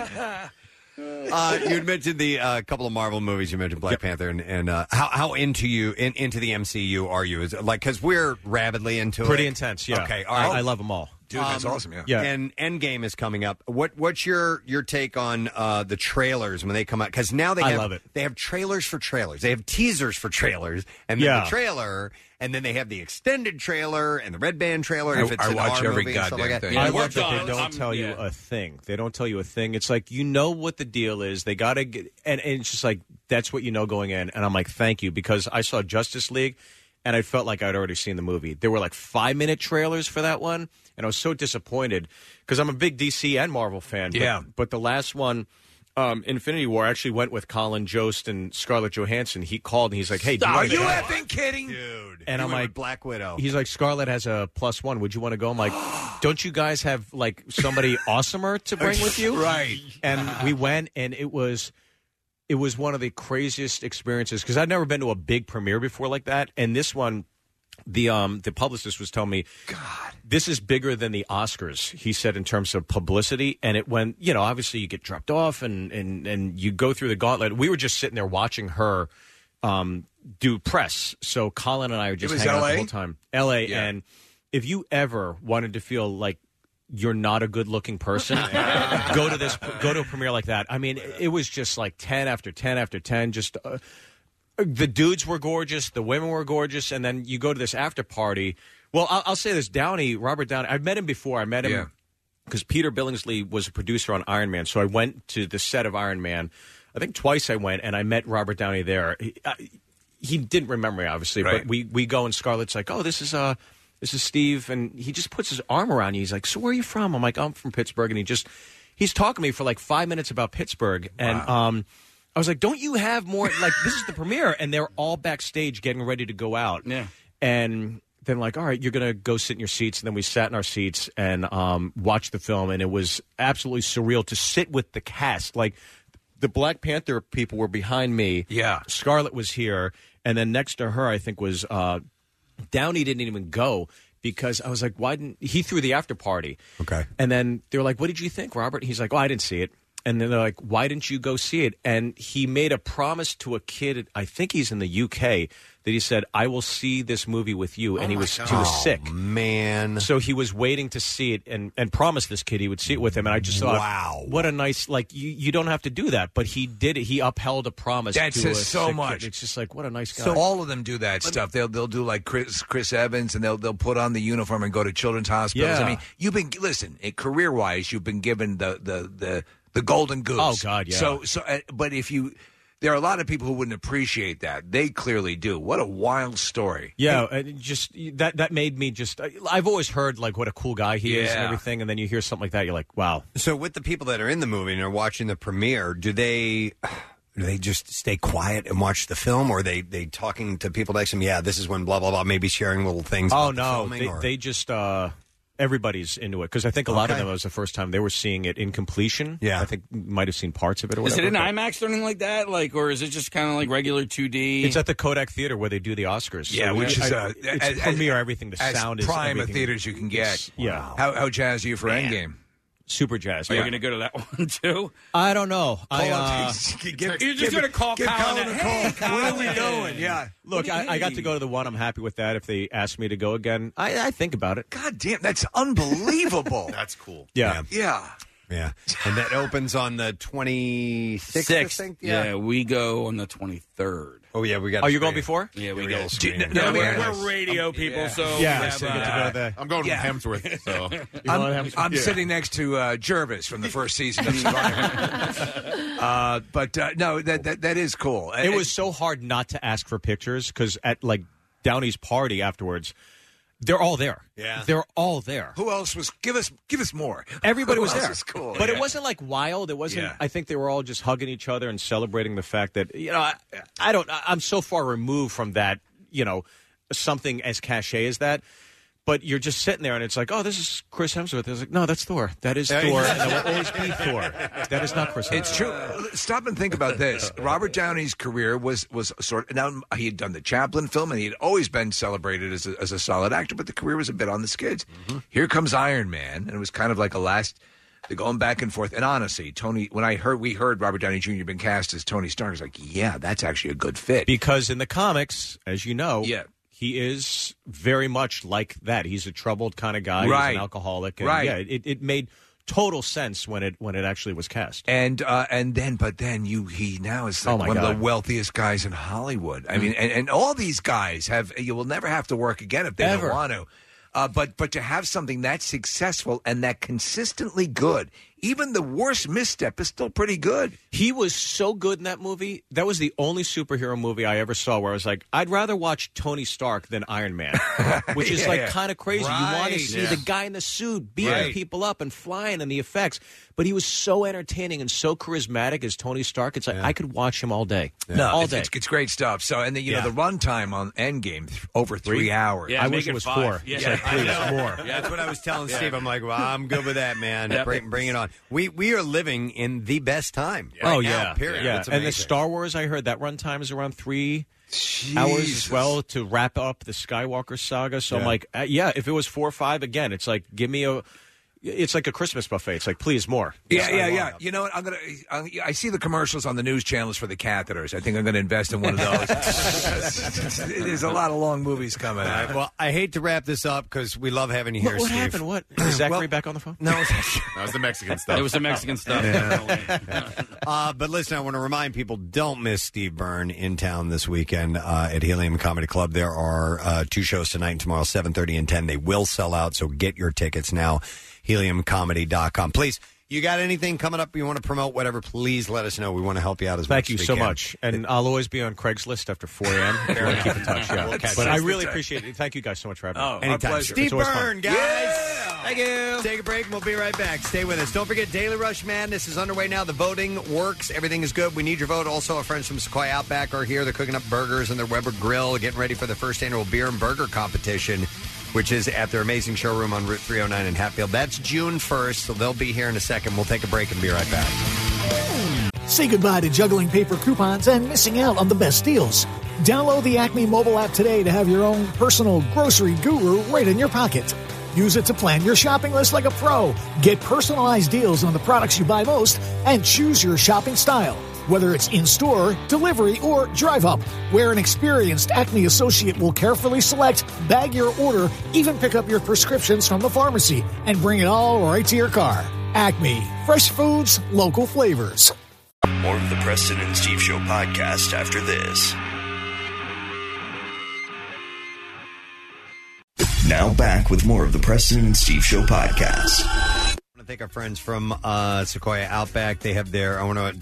You had mentioned the couple of Marvel movies. You mentioned Black Panther, and how into the MCU are you? Is it like because we're rabidly into Pretty it? intense. Yeah. Okay. All right. I love them all. Dude, that's awesome. Yeah. Yeah. And Endgame is coming up. What's your take on the trailers when they come out? Because now I love it. They have trailers for trailers. They have teasers for trailers, and then the trailer, and then they have the extended trailer and the red band trailer. If it's I an watch R every movie and stuff like goddamn that. thing. I we're love that done. they don't tell you yeah. a thing. They don't tell you a thing. It's like you know what the deal is. They got to get, and it's just like that's what you know going in. And I'm like, thank you, because I saw Justice League, and I felt like I'd already seen the movie. There were like 5-minute trailers for that one, and I was so disappointed because I'm a big DC and Marvel fan. But the last one, Infinity War, I actually went with Colin Jost and Scarlett Johansson. He called and he's like, "Hey, Are you effing kidding?" Dude. And I'm went like, with Black Widow. He's like, Scarlett has a +1. Would you want to go? I'm like, don't you guys have like somebody awesomer to bring with you? Right. And we went, and it was one of the craziest experiences because I'd never been to a big premiere before like that. And this one, the publicist was telling me, God, this is bigger than the Oscars. He said in terms of publicity, and it went. Obviously you get dropped off, and you go through the gauntlet. We were just sitting there watching her. Do press. So Colin and I were just hanging out the whole time. LA. Yeah. And if you ever wanted to feel like you're not a good looking person, go to a premiere like that. I mean, it was just like 10 after 10 after 10. Just the dudes were gorgeous. The women were gorgeous. And then you go to this after party. Well, I'll say this. Robert Downey, I've met him before. I met him because Peter Billingsley was a producer on Iron Man. So I went to the set of Iron Man. I think twice I went, and I met Robert Downey there. He didn't remember me, obviously, right. but we go, and Scarlett's like, "Oh, this is Steve," and he just puts his arm around you. He's like, "So where are you from?" I'm like, "I'm from Pittsburgh," and he's talking to me for like 5 minutes about Pittsburgh, and I was like, "Don't you have more?" Like, this is the premiere, and they're all backstage getting ready to go out, and then like, all right, you're gonna go sit in your seats, and then we sat in our seats and watched the film, and it was absolutely surreal to sit with the cast, like. The Black Panther people were behind me. Yeah. Scarlett was here. And then next to her, I think, was Downey didn't even go because I was like, why didn't he threw the after party? Okay. And then they were like, what did you think, Robert? He's like, oh, I didn't see it. And then they're like, why didn't you go see it? And he made a promise to a kid, I think he's in the UK, that he said, I will see this movie with you. And he was sick. Man. So he was waiting to see it and promised this kid he would see it with him. And I just thought, wow, what a nice, like, you don't have to do that. But he did it. He upheld a promise. That to says a so sick much. kid. It's just like, what a nice guy. So all of them do that stuff. They'll do like Chris Evans, and they'll put on the uniform and go to children's hospitals. Yeah. I mean, you've been career wise, you've been given the golden goose. Oh God, yeah. So but if you. There are a lot of people who wouldn't appreciate that. They clearly do. What a wild story. Yeah, just that made me just. I've always heard like what a cool guy he is and everything, and then you hear something like that, you're like, wow. So with the people that are in the movie and are watching the premiere, do they just stay quiet and watch the film, or are they talking to people next to them? Yeah, this is when blah blah blah. Maybe sharing little things. Oh about the no, filming, they just. Everybody's into it because I think a lot of them it was the first time they were seeing it in completion. Yeah, I think might have seen parts of it. Or is whatever, it in IMAX or anything like that? Like, or is it just kind of like regular 2D? It's at the Kodak Theater where they do the Oscars. Yeah, so which is it's premiere. Everything, the sound is prime everything. of theaters you can get. Yeah. How jazzed are you for Endgame? Super jazzed. Are you going to go to that one too? I don't know. You're just going to call Colin. Hey, Colin, where are we going? Yeah. Look, I got to go to the one. I'm happy with that. If they ask me to go again, I think about it. God damn, that's unbelievable. That's cool. Yeah. Yeah. And that opens on the 26th, I think? Yeah, we go on the 23rd. Oh, yeah, we got. Oh, you're going before? Yeah, we go. We're radio people, so I'm going with Hemsworth. So I'm sitting next to Jervis from the first season of Survivor. But no, that is cool. It was so hard not to ask for pictures because at like Downey's party afterwards, they're all there. Yeah, they're all there. Who else was? Give us more. Everybody was Who else there. is cool. But it wasn't like wild. It wasn't. Yeah. I think they were all just hugging each other and celebrating the fact that I don't. I'm so far removed from that. Something as cachet as that. But you're just sitting there, and it's like, oh, this is Chris Hemsworth. I was like, no, that's Thor. That is Thor, and that will always be Thor. That is not Chris Hemsworth. It's true. Stop and think about this. Robert Downey's career was sort of... Now, he had done the Chaplin film, and he had always been celebrated as a solid actor, but the career was a bit on the skids. Mm-hmm. Here comes Iron Man, and it was kind of like a last... They're going back and forth. And honestly, Tony, when we heard Robert Downey Jr. been cast as Tony Stark, I was like, yeah, that's actually a good fit. Because in the comics, as you know... Yeah. He is very much like that. He's a troubled kind of guy. Right. He's an alcoholic. And right. Yeah, it made total sense when it actually was cast. And then he now is like one of the wealthiest guys in Hollywood. I mean, and all these guys you will never have to work again if they don't want to. But to have something that successful and that consistently good, even the worst misstep is still pretty good. He was so good in that movie. That was the only superhero movie I ever saw where I was like, I'd rather watch Tony Stark than Iron Man, which is kind of crazy. Right. You want to see the guy in the suit beating people up and flying and the effects. But he was so entertaining and so charismatic as Tony Stark. It's like I could watch him all day. No, all day. It's great stuff. So, and then the runtime on Endgame over 3 hours. Yeah, I wish it was 4. Yeah, like, please, more. Yeah, that's what I was telling Steve. I'm like, well, I'm good with that, man. Bring it on. We are living in the best time. Right now, period. Yeah. It's And the amazing. Star Wars, I heard that runtime is around 3 hours as well to wrap up the Skywalker saga. So I'm like, if it was 4 or 5, again, it's like, give me a... It's like a Christmas buffet. It's like, please, more. Yeah. You know what? I see the commercials on the news channels for the catheters. I think I'm going to invest in one of those. There's a lot of long movies coming out. Well, I hate to wrap this up because we love having you here, What Steve. happened? What? Is Zachary back on the phone? No. That was the Mexican stuff. It was the Mexican stuff. But listen, I want to remind people, don't miss Steve Byrne in town this weekend at Helium Comedy Club. There are 2 shows tonight and tomorrow, 7:30 and 10. They will sell out, so get your tickets now. HeliumComedy.com. Please, you got anything coming up you want to promote, whatever, please let us know. We want to help you out as much Thank you as we so can. much. And I'll always be on Craigslist after 4 a.m. If you want to keep in touch. Yeah. But I really appreciate it. Thank you guys so much for having me. Anytime. Pleasure. Steve It's always fun. Byrne, guys. Thank you. Take a break and we'll be right back. Stay with us. Don't forget, Daily Rush Madness is underway now. The voting works. Everything is good. We need your vote. Also, our friends from Sequoia Outback are here. They're cooking up burgers in their Weber Grill, getting ready for the first annual beer and burger competition, which is at their amazing showroom on Route 309 in Hatfield. That's June 1st, so they'll be here in a second. We'll take a break and be right back. Say goodbye to juggling paper coupons and missing out on the best deals. Download the Acme mobile app today to have your own personal grocery guru right in your pocket. Use it to plan your shopping list like a pro. Get personalized deals on the products you buy most and choose your shopping style. Whether it's in-store, delivery, or drive-up, where an experienced Acme associate will carefully select, bag your order, even pick up your prescriptions from the pharmacy, and bring it all right to your car. Acme. Fresh foods, local flavors. More of the Preston and Steve Show podcast after this. Now back with more of the Preston and Steve Show podcast. I want to thank our friends from Sequoia Outback. They have their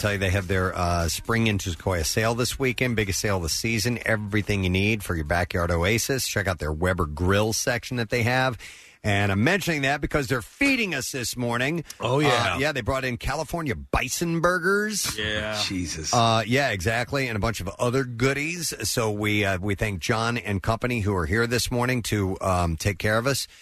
Spring into Sequoia sale this weekend. Biggest sale of the season. Everything you need for your backyard oasis. Check out their Weber Grill section that they have. And I'm mentioning that because they're feeding us this morning. Oh, yeah. Yeah, they brought in California bison burgers. Yeah. Jesus. Yeah, exactly. And a bunch of other goodies. So we thank John and company who are here this morning to take care of us.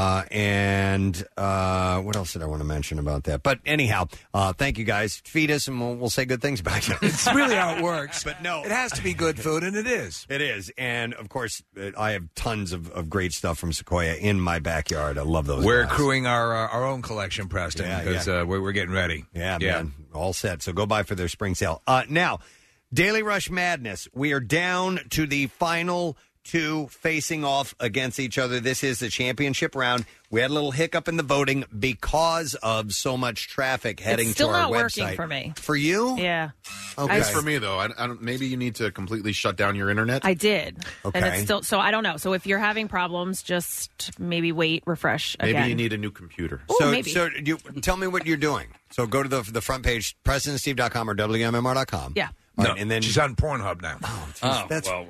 And what else did I want to mention about that? But anyhow, thank you guys. Feed us and we'll say good things about you. It's really how it works. But no. It has to be good food, and it is. It is. And, of course, I have tons of great stuff from Sequoia in my backyard. I love those We're guys. accruing our own collection, Preston, because we're getting ready. Yeah, man. All set. So go by for their spring sale. Now, Daily Rush Madness. We are down to the final two facing off against each other. This is the championship round. We had a little hiccup in the voting because of so much traffic heading It's still to our not website. working for me. For you? Yeah. Okay. It's for me though. I don't. Maybe you need to completely shut down your internet. I did. Okay. And it's still, so I don't know. So if you're having problems, just maybe wait, refresh again. Maybe you need a new computer. Ooh, maybe. So you tell me what you're doing. So go to the front page, PresidentSteve.com or WMMR.com. Yeah. All No, right, and then she's on Pornhub now. That's step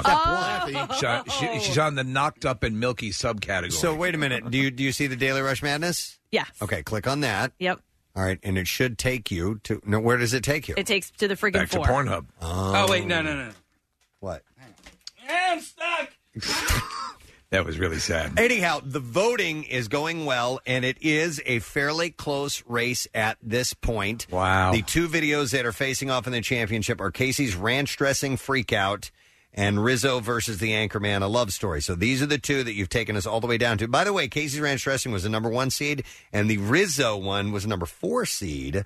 one. She's on the knocked up and milky subcategory. So wait a minute. Do you see the Daily Rush Madness? Yes. Okay, click on that. Yep. All right, and it should take you to. No, where does it take you? It takes to the friggin' Back to four. Pornhub. Oh, wait, no. What? I'm stuck. That was really sad. Anyhow, the voting is going well, and it is a fairly close race at this point. Wow. The two videos that are facing off in the championship are Casey's ranch dressing freakout and Rizzo versus the Anchorman, a love story. So these are the two that you've taken us all the way down to. By the way, Casey's ranch dressing was the number 1 seed, and the Rizzo one was the number 4 seed.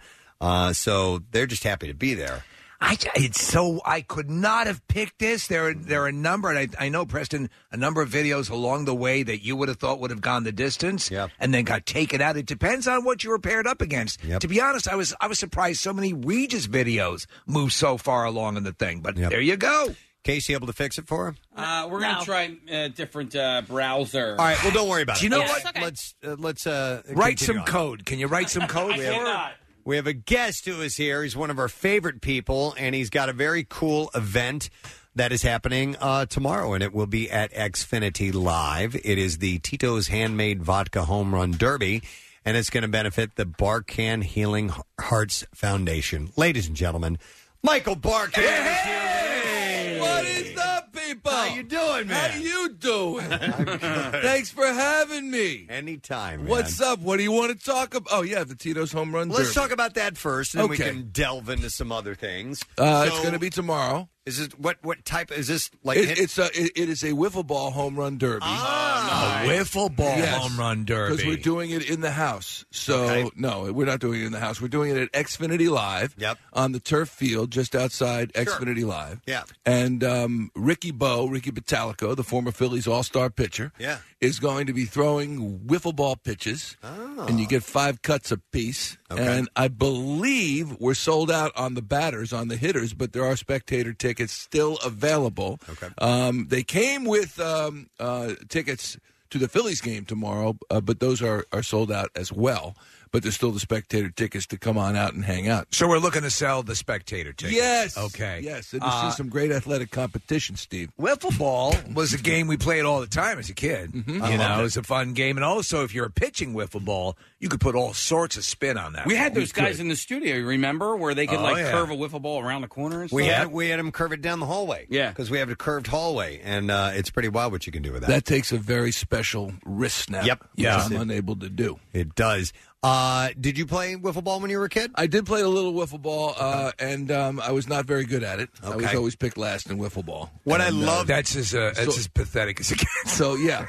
So they're just happy to be there. I could not have picked this. There are a number, and I know, Preston, a number of videos along the way that you would have thought would have gone the distance, and then got taken out. It depends on what you were paired up against. To be honest, I was surprised so many Regis videos moved so far along in the thing. But there you go. Casey, able to fix it for him? We're going to try a different browser. All right, well, don't worry about it. Do you know what? Okay. Let's write continue some on. code. Can you write some code for her? We have a guest who is here. He's one of our favorite people, and he's got a very cool event that is happening tomorrow, and it will be at Xfinity Live. It is the Tito's Handmade Vodka Home Run Derby, and it's going to benefit the Barkan Healing Hearts Foundation. Ladies and gentlemen, Michael Barkan is here. What is up, people? How you doing, man? How you doing? Thanks for having me. Anytime, man. What's up? What do you want to talk about? Oh, yeah, the Tito's Home Run Let's Derby. talk about that first, and then we Okay. can delve into some other things. It's going to be tomorrow. Is this what type? Is this like? It is a wiffle ball home run derby. A wiffle ball home run derby. Because we're doing it in the house. So, no, we're not doing it in the house. We're doing it at Xfinity Live on the turf field just outside Xfinity Live. Yeah. And Ricky Bottalico, the former Phillies all-star pitcher, is going to be throwing wiffle ball pitches. And you get 5 cuts apiece. Okay. And I believe we're sold out on the batters, on the hitters, but there are spectator tickets still available. Okay. They came with tickets to the Phillies game tomorrow, but those are sold out as well. But there's still the spectator tickets to come on out and hang out. So we're looking to sell the spectator tickets. Yes. Okay. Yes. And to see some great athletic competition, Steve. Wiffle ball was a game we played all the time as a kid. Mm-hmm. You know, it was a fun game. And also, if you're a pitching wiffle ball, you could put all sorts of spin on that. We had those guys could. in the studio, you remember, where they could curve a wiffle ball around the corner and stuff? We had them curve it down the hallway. Yeah. Because we have a curved hallway, and it's pretty wild what you can do with that. That takes a very special wrist snap. Yep. Which I'm unable to do. It does. Did you play wiffle ball when you were a kid? I did play a little wiffle ball, and I was not very good at it. I was always picked last in wiffle ball. What I love that's as pathetic as it gets. So yeah,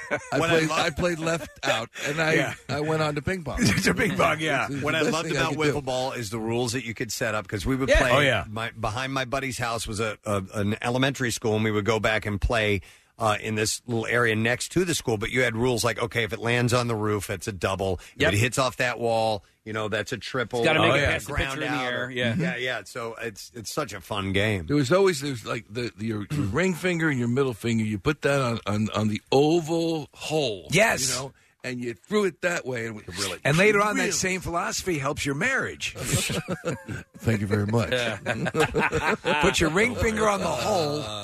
I played left out, and I went on to ping pong. To ping pong, yeah. What I loved about wiffle ball is the rules that you could set up because we would play. Oh yeah. Behind my buddy's house was an elementary school, and we would go back and play. In this little area next to the school, but you had rules like, okay, if it lands on the roof, it's a double. If it hits off that wall, that's a triple. Got to make it past the pitcher in the air. Yeah. So it's such a fun game. There's like your ring finger and your middle finger. You put that on the oval hole. Yes. And you threw it that way, and And later on, that same philosophy helps your marriage. Thank you very much. Put your ring finger on the hole.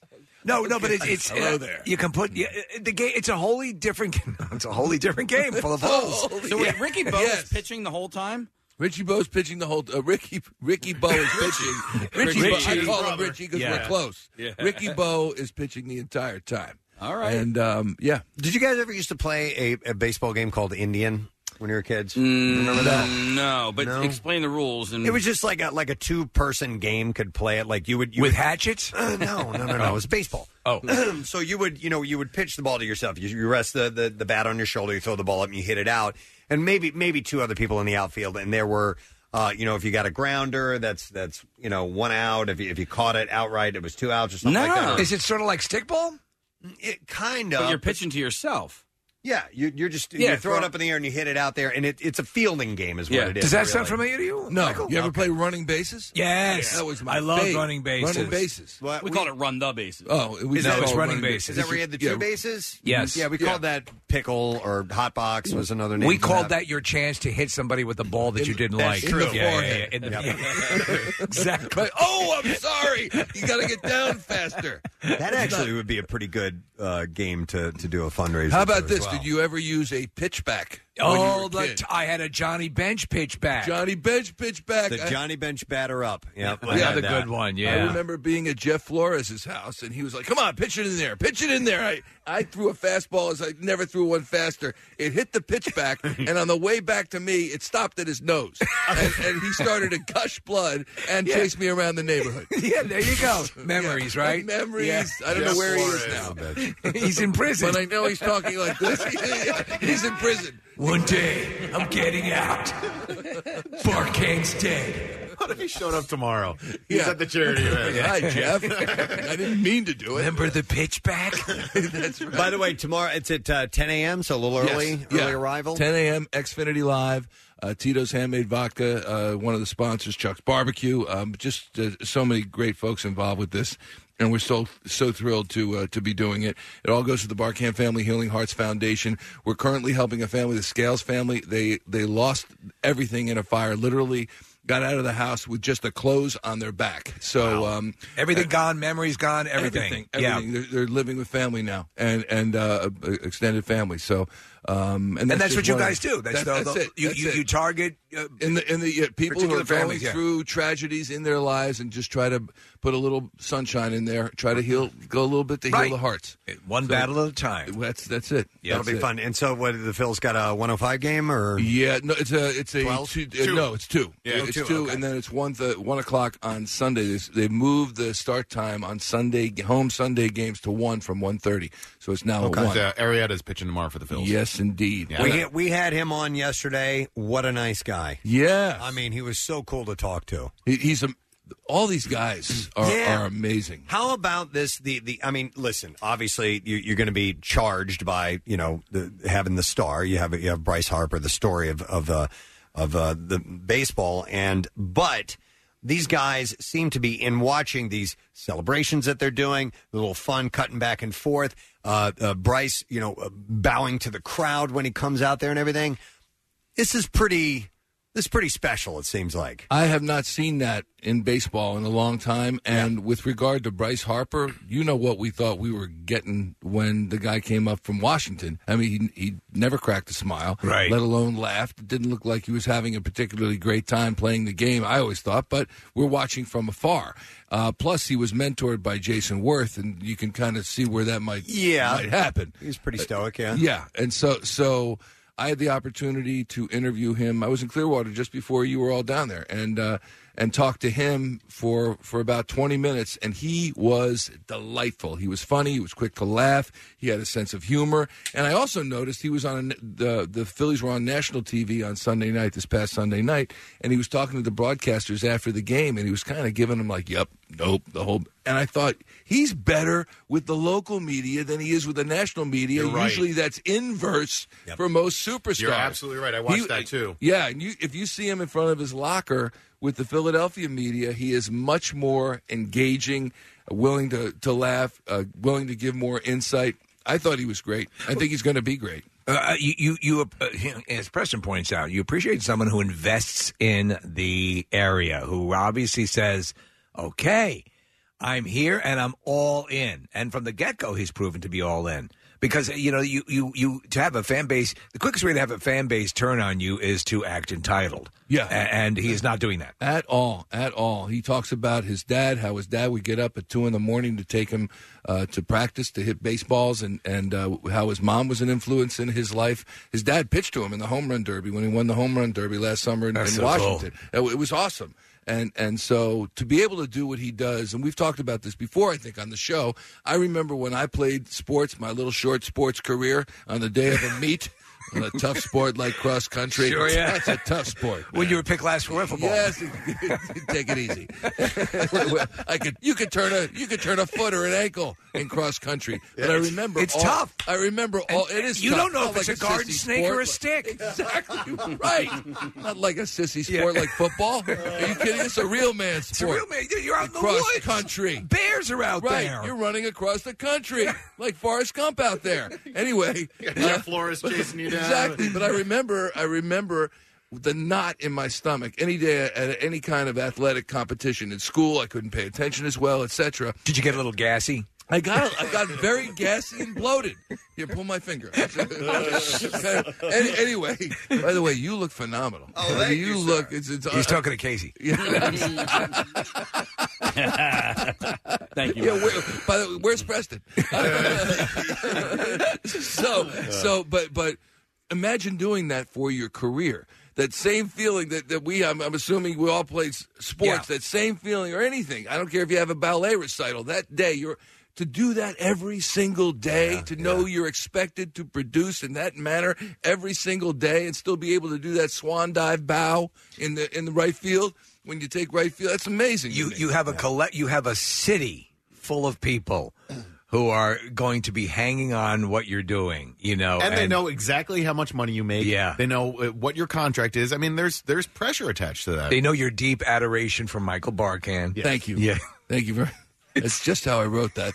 No, but it's hello there. You can put the game. It's a wholly different. It's a wholly different game full of holes. So wait, Ricky Bo is pitching the whole time. Richie Bo's pitching the whole. Ricky Bo is pitching. Richie. I call him Richie because we're close. Yeah. Ricky Bo is pitching the entire time. All right. And Did you guys ever used to play a baseball game called Indian? When you were kids, remember that? No, but explain the rules. And it was just like a 2-person game. Could play it like you would with hatchets. No. It was baseball. Oh, so you would pitch the ball to yourself. You rest the bat on your shoulder. You throw the ball up and you hit it out. And maybe 2 other people in the outfield. And there were, if you got a grounder, that's 1 out. If you caught it outright, it was 2 outs or something like that. Is it sort of like stickball? It kind of. But you're pitching to yourself. Yeah, you're just you throw it up in the air and you hit it out there, and it's a fielding game, is what it is. Does that sound familiar to you? No. Michael? You ever play running bases? Yes, that was my I love favorite. running bases. Running bases. Well, we called it run the bases. Oh, it's running bases. Is that where you had the 2 bases? Yes. Yeah, we called that pickle or hot box was another name. We called that your chance to hit somebody with a ball that you didn't like. True. Yeah. Exactly. Oh, I'm sorry. You got to get down faster. That actually would be a pretty good game to do a fundraiser. How about this? Well. Did you ever use a pitchback? I had a Johnny Bench pitchback. Johnny Bench pitchback. The Johnny Bench batter up. Yep, another good one. Yeah, I remember being at Jeff Flores' house, and he was like, "Come on, pitch it in there, pitch it in there." I threw a fastball as I never threw one faster. It hit the pitchback, and on the way back to me, it stopped at his nose, and he started to gush blood and chase me around the neighborhood. Yeah, there you go. Memories, right? Memories. Yeah. I don't know where he is now. He's in prison. But I know he's talking like this. He's in prison. One day, I'm getting out. Barkane's dead. What if he showed up tomorrow? He's at the charity event. Hi, Jeff. I didn't mean to do it. Remember the pitchback? That's right. By the way, tomorrow it's at 10 a.m., so a little early arrival. 10 a.m., Xfinity Live. Tito's Handmade Vodka, one of the sponsors, Chuck's Barbecue. Just so many great folks involved with this. And we're so thrilled to be doing it. It all goes to the Barkan Family Healing Hearts Foundation. We're currently helping a family, the Scales family. They lost everything in a fire, literally got out of the house with just the clothes on their back. So everything gone, memories gone, everything. Yeah, they're living with family now and extended family. So and that's what you guys do. That's it. You target in the people who are going through tragedies in their lives and just try to put a little sunshine in there. Try to go a little bit to heal the hearts. One battle at a time. That's it. Yeah, that'll be fun. And so, what the Phil's got a 105 game or? Yeah, no, it's a 12? No, it's 2. Yeah, it's 2, and then it's 1 o'clock on Sunday. They moved the start time on Sunday home Sunday games to 1 from 1:30. So it's now 1. Arietta's pitching tomorrow for the Phils. Yes, indeed. Yeah. We had him on yesterday. What a nice guy. Yeah, I mean, he was so cool to talk to. He's all these guys are amazing. How about this? I mean, listen. Obviously, you're going to be charged by having the star. You have Bryce Harper, the story of the baseball, but these guys seem to be in watching these celebrations that they're doing, the little fun cutting back and forth. Bryce, bowing to the crowd when he comes out there and everything. This is pretty special, it seems like. I have not seen that in baseball in a long time. And with regard to Bryce Harper, you know what we thought we were getting when the guy came up from Washington. I mean, he never cracked a smile, right, let alone laughed. It didn't look like he was having a particularly great time playing the game, I always thought, but we're watching from afar. Plus, he was mentored by Jason Worth, and you can kind of see where that might happen. He's pretty stoic, yeah. Yeah, and so I had the opportunity to interview him. I was in Clearwater just before you were all down there, and talked to him for about 20 minutes, and he was delightful. He was funny. He was quick to laugh. He had a sense of humor. And I also noticed he was on the Phillies were on national TV on Sunday night, this past Sunday night, and he was talking to the broadcasters after the game, and he was kind of giving them like, yep, nope, the whole. And I thought, he's better with the local media than he is with the national media. You're right. Usually that's inverse for most superstars. You're absolutely right. I watched that too. Yeah, and if you see him in front of his locker with the Philadelphia media, he is much more engaging, willing to laugh, willing to give more insight. I thought he was great. I think he's going to be great. You as Preston points out, you appreciate someone who invests in the area, who obviously says, okay, I'm here and I'm all in. And from the get-go, he's proven to be all in. Because, you know, you to have a fan base, the quickest way to have a fan base turn on you is to act entitled. Yeah. And he is not doing that. At all. He talks about his dad, how his dad would get up at 2 a.m. to take him to practice, to hit baseballs, and how his mom was an influence in his life. His dad pitched to him in the home run derby when he won the home run derby last summer in Washington. Cool. It was awesome. And so to be able to do what he does, and we've talked about this before, I think, on the show. I remember when I played sports, my little short sports career, on the day of a meet, on a tough sport like cross country. Sure, yeah. That's a tough sport. When you were picked last for football. Yes, take it easy. You could turn a foot or an ankle in cross country. But I remember it's tough. I remember all. It is. You tough. don't know Not if it's like a garden snake sport. or a stick. Exactly right. Not like a sissy sport like football. Are you kidding? It's a real man sport. It's a real man. You're out in the cross woods. country. Bears are out right. there. You're running across the country like Forrest Gump out there. Anyway, Jeff Flores chasing you down. Exactly. But I remember the knot in my stomach any day at any kind of athletic competition. In school, I couldn't pay attention as well, etc. Did you get a little gassy? I got very gassy and bloated. Here, pull my finger. Anyway, by the way, you look phenomenal. Oh, thank you, look. He's talking to Casey. Thank you. Yeah, by the way, where's Preston? But imagine doing that for your career. That same feeling that I'm assuming we all played sports, that same feeling or anything. I don't care if you have a ballet recital. That day, to do that every single day, know you're expected to produce in that manner every single day and still be able to do that swan dive bow in the right field when you take right field. That's amazing. You have a city full of people who are going to be hanging on what you're doing, you know. And they know exactly how much money you make. Yeah. They know what your contract is. I mean, there's pressure attached to that. They know your deep adoration for Michael Barkan. Yes. Thank you. Yeah. Thank you very much. That's just how I wrote that.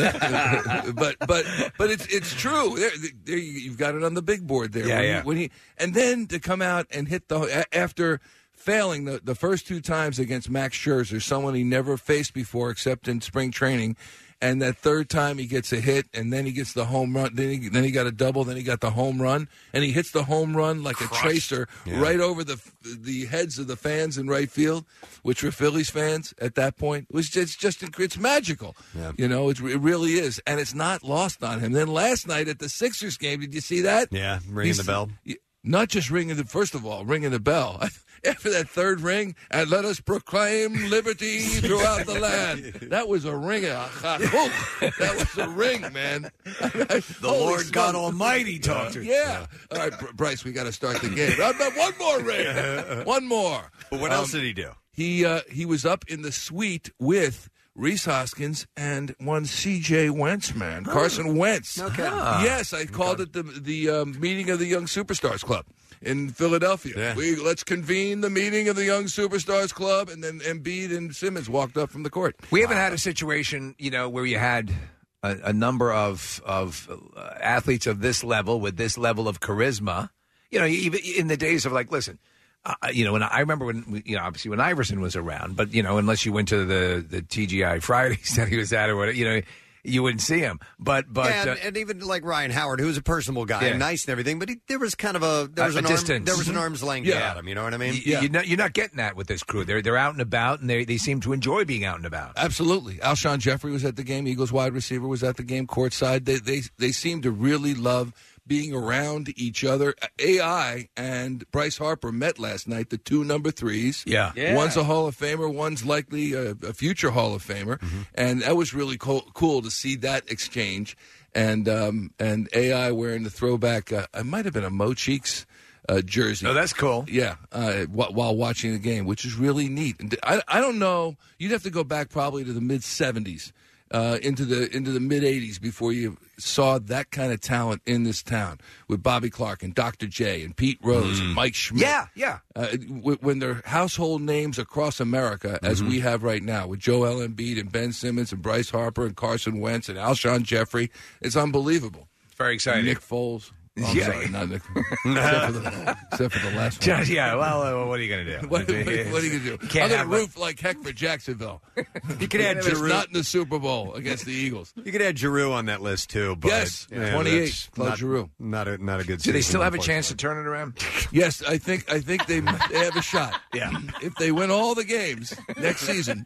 but it's true. There you've got it on the big board there. Yeah, And then to come out and hit after failing the first 2 times against Max Scherzer, someone he never faced before except in spring training. And that third time he gets a hit, and then he gets the home run. Then he got a double. Then he got the home run, and he hits the home run like a tracer right over the heads of the fans in right field, which were Phillies fans at that point. It's magical. Yeah. You know, it really is, and it's not lost on him. Then last night at the Sixers game, did you see that? Yeah, ringing the bell. Not just ringing the bell. After that third ring, and let us proclaim liberty throughout the land. That was a ring. That was a ring, man. The Lord God Almighty talked to. Yeah. All right, Bryce, we got to start the game. One more ring. One more. But what else did he do? He was up in the suite with Reese Hoskins and one C.J. Wentz, man. Carson Wentz. Okay. Yes, I called it the meeting of the Young Superstars Club in Philadelphia. Yeah. Let's convene the meeting of the Young Superstars Club, and then Embiid and Simmons walked up from the court. We haven't had a situation, you know, where you had a number of athletes of this level with this level of charisma. You know, even in the days of like, listen. You know, when I remember when, you know, obviously when Iverson was around, but, you know, unless you went to the TGI Fridays that he was at or whatever, you know, you wouldn't see him. But and even like Ryan Howard, who was a personable guy, nice and everything, but there was kind of a distance. There was an arm's length at him. You know what I mean? You're not getting that with this crew. They're out and about, and they seem to enjoy being out and about. Absolutely. Alshon Jeffrey was at the game. Eagles wide receiver was at the game courtside. They seem to really love being around each other. AI and Bryce Harper met last night, the two number threes. Yeah. One's a Hall of Famer, one's likely a future Hall of Famer. And that was really cool to see that exchange. And AI wearing the throwback, it might have been a Mo Cheeks jersey. Oh, that's cool. Yeah, while watching the game, which is really neat. And I don't know. You'd have to go back probably to the mid '70s, into the mid '80s before you saw that kind of talent in this town with Bobby Clark and Dr. J and Pete Rose and Mike Schmidt. Yeah. When they're household names across America, as we have right now, with Joel Embiid and Ben Simmons and Bryce Harper and Carson Wentz and Alshon Jeffrey, it's unbelievable. It's very exciting. Nick Foles. Oh, I'm sorry, not Nick. Except for the last one. Yeah, well, what are you going to do? What are you going to do? I'm going to root like heck for Jacksonville. You could add Giroux. Not in the Super Bowl against the Eagles. You could add Giroux on that list, too. But, yes, 28, Claude Giroux. Not a good season. Do they still have a chance to turn it around? Yes, I think they have a shot. Yeah. If they win all the games next season,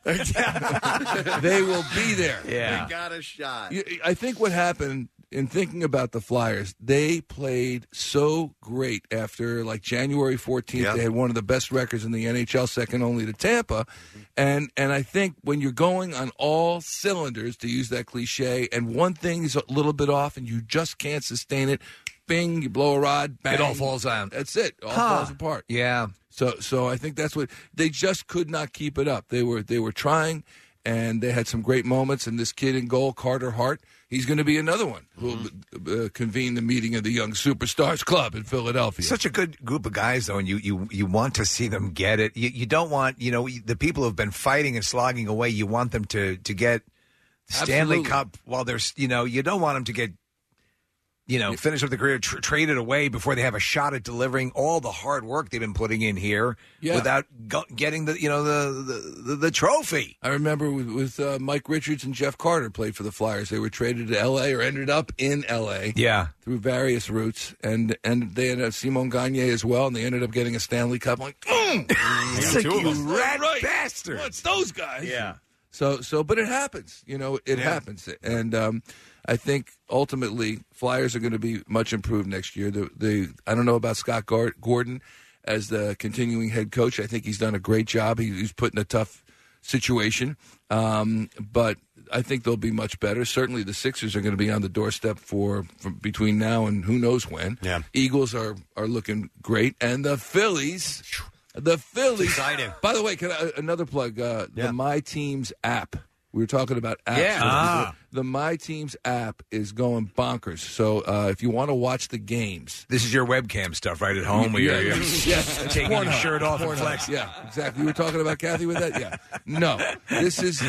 they will be there. Yeah. They got a shot. I think what happened, in thinking about the Flyers, they played so great after like January 14th. Yep. They had one of the best records in the NHL, second only to Tampa. And I think when you're going on all cylinders, to use that cliche, and one thing is a little bit off and you just can't sustain it, bing, you blow a rod, bang. It all falls out. That's it. It all falls apart. Yeah. So I think that's what they just could not keep it up. They were trying, and they had some great moments. And this kid in goal, Carter Hart, he's going to be another one who will convene the meeting of the Young Superstars Club in Philadelphia. Such a good group of guys, though, and you want to see them get it. You don't want, the people who've been fighting and slogging away, you want them to get the Stanley Cup while there's, you don't want them to get, finish up the career, traded away before they have a shot at delivering all the hard work they've been putting in here without getting the trophy. I remember with Mike Richards and Jeff Carter played for the Flyers. They were traded to L.A. or ended up in L.A. Yeah, through various routes, and they ended up Simon Gagne as well, and they ended up getting a Stanley Cup. I'm like, it's like, you rat bastard! Well, it's those guys. Yeah. So, but it happens. It happens, and I think ultimately Flyers are going to be much improved next year. I don't know about Scott Gordon as the continuing head coach. I think he's done a great job. He's put in a tough situation, but I think they'll be much better. Certainly, the Sixers are going to be on the doorstep for between now and who knows when. Yeah. Eagles are looking great, and the Phillies. The Phillies. Exciting. By the way, another plug? The My Teams app. We were talking about apps. Yeah. The My Teams app is going bonkers. So if you want to watch the games. This is your webcam stuff right at home where you're taking your shirt off and flex. Yeah, exactly. You were talking about Kathy with that? Yeah. No. This is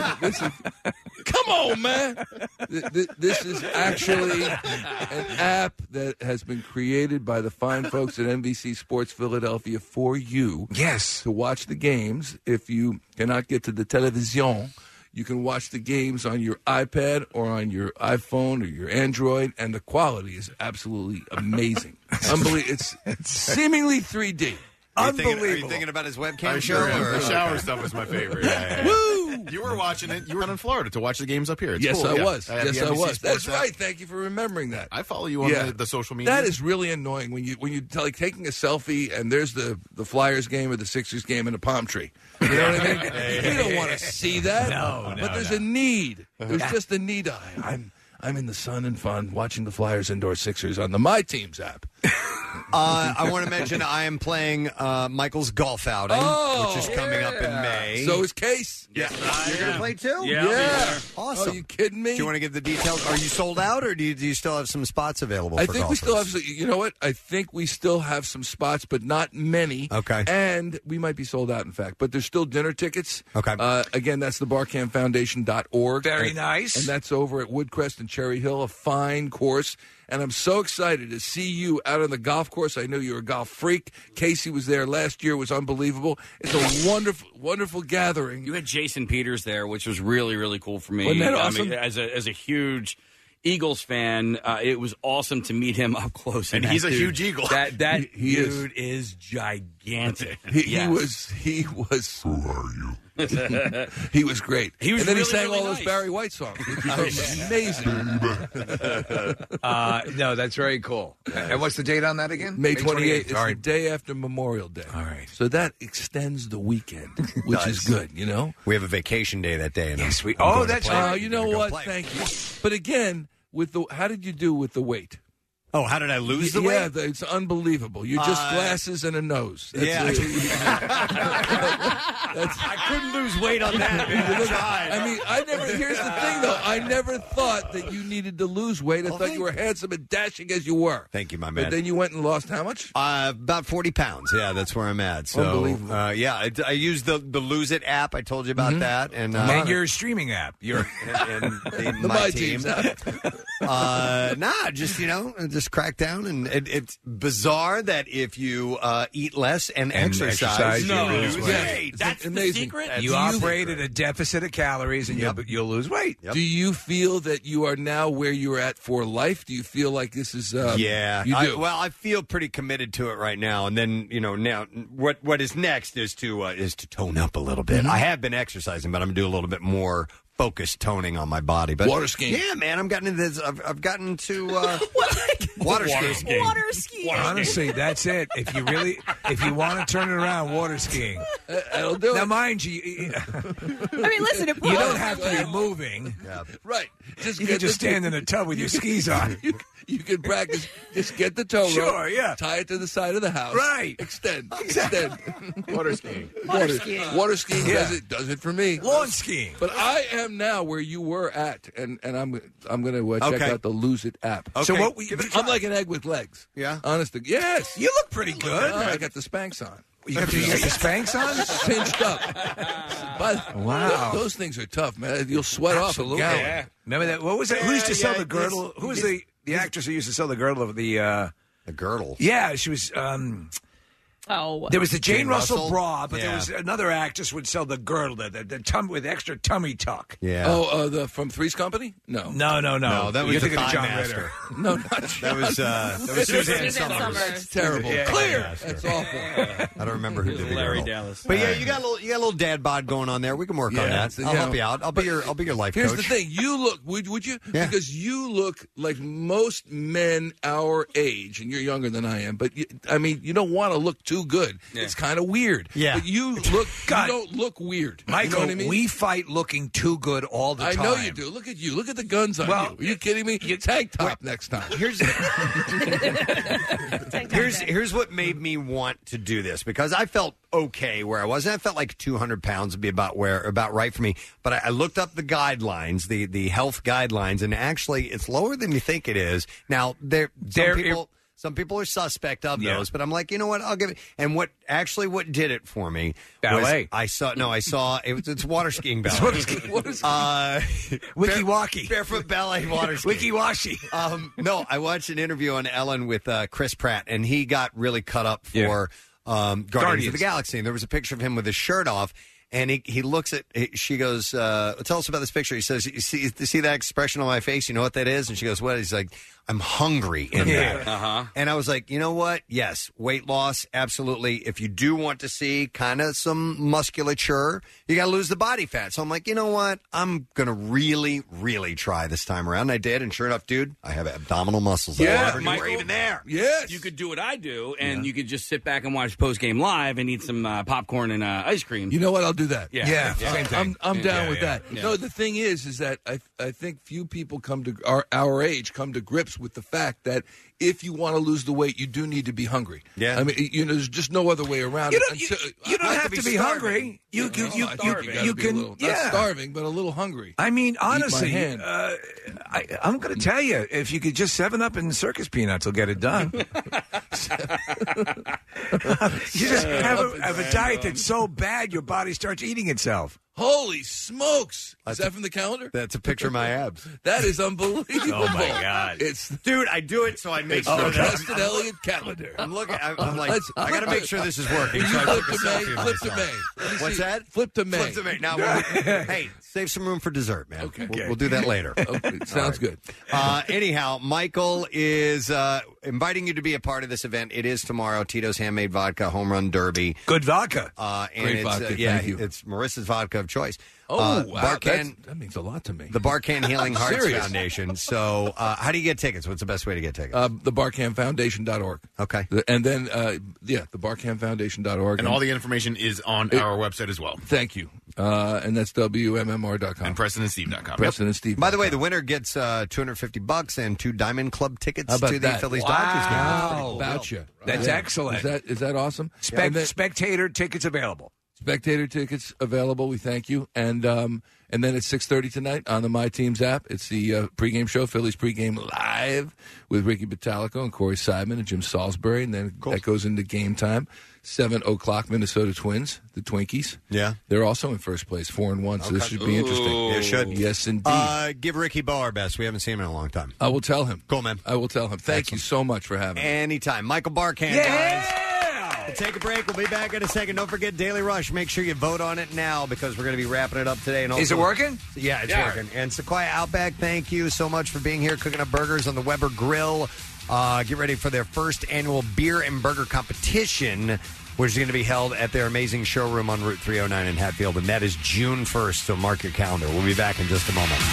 come on, man. This is actually an app that has been created by the fine folks at NBC Sports Philadelphia for you. Yes. To watch the games. If you cannot get to the television, you can watch the games on your iPad or on your iPhone or your Android, and the quality is absolutely amazing. Unbelievable. It's seemingly 3D. Are you thinking about his webcam show? The shower stuff was my favorite. Woo! You were watching it. You were in Florida to watch the games up here. It's yes, cool. I was. I yes, I was. That's app. right. Thank you for remembering that. I follow you on the social media. That is really annoying when you like taking a selfie and there's the Flyers game or the Sixers game in a palm tree. You know what I mean? You don't want to see that. No, but there's a need. There's just a need. I'm in the sun and fun watching the Flyers indoor Sixers on the My Teams app. I want to mention I am playing Michael's golf outing, which is coming up in May. So is Case. Yeah. You're going to play too? Yeah. Awesome. Are you kidding me? Do you want to give the details? Are you sold out, or do you still have some spots available for I think golfers? we still have, you know what? I think we still have some spots, but not many. Okay. And we might be sold out, in fact. But there's still dinner tickets. Okay. Again, that's the BarCamFoundation.org. Very nice. And that's over at Woodcrest and Cherry Hill, a fine course. And I'm so excited to see you out on the golf course. I know you're a golf freak. Casey was there last year. It was unbelievable. It's a wonderful, wonderful gathering. You had Jason Peters there, which was really, really cool for me. Wasn't that awesome? I mean, as a huge Eagles fan, it was awesome to meet him up close. And he's a huge Eagle. That dude is gigantic. He was. So are you? He was great. He was and then really, he sang really all nice. those Barry White songs. Which was amazing. No, that's very cool. And what's the date on that again? May 28th. It's All the right. day after Memorial Day. All right. So that extends the weekend, which is good, you know? We have a vacation day that day. And Yes, we. I'm Oh, going to that's play. right. You know Go what? play. Thank you. But again, how did you do with the weight? Oh, how did I lose the Yeah, weight? it's unbelievable. You're just glasses and a nose. Yeah. I couldn't lose weight on that. Man. I mean, here's the thing, though. I never thought that you needed to lose weight. I thought you were handsome and dashing as you were. Thank you, my man. But then you went and lost how much? About 40 pounds. Yeah, that's where I'm at. So, Unbelievable. yeah, I used the Lose It app. I told you about that. And your streaming app. Your and my team. Just, just crack down. And it's bizarre that if you eat less and exercise, you lose weight. That's amazing. the secret. You operate at a deficit of calories, and you'll lose weight. Do you feel that you are now where you're at for life? Do you feel like this is? Yeah, you do. I feel pretty committed to it right now. And then now what is next is to tone up a little bit. I have been exercising, but I'm gonna do a little bit more focused toning on my body. But water skiing. Yeah, man, I'm gotten into this. I've gotten to water skiing. Water skiing. Honestly, that's it. If you want to turn it around, water skiing. I'll do Now, it. mind you, Listen, you don't have to be moving. Right. You can just stand in the tub with your skis on. You can practice. Just get the tow rope. Sure, yeah. Tie it to the side of the house. Right. Extend. Water skiing. Water skiing does it for me. Lawn skiing. But I am now where you were at, and I'm going to check Okay. out the Lose It app. Okay. So what? I'm like an egg with legs. Yeah? Honest. Yes. You look pretty good. I got the Spanx on. You got your Spanx on? Cinched up. But Wow. those things are tough, man. You'll sweat Absolutely. off a gallon. Yeah. Remember that? What was that? Who used to sell the girdle? Who was the actress who used to sell the girdle of the girdle? Yeah, she was. There was the Jane Russell bra, but there was another actress who would sell the girdle, the with extra tummy tuck. Yeah. Oh, from Three's Company? No. No. That was You're the thinking of Thigh John Master. Ritter. No, not That was Suzanne Summers. That's terrible. Yeah, Clear. yeah. That's awful. I don't remember who did the Larry girdle. Dallas. But yeah, you got a little dad bod going on there. We can work on that. I'll help you out. I'll be your life Here's coach. the thing. You look, would you? Yeah. Because you look like most men our age, and you're younger than I am, but you don't want to look too good. Yeah. It's kind of weird. Yeah. But you don't look weird. Michael, you know what I mean? we fight looking too good all the I time. know you do. Look at you. Look at the guns on Well, you. Are you kidding me? Tank top next time. Here's what made me want to do this, because I felt okay where I was. And I felt like 200 pounds would be about right for me. But I looked up the guidelines, the health guidelines, and actually it's lower than you think it is. Now some people are suspect of those, but I'm like, you know what? I'll give it. And what did it for me? Ballet. I saw it's water skiing ballet. Wiki-walkie. Barefoot ballet water skiing. Wiki-washi. No, I watched an interview on Ellen with Chris Pratt, and he got really cut up for Guardians of the Galaxy. And there was a picture of him with his shirt off. And he looks at, she goes, tell us about this picture. He says, you see that expression on my face? You know what that is? And she goes, what? He's like, I'm hungry in that. Uh-huh. And I was like, you know what? Yes, weight loss, absolutely. If you do want to see kind of some musculature, you got to lose the body fat. So I'm like, you know what? I'm going to really, really try this time around. And I did. And sure enough, dude, I have abdominal muscles. Yeah, we're Michael, even there. Yes. You could do what I do, and you could just sit back and watch post-game live and eat some popcorn and ice cream. You know what? I'll do that. Yeah. Same thing. I'm down with that. Yeah. No, the thing is that I think few people come to our age come to grips with the fact that if you want to lose the weight, you do need to be hungry. Yeah. I mean, there's just no other way around You it. don't have to be hungry. You can. Not starving, but a little hungry. I mean, honestly, Eat my hand. I'm going to tell you, if you could just 7-Up and circus peanuts will get it done. You just have a diet that's so bad your body starts eating itself. Holy smokes! Is that from the calendar? That's a picture of my abs. That is unbelievable. Oh my God! Dude, I do it so I make sure that Preston Elliott calendar. I'm looking. I'm like, I got to make sure this is working. So I took a selfie of Flip to myself. May. What's that? Flip to May. Flip to May. Now, hey, save some room for dessert, man. Okay. We'll do that later. Okay, sounds good. Anyhow, Michael is inviting you to be a part of this event. It is tomorrow. Tito's Handmade Vodka Home Run Derby. Good vodka. And Great it's, vodka. Thank you. It's Marissa's vodka of choice. Wow, Barcan, that means a lot to me. The Barcan Healing Hearts Serious? Foundation. So, how do you get tickets? What's the best way to get tickets? The BarcanFoundation.org. Okay. And then, the BarcanFoundation.org. And all the information is on our website as well. Thank you. And that's WMMR.com. And PrestonandSteve.com. Preston and Steve. By the way, the winner gets $250 and 2 Diamond Club tickets How about to the that? Phillies Wow. Dodgers game. How about you? That's excellent. Is that awesome? Spectator tickets available. Spectator tickets available. We thank you. And then at 6:30 tonight on the My Teams app, it's the pregame show, Phillies pregame live with Ricky Bottalico and Corey Seidman and Jim Salisbury. And then that goes into game time. 7:00 Minnesota Twins, the Twinkies. Yeah. They're also in first place, 4-1. So this should be interesting. It should. Yes, indeed. Give Ricky Bo our best. We haven't seen him in a long time. I will tell him. Cool, man. I will tell him. Thank you so much for having me. Anytime. Michael Barkan, guys. We'll take a break. We'll be back in a second. Don't forget Daily Rush. Make sure you vote on it now because we're going to be wrapping it up today. And also, Is it working? Yeah, it's working. And Sequoia Outback, thank you so much for being here, cooking up burgers on the Weber Grill. Get ready for their first annual beer and burger competition, which is going to be held at their amazing showroom on Route 309 in Hatfield. And that is June 1st, so mark your calendar. We'll be back in just a moment.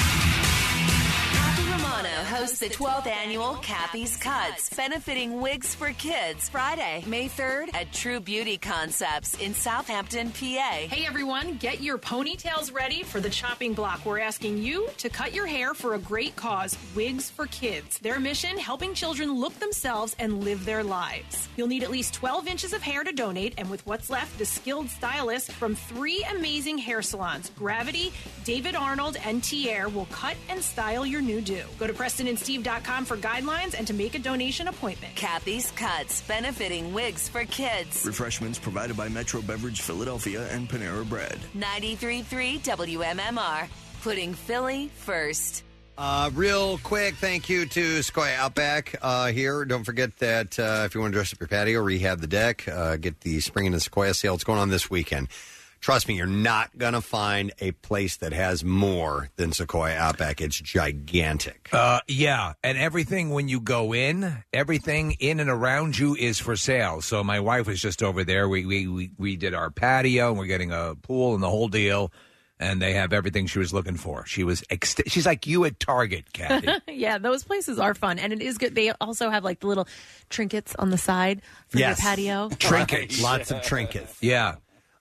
Hosts the 12th annual Cappy's Cuts, benefiting wigs for kids, Friday, May 3rd at True Beauty Concepts in Southampton, PA. Hey everyone, get your ponytails ready for the chopping block. We're asking you to cut your hair for a great cause, Wigs for Kids. Their mission, helping children look themselves and live their lives. You'll need at least 12 inches of hair to donate, and with what's left, the skilled stylists from 3 amazing hair salons, Gravity, David Arnold, and Tier will cut and style your new do. Go to PrestonandSteve.com for guidelines and to make a donation appointment. Cappy's Cuts, benefiting wigs for kids. Refreshments provided by Metro Beverage Philadelphia and Panera Bread. 93.3 WMMR, putting Philly first. Real quick, thank you to Sequoia Outback here. Don't forget that if you want to dress up your patio, rehab the deck, get the Spring and the Sequoia sale. It's going on this weekend. Trust me, you're not going to find a place that has more than Sequoia Outback. It's gigantic. Yeah, and everything when you go in, everything in and around you is for sale. So my wife was just over there. We did our patio, and we're getting a pool and the whole deal. And they have everything she was looking for. She's like you at Target, Kathy. Yeah, those places are fun, and it is good. They also have like the little trinkets on the side for your patio. Trinkets, lots of trinkets. Yeah.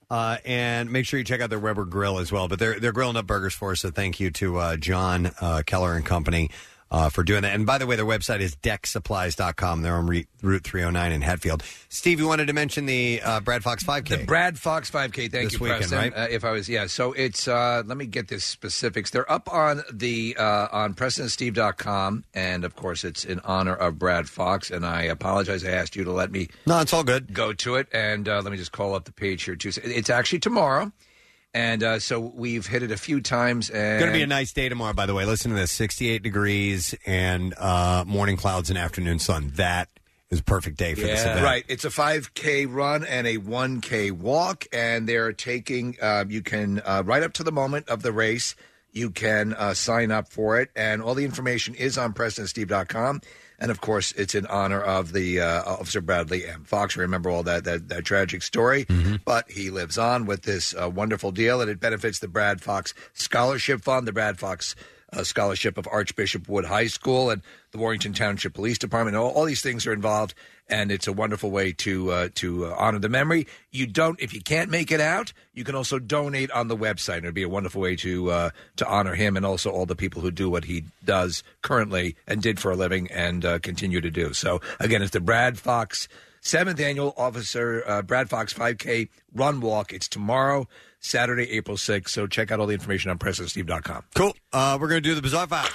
And make sure you check out their Weber Grill as well. But they're grilling up burgers for us, so thank you to John Keller and company for doing that. And by the way, their website is decksupplies.com. They're on Route 309 in Hatfield. Steve, you wanted to mention the Brad Fox 5K. The Brad Fox 5K. Thank this you, weekend, Preston. right? So it's let me get the specifics. They're up on the on PrestonandSteve.com, and of course, it's in honor of Brad Fox. And I apologize, I asked you to let me. No, it's all good. Go to it, and let me just call up the page here too. It's actually tomorrow. And so we've hit it a few times. And Going to be a nice day tomorrow, by the way. Listen to this, 68 degrees and morning clouds and afternoon sun. That is a perfect day for this event. Right. It's a 5K run and a 1K walk, and they're taking, you can, right up to the moment of the race, you can sign up for it, and all the information is on PrestonandSteve.com. And, of course, it's in honor of the Officer Bradley M. Fox. Remember all that tragic story. But he lives on with this wonderful deal, and it benefits the Brad Fox Scholarship Fund, the Brad Fox Scholarship of Archbishop Wood High School, and the Warrington Township Police Department. All these things are involved, and it's a wonderful way to honor the memory. If you can't make it out, you can also donate on the website. It'd be a wonderful way to honor him and also all the people who do what he does currently and did for a living and continue to do. So again, it's the Brad Fox 7th Annual Officer Brad Fox 5K Run Walk. It's tomorrow, Saturday, April 6th. So check out all the information on PrestonandSteve.com. Cool. We're going to do the Bizarre File.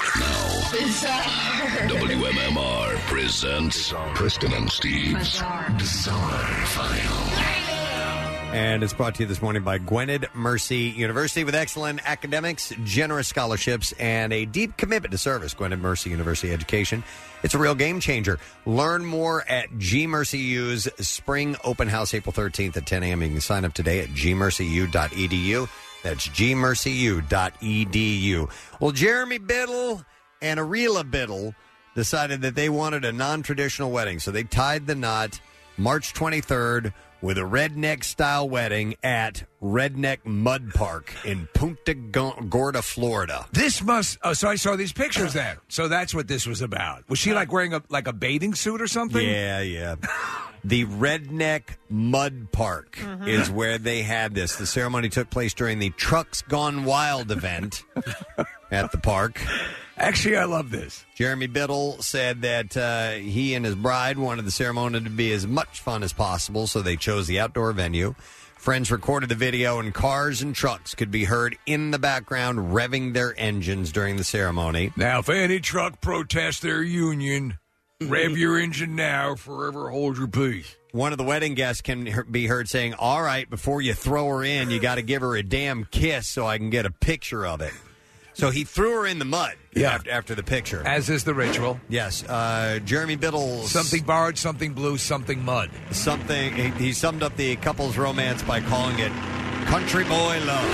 WMMR presents Preston and Steve's Bizarre File. And it's brought to you this morning by Gwynedd Mercy University with excellent academics, generous scholarships, and a deep commitment to service. Gwynedd Mercy University education. It's a real game changer. Learn more at GMercyU's Spring Open House, April 13th at 10 a.m. You can sign up today at gmercyu.edu. That's gmercyu.edu. Well, Jeremy Biddle and Arela Biddle decided that they wanted a non-traditional wedding, so they tied the knot March 23rd with a redneck-style wedding at Redneck Mud Park in Punta Gorda, Florida. This must... Oh, so I saw these pictures there. So that's what this was about. Was she like wearing a bathing suit or something? Yeah. The Redneck Mud Park is where they had this. The ceremony took place during the Trucks Gone Wild event at the park. Actually, I love this. Jeremy Biddle said that he and his bride wanted the ceremony to be as much fun as possible, so they chose the outdoor venue. Friends recorded the video, and cars and trucks could be heard in the background revving their engines during the ceremony. Now, if any truck protests their union, rev your engine now, forever hold your peace. One of the wedding guests can be heard saying, "All right, before you throw her in, you got to give her a damn kiss so I can get a picture of it." So he threw her in the mud after the picture. As is the ritual. Yes. Jeremy Biddle... Something borrowed, something blue, something mud. He summed up the couple's romance by calling it country boy love.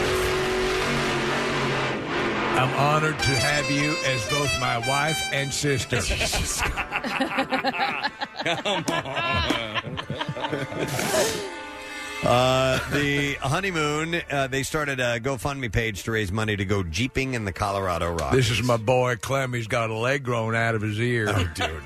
I'm honored to have you as both my wife and sister. Come on. The honeymoon, they started a GoFundMe page to raise money to go jeeping in the Colorado Rockies. This is my boy Clem. He's got a leg grown out of his ear. Oh, dude.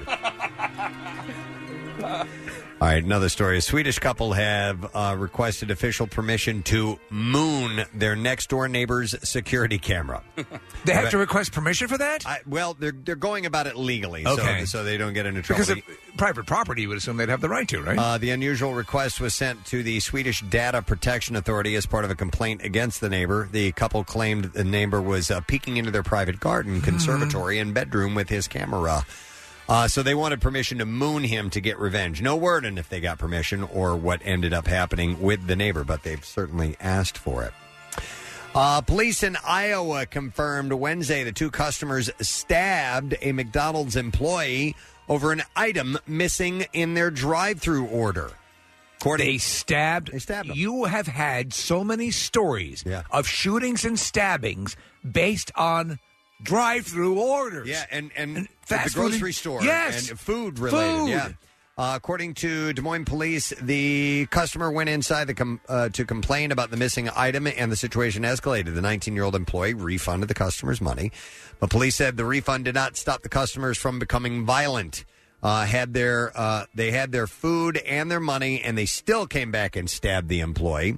All right, another story. A Swedish couple have requested official permission to moon their next-door neighbor's security camera. They have to request permission for that? They're going about it legally, okay. so they don't get into trouble. Because of private property, you would assume they'd have the right to, right? The unusual request was sent to the Swedish Data Protection Authority as part of a complaint against the neighbor. The couple claimed the neighbor was peeking into their private garden, conservatory, and bedroom with his camera. So they wanted permission to moon him to get revenge. No word on if they got permission or what ended up happening with the neighbor, but they've certainly asked for it. Police in Iowa confirmed Wednesday the two customers stabbed a McDonald's employee over an item missing in their drive-through order. They stabbed him. You have had so many stories of shootings and stabbings based on drive-through orders. Yeah, and fast the grocery food. store. Yes. And food-related. Yeah. According to Des Moines police, the customer went inside to complain about the missing item, and the situation escalated. The 19-year-old employee refunded the customer's money, but police said the refund did not stop the customers from becoming violent. They had their food and their money, and they still came back and stabbed the employee.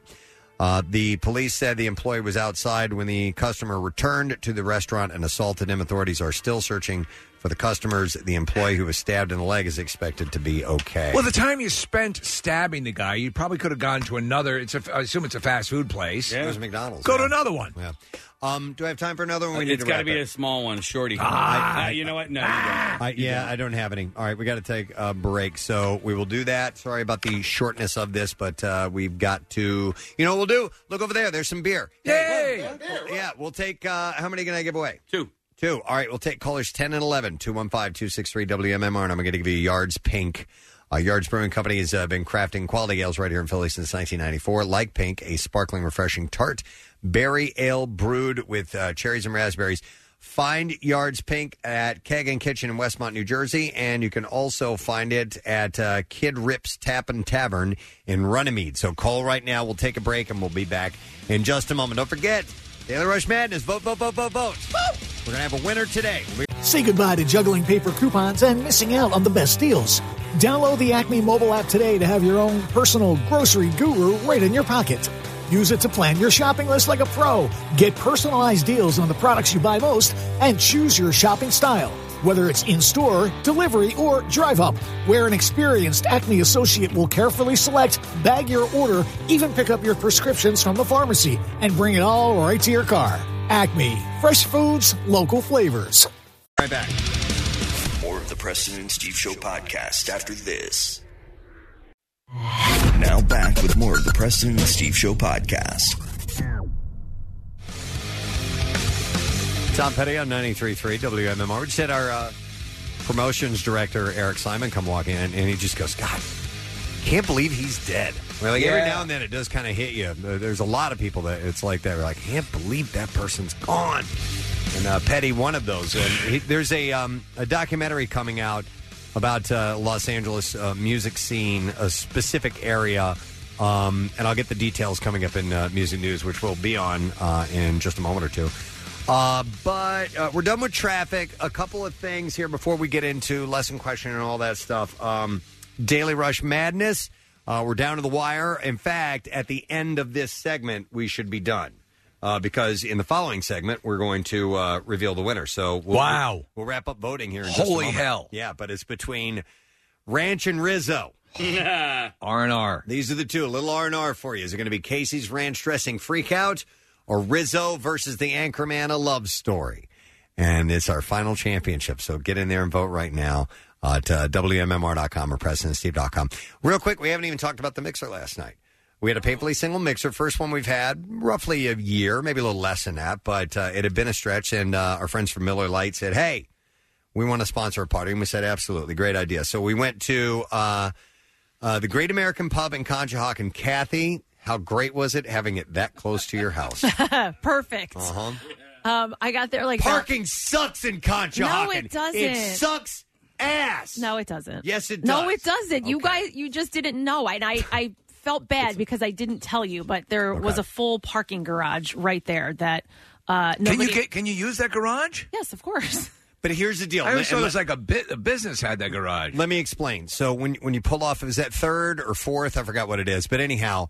The police said the employee was outside when the customer returned to the restaurant and assaulted him. Authorities are still searching for the customers. The employee who was stabbed in the leg is expected to be okay. Well, the time you spent stabbing the guy, you probably could have gone to another. I assume it's a fast food place. Yeah, it was McDonald's. Go to another one. Yeah. Do I have time for another one? It's got to be a small one, shorty. You know what? No, you don't. I don't have any. All right, we got to take a break, so we will do that. Sorry about the shortness of this, but we've got to. You know what we'll do? Look over there. There's some beer. Yay! Yeah, we'll take. How many can I give away? Two. All right, we'll take callers 10 and 11, 215-263-WMMR, and I'm going to give you Yards Pink. Yards Brewing Company has been crafting quality ales right here in Philly since 1994. Like Pink, a sparkling, refreshing, tart berry ale brewed with cherries and raspberries. Find Yards Pink at Keg & Kitchen in Westmont, New Jersey, and you can also find it at Kid Rip's Tap and Tavern in Runnymede. So call right now. We'll take a break, and we'll be back in just a moment. Don't forget, Daily Rush Madness. Vote, vote, vote, vote, vote. We're going to have a winner today. Say goodbye to juggling paper coupons and missing out on the best deals. Download the Acme mobile app today to have your own personal grocery guru right in your pocket. Use it to plan your shopping list like a pro. Get personalized deals on the products you buy most and choose your shopping style. Whether it's in-store, delivery, or drive-up, where an experienced Acme associate will carefully select, bag your order, even pick up your prescriptions from the pharmacy, and bring it all right to your car. Acme. Fresh foods, local flavors. Right back. More of the Preston and Steve Show podcast after this. Now back with more of the Preston and Steve Show podcast. Tom Petty on 93.3 WMMR. We just had our promotions director, Eric Simon, come walking in, and he just goes, God, can't believe he's dead. Well, like, every now and then it does kind of hit you. There's a lot of people that it's like that. We're like, can't believe that person's gone. And Petty, one of those. And there's a documentary coming out about Los Angeles music scene, a specific area. And I'll get the details coming up in Music News, which we'll be on in just a moment or two. But we're done with traffic. A couple of things here before we get into lesson question and all that stuff. Daily Rush Madness. We're down to the wire. In fact, at the end of this segment, we should be done. Because in the following segment, we're going to reveal the winner. So we'll wrap up voting here in just a moment. Holy hell. Yeah, but it's between Ranch and Rizzo. R&R. These are the two. A little R&R for you. Is it going to be Casey's Ranch Dressing Freakout or Rizzo versus the Anchorman A Love Story? And it's our final championship. So get in there and vote right now at WMMR.com or PrestonandSteve.com. Real quick, we haven't even talked about the mixer last night. We had a Painfully Single mixer, first one we've had roughly a year, maybe a little less than that, but it had been a stretch, and our friends from Miller Lite said, hey, we want to sponsor a party, and we said, absolutely, great idea. So we went to the Great American Pub in Conshohock, and Kathy, how great was it having it that close to your house? Perfect. I got there like parking sucks in Conshohocken. No, it doesn't. It sucks ass. No, it doesn't. Yes, it does. No, it doesn't. You guys, you just didn't know, and I felt bad because I didn't tell you, but there was a full parking garage right there that nobody... Can you use that garage? Yes, of course. But here's the deal. I always thought it was like a business had that garage. Let me explain. So when you pull off, is that 3rd or 4th? I forgot what it is. But anyhow,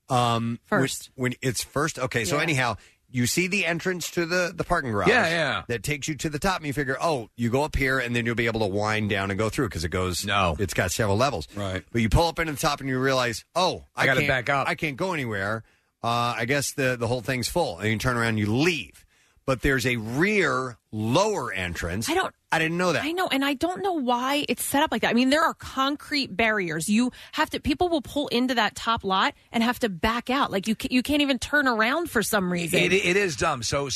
first. When it's first, okay. So anyhow, you see the entrance to the parking garage. Yeah. That takes you to the top, and you figure, you go up here, and then you'll be able to wind down and go through because it goes. No, it's got several levels. Right. But you pull up into the top, and you realize, I got to can't back up. I can't go anywhere. I guess the whole thing's full, and you turn around, and you leave. But there's a rear lower entrance. I didn't know that. I know, and I don't know why it's set up like that. I mean, there are concrete barriers. People will pull into that top lot and have to back out. Like you can't even turn around for some reason. It is dumb. So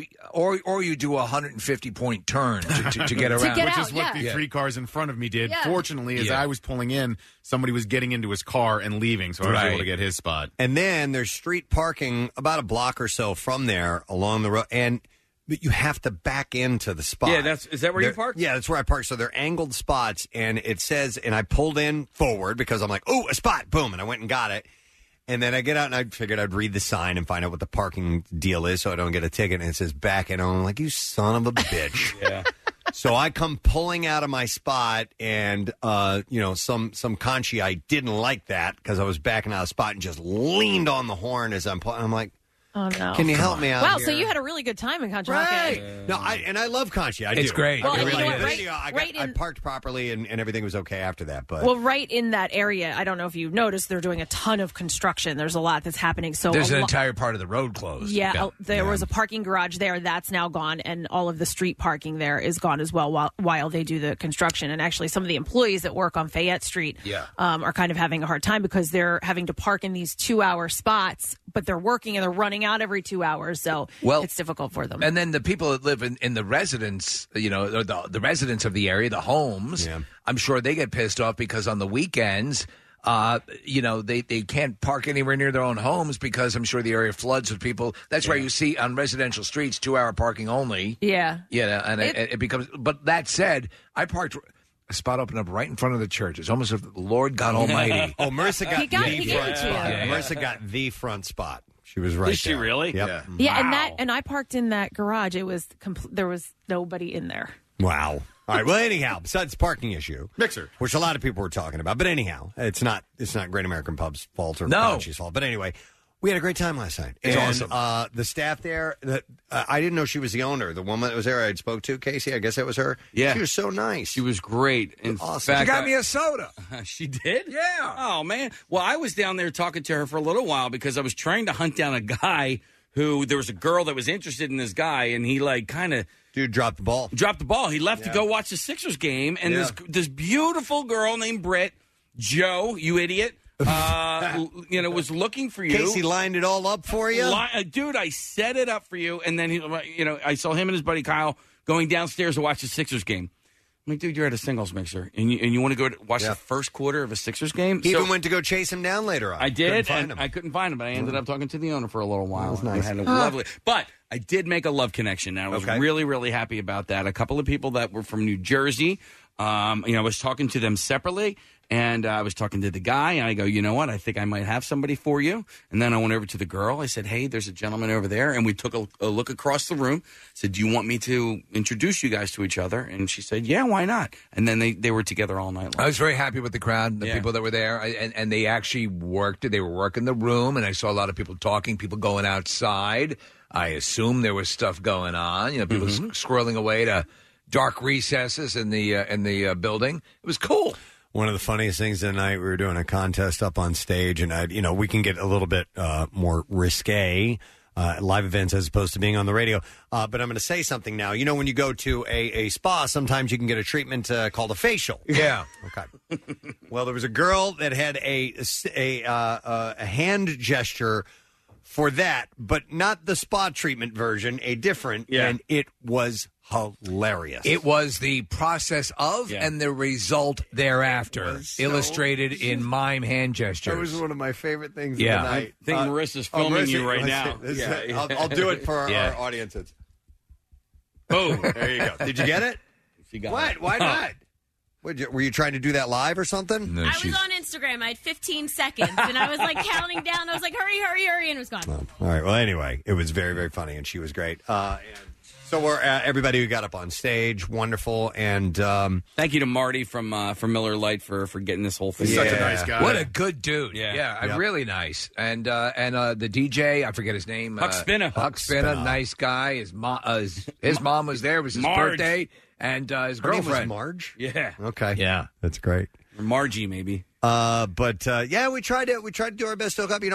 or you do a 150-point turn to get around, which is what the 3 cars in front of me did. Yeah. Fortunately, as I was pulling in, somebody was getting into his car and leaving, so I was able to get his spot. And then there's street parking about a block or so from there along the road, but you have to back into the spot. Yeah, is that where you parked? Yeah, that's where I parked. So they're angled spots, and it says, and I pulled in forward because I'm like, a spot, boom, and I went and got it. And then I get out, and I figured I'd read the sign and find out what the parking deal is so I don't get a ticket, and it says back in. I'm like, you son of a bitch. Yeah. So I come pulling out of my spot, and some conchie, I didn't like that because I was backing out of the spot and just leaned on the horn as I'm pulling. I'm like, oh no! Can you help me out? Wow, here? so you had a really good time in Conshohocken. Right. No, I love Conchi. It's great. Well, I you know what, I parked properly and everything was okay after that. But right in that area, I don't know if you've noticed, they're doing a ton of construction. There's a lot that's happening. So there's an entire part of the road closed. Yeah, there was a parking garage there. That's now gone, and all of the street parking there is gone as well while they do the construction. And actually, some of the employees that work on Fayette Street are kind of having a hard time because they're having to park in these 2-hour spots, but they're working and they're running out every 2 hours. So it's difficult for them. And then the people that live in the residence, the residents of the area, the homes, I'm sure they get pissed off because on the weekends, they can't park anywhere near their own homes because I'm sure the area floods with people. That's why you see on residential streets 2-hour parking only. Yeah. Yeah, and it becomes. But that said, I parked. A spot opened up right in front of the church. It's almost as if the Lord God Almighty. Marissa got the front spot. Marissa got the front spot. She was right. Is she really? Yep. Yeah, and I parked in that garage. It was there was nobody in there. Wow. All right. Well, anyhow, besides the parking issue, mixer, which a lot of people were talking about, but anyhow, it's not Great American Pub's fault or Conchi's fault. But anyway, we had a great time last night. It's awesome. The staff there, I didn't know she was the owner. The woman that was there, I spoke to, Casey. I guess that was her. Yeah, she was so nice. She was great. In awesome. fact, she got me a soda. She did? Yeah. Oh man. Well, I was down there talking to her for a little while because I was trying to hunt down a guy who there was a girl that was interested in this guy, and he Dude dropped the ball. He left to go watch the Sixers game, and this beautiful girl named Britt, Joe, you idiot, Was looking for you. Casey lined it all up for you? Dude, I set it up for you, and then, I saw him and his buddy Kyle going downstairs to watch the Sixers game. I'm like, dude, you're at a singles mixer, and you want to go watch the first quarter of a Sixers game? He even went to go chase him down later on. I did, couldn't find and him. I couldn't find him, but I ended up talking to the owner for a little while. That was nice. I had a lovely, but I did make a love connection, and I was really, really happy about that. A couple of people that were from New Jersey, I was talking to them separately, and I was talking to the guy, and I go, you know what? I think I might have somebody for you. And then I went over to the girl. I said, hey, there's a gentleman over there. And we took a look across the room. I said, do you want me to introduce you guys to each other? And she said, yeah, why not? And then they were together all night long. I was very happy with the crowd, the people that were there. And they actually worked it. They were working the room, and I saw a lot of people talking, people going outside. I assume there was stuff going on. People squirreling away to dark recesses in the building. It was cool. One of the funniest things tonight, we were doing a contest up on stage, and we can get a little bit more risque live events as opposed to being on the radio. But I'm going to say something now. When you go to a spa, sometimes you can get a treatment called a facial. Yeah. Okay. Well, there was a girl that had a hand gesture for that, but not the spa treatment version, a different, and it was hilarious. It was the process of and the result thereafter, illustrated in mime hand gestures. That was one of my favorite things of the the night. I think Marissa's filming you right now. I'll do it for our audiences. Boom. There you go. Did you get it? She got what? it. Why not? Were you trying to do that live or something? I was on Instagram. I had 15 seconds, and I was like counting down. I was like, hurry, hurry, hurry, and it was gone. All right. Well, anyway, it was very, very funny, and she was great. So we're everybody who got up on stage, wonderful, and thank you to Marty from Miller Lite for getting this whole thing. He's such a nice guy. What a good dude. Yeah. Really nice. And the DJ, I forget his name. Huck Spinner. Huck Spinner, nice guy. His mom was there. It was his Marge. birthday, and his her name was girlfriend. Marge. Yeah. Okay. Yeah. That's great. Or Margie, maybe. But we tried to do our best to hook up.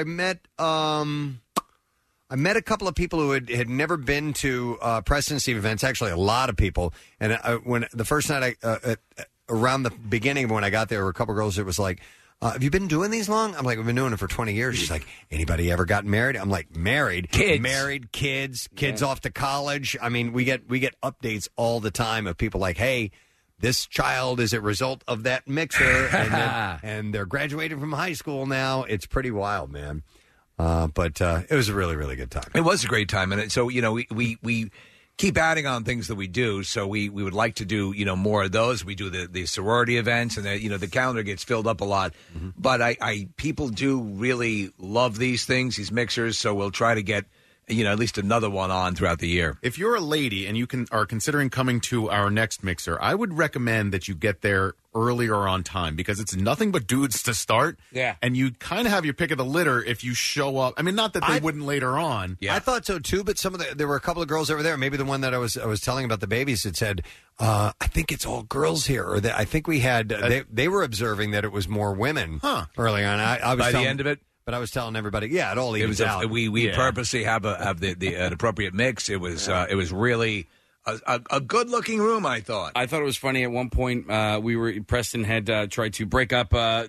I met a couple of people who had never been to Preston and Steve events. Actually, a lot of people. And when the first night, around the beginning when I got there, were a couple of girls that was like, "Have you been doing these long?" I'm like, "We've been doing it for 20 years." She's like, "Anybody ever gotten married?" I'm like, "Married, kids, married, kids off to college." I mean, we get updates all the time of people like, "Hey, this child is a result of that mixer," and they're graduating from high school now. It's pretty wild, man. But it was a really, really good time. It was a great time, and so we keep adding on things that we do. So we would like to do more of those. We do the sorority events, and the calendar gets filled up a lot. Mm-hmm. But I people do really love these things, these mixers. So we'll try to get at least another one on throughout the year. If you're a lady and you are considering coming to our next mixer, I would recommend that you get there earlier on time because it's nothing but dudes to start. Yeah. And you kind of have your pick of the litter if you show up. I mean, not that they wouldn't later on. Yeah. I thought so too, but there were a couple of girls over there. Maybe the one that I was telling about the babies that said, I think it's all girls here. Or I think we had, they were observing that it was more women early on. I was By the end of it? But I was telling everybody, it all evens out. We purposely have an appropriate mix. It was really a good looking room. I thought it was funny. At one point, Preston had tried to break up all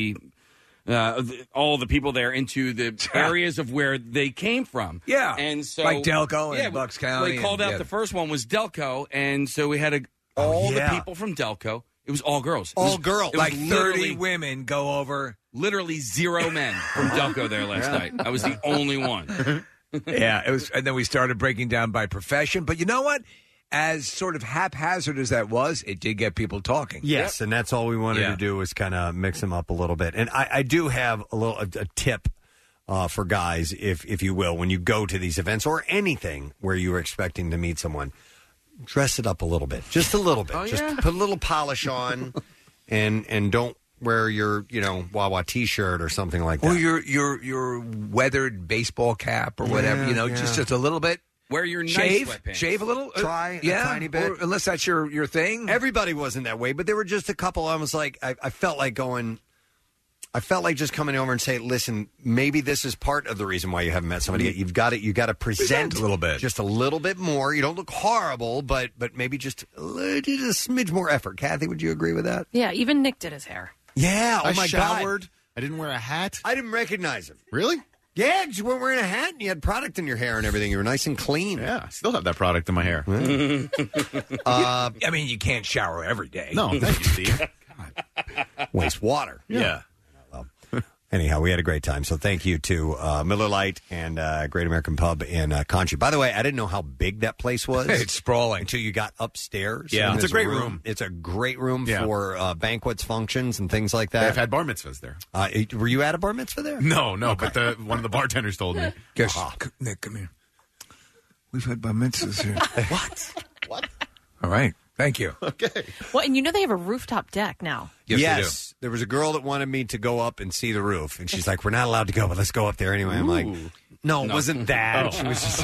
the people there into the areas of where they came from. Yeah, and so like Delco and Bucks County. They called out the first one was Delco, and so we had all the people from Delco. It was all girls. Girls. Like 30 women go over. Literally 0 men from Delco there last night. I was the only one. Yeah, it was. And then we started breaking down by profession. But you know what? As sort of haphazard as that was, it did get people talking. Yes, and that's all we wanted to do was kind of mix them up a little bit. And I do have a tip for guys, if you will, when you go to these events or anything where you are expecting to meet someone. Dress it up a little bit, just a little bit. Put a little polish on, and don't wear your Wawa T-shirt or something like that, or your weathered baseball cap or whatever. Just a little bit. Wear your nice sweatpants. Shave a little. Try a tiny bit, unless that's your thing. Everybody wasn't that way, but there were just a couple. I was like, I felt like going. I felt like just coming over and say, listen, maybe this is part of the reason why you haven't met somebody yet. You got to present a little bit, just a little bit more. You don't look horrible, but maybe just a smidge more effort. Kathy, would you agree with that? Yeah, even Nick did his hair. Yeah, I showered I didn't wear a hat. I didn't recognize him. Really? Yeah, because you weren't wearing a hat and you had product in your hair and everything. You were nice and clean. Yeah, I still have that product in my hair. I mean, you can't shower every day. No, thank you, Steve. Waste water. Yeah. Anyhow, we had a great time. So thank you to Miller Lite and Great American Pub in Conchie. By the way, I didn't know how big that place was. It's sprawling. Until you got upstairs. Yeah. It's a great room. room. It's a great room for banquets, functions, and things like that. I've had bar mitzvahs there. Were you at a bar mitzvah there? No, but one of the bartenders told me. Guess, Nick, come here. We've had bar mitzvahs here. What? All right. Thank you. Okay. Well, and you know they have a rooftop deck now. Yes. There was a girl that wanted me to go up and see the roof, and she's like, "We're not allowed to go, but let's go up there anyway." I'm like, "No, it wasn't that." Oh. She was just.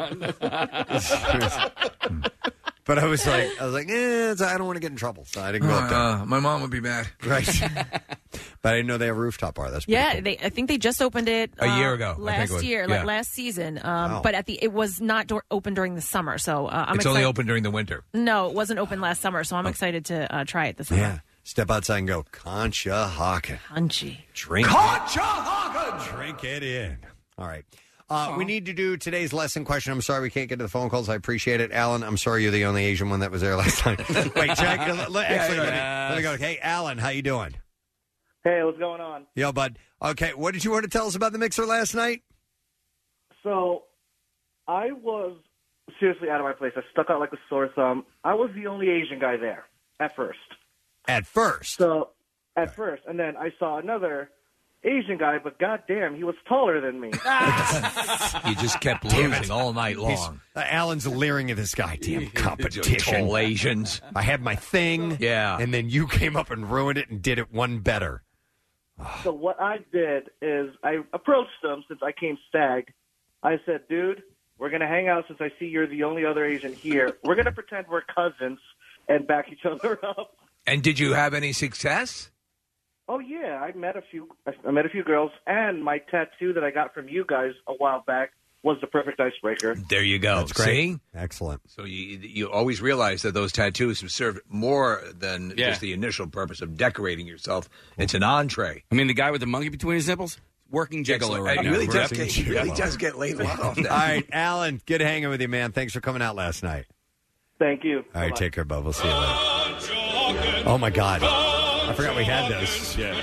But I was like, I don't want to get in trouble, so I didn't go up there. My mom would be mad. Right. But I didn't know they have a rooftop bar. That's pretty Yeah, cool. I think they just opened it a year ago. Last year, like last season. But it was not open during the summer, so I'm It's excited. only open during the winter. No, it wasn't open last summer, so I'm excited to try it this summer. Yeah. Step outside and go, Conshohocken. Punchy. Drink Conshohocken! Drink it in. All right. We need to do today's lesson question. I'm sorry we can't get to the phone calls. I appreciate it. Alan, I'm sorry you're the only Asian one that was there last time. Wait, Jack, let me go. Hey, Alan, how you doing? Hey, what's going on? Yo, bud. Okay, what did you want to tell us about the mixer last night? So, I was seriously out of my place. I stuck out like a sore thumb. I was the only Asian guy there at first. At first? At first. And then I saw another Asian guy, but goddamn, he was taller than me. You just kept losing all night long. Alan's leering at this guy. Damn competition. Tall Asians. I had my thing. Yeah. And then you came up and ruined it and did it one better. So what I did is I approached him since I came stag. I said, dude, we're going to hang out since I see you're the only other Asian here. We're going to pretend we're cousins and back each other up. And did you have any success? Oh yeah, I met a few girls, and my tattoo that I got from you guys a while back was the perfect icebreaker. There you go. That's great. See? Excellent. So you always realize that those tattoos have served more than just the initial purpose of decorating yourself. It's an entree. I mean, the guy with the monkey between his nipples, working gigolo right now. He really does get laid off. All right, Alan, good hanging with you, man. Thanks for coming out last night. Thank you. All right, take care, bud. We'll see you later. Oh, my God. I forgot we had those. Yeah.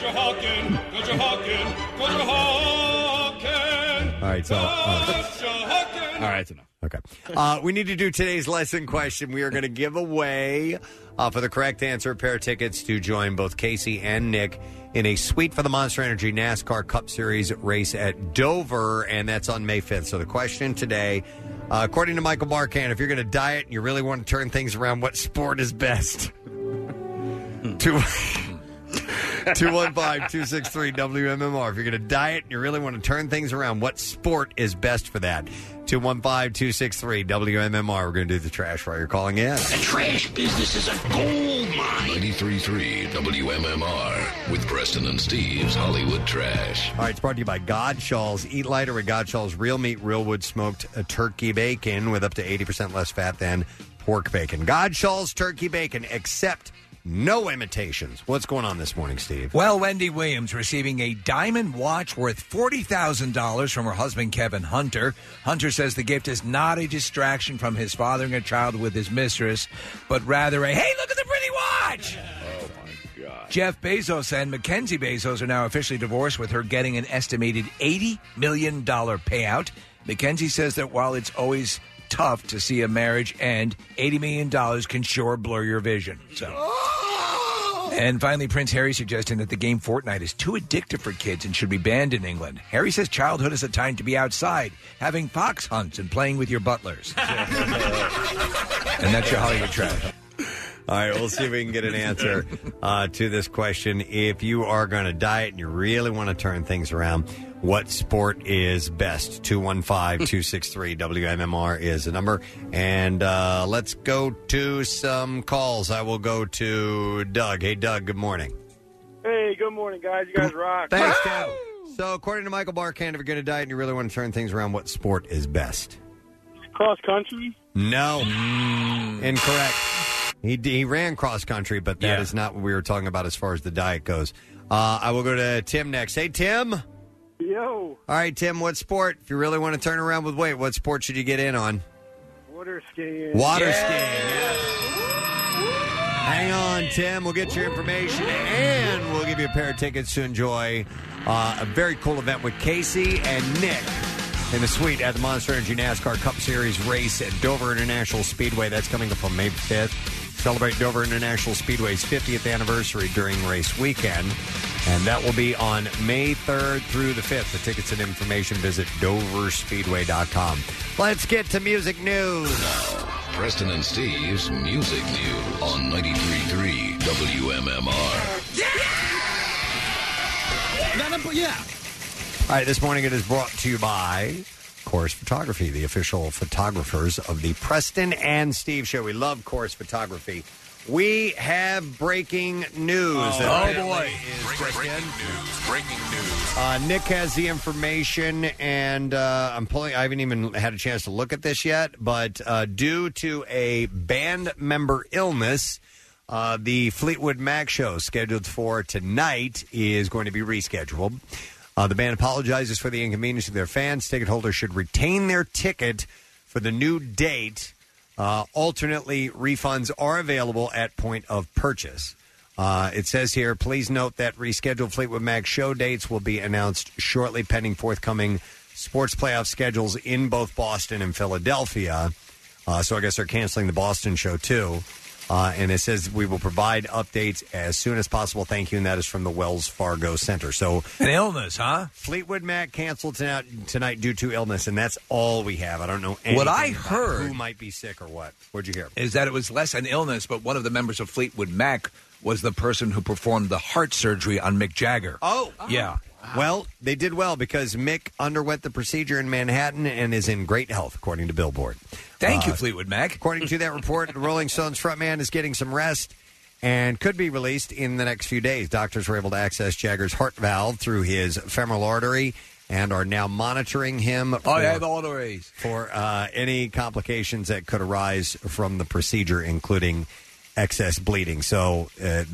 All right, so. All right, that's enough. Okay. We need to do today's lesson question. We are going to give away, for the correct answer, a pair of tickets to join both Casey and Nick in a suite for the Monster Energy NASCAR Cup Series race at Dover, and that's on May 5th. So the question today, according to Michael Barkan, if you're going to diet and you really want to turn things around, what sport is best? 215-263-WMMR. If you're going to diet and you really want to turn things around, what sport is best for that? 215-263-WMMR. We're going to do the trash while you're calling in. The trash business is a gold mine. 93.3 WMMR with Preston and Steve's Hollywood Trash. All right, it's brought to you by Godshall's. Eat lighter with Godshall's real meat, real wood smoked turkey bacon with up to 80% less fat than pork bacon. Godshall's turkey bacon, except no imitations. What's going on this morning, Steve? Well, Wendy Williams receiving a diamond watch worth $40,000 from her husband, Kevin Hunter. Hunter says the gift is not a distraction from his fathering a child with his mistress, but rather a, hey, look at the pretty watch! Oh, my God. Jeff Bezos and Mackenzie Bezos are now officially divorced, with her getting an estimated $80 million payout. Mackenzie says that while it's always tough to see a marriage end, $80 million can sure blur your vision. And finally, Prince Harry suggesting that the game Fortnite is too addictive for kids and should be banned in England. Harry says childhood is a time to be outside, having fox hunts and playing with your butlers. And that's your Hollywood Trash. All right, we'll see if we can get an answer to this question. If you are going to diet and you really want to turn things around, what sport is best? 215-263-WMMR is the number. And let's go to some calls. I will go to Doug. Hey, Doug, good morning. Hey, good morning, guys. You guys rock. Thanks, Doug. So according to Michael Barkan, if you're going to diet and you really want to turn things around, what sport is best? Cross country? No. Incorrect. He ran cross country, but that is not what we were talking about as far as the diet goes. I will go to Tim next. Hey, Tim. Yo, All right, Tim, what sport? If you really want to turn around with weight, what sport should you get in on? water skiing. Water skiing, yes. Hang on, Tim. We'll get your information, and we'll give you a pair of tickets to enjoy a very cool event with Casey and Nick in the suite at the Monster Energy NASCAR Cup Series race at Dover International Speedway. That's coming up on May 5th. Celebrate Dover International Speedway's 50th anniversary during race weekend. And that will be on May 3rd through the 5th. For tickets and information, visit DoverSpeedway.com. Let's get to music news. Preston and Steve's Music News on 93.3 WMMR. All right, this morning it is brought to you by Chorus Photography, the official photographers of the Preston and Steve Show. We love Chorus Photography. We have breaking news. Boy. Breaking news. Nick has the information, and I haven't even had a chance to look at this yet, but due to a band member illness, the Fleetwood Mac show scheduled for tonight is going to be rescheduled. The band apologizes for the inconvenience of their fans. Ticket holders should retain their ticket for the new date. Alternately, refunds are available at point of purchase. It says here, please note that rescheduled Fleetwood Mac show dates will be announced shortly, pending forthcoming sports playoff schedules in both Boston and Philadelphia. So I guess they're canceling the Boston show, too. And it says we will provide updates as soon as possible. Thank you. And that is from the Wells Fargo Center. So an illness, huh? Fleetwood Mac canceled tonight due to illness, and that's all we have. I don't know anything what I about heard who might be sick or what. What'd you hear? Is that it was less an illness, but one of the members of Fleetwood Mac was the person who performed the heart surgery on Mick Jagger. Oh. Yeah. Well, they did well because Mick underwent the procedure in Manhattan and is in great health, according to Billboard. Thank you, Fleetwood Mac. According to that report, the Rolling Stones frontman is getting some rest and could be released in the next few days. Doctors were able to access Jagger's heart valve through his femoral artery and are now monitoring him for any complications that could arise from the procedure, including excess bleeding. So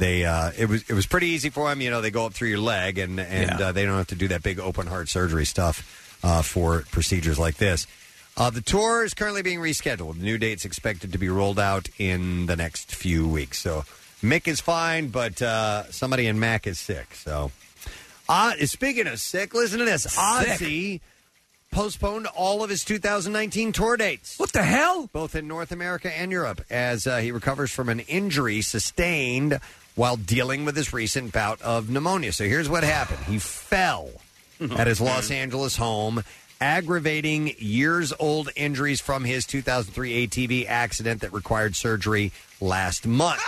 it was pretty easy for him. You know, they go up through your leg, and they don't have to do that big open heart surgery stuff for procedures like this. The tour is currently being rescheduled. The new date's expected to be rolled out in the next few weeks. So Mick is fine, but somebody in Mac is sick. So speaking of sick, listen to this. Ozzy postponed all of his 2019 tour dates. What the hell? Both in North America and Europe, as he recovers from an injury sustained while dealing with his recent bout of pneumonia. So here's what happened. He fell at his Los Angeles home, aggravating years-old injuries from his 2003 ATV accident that required surgery last month.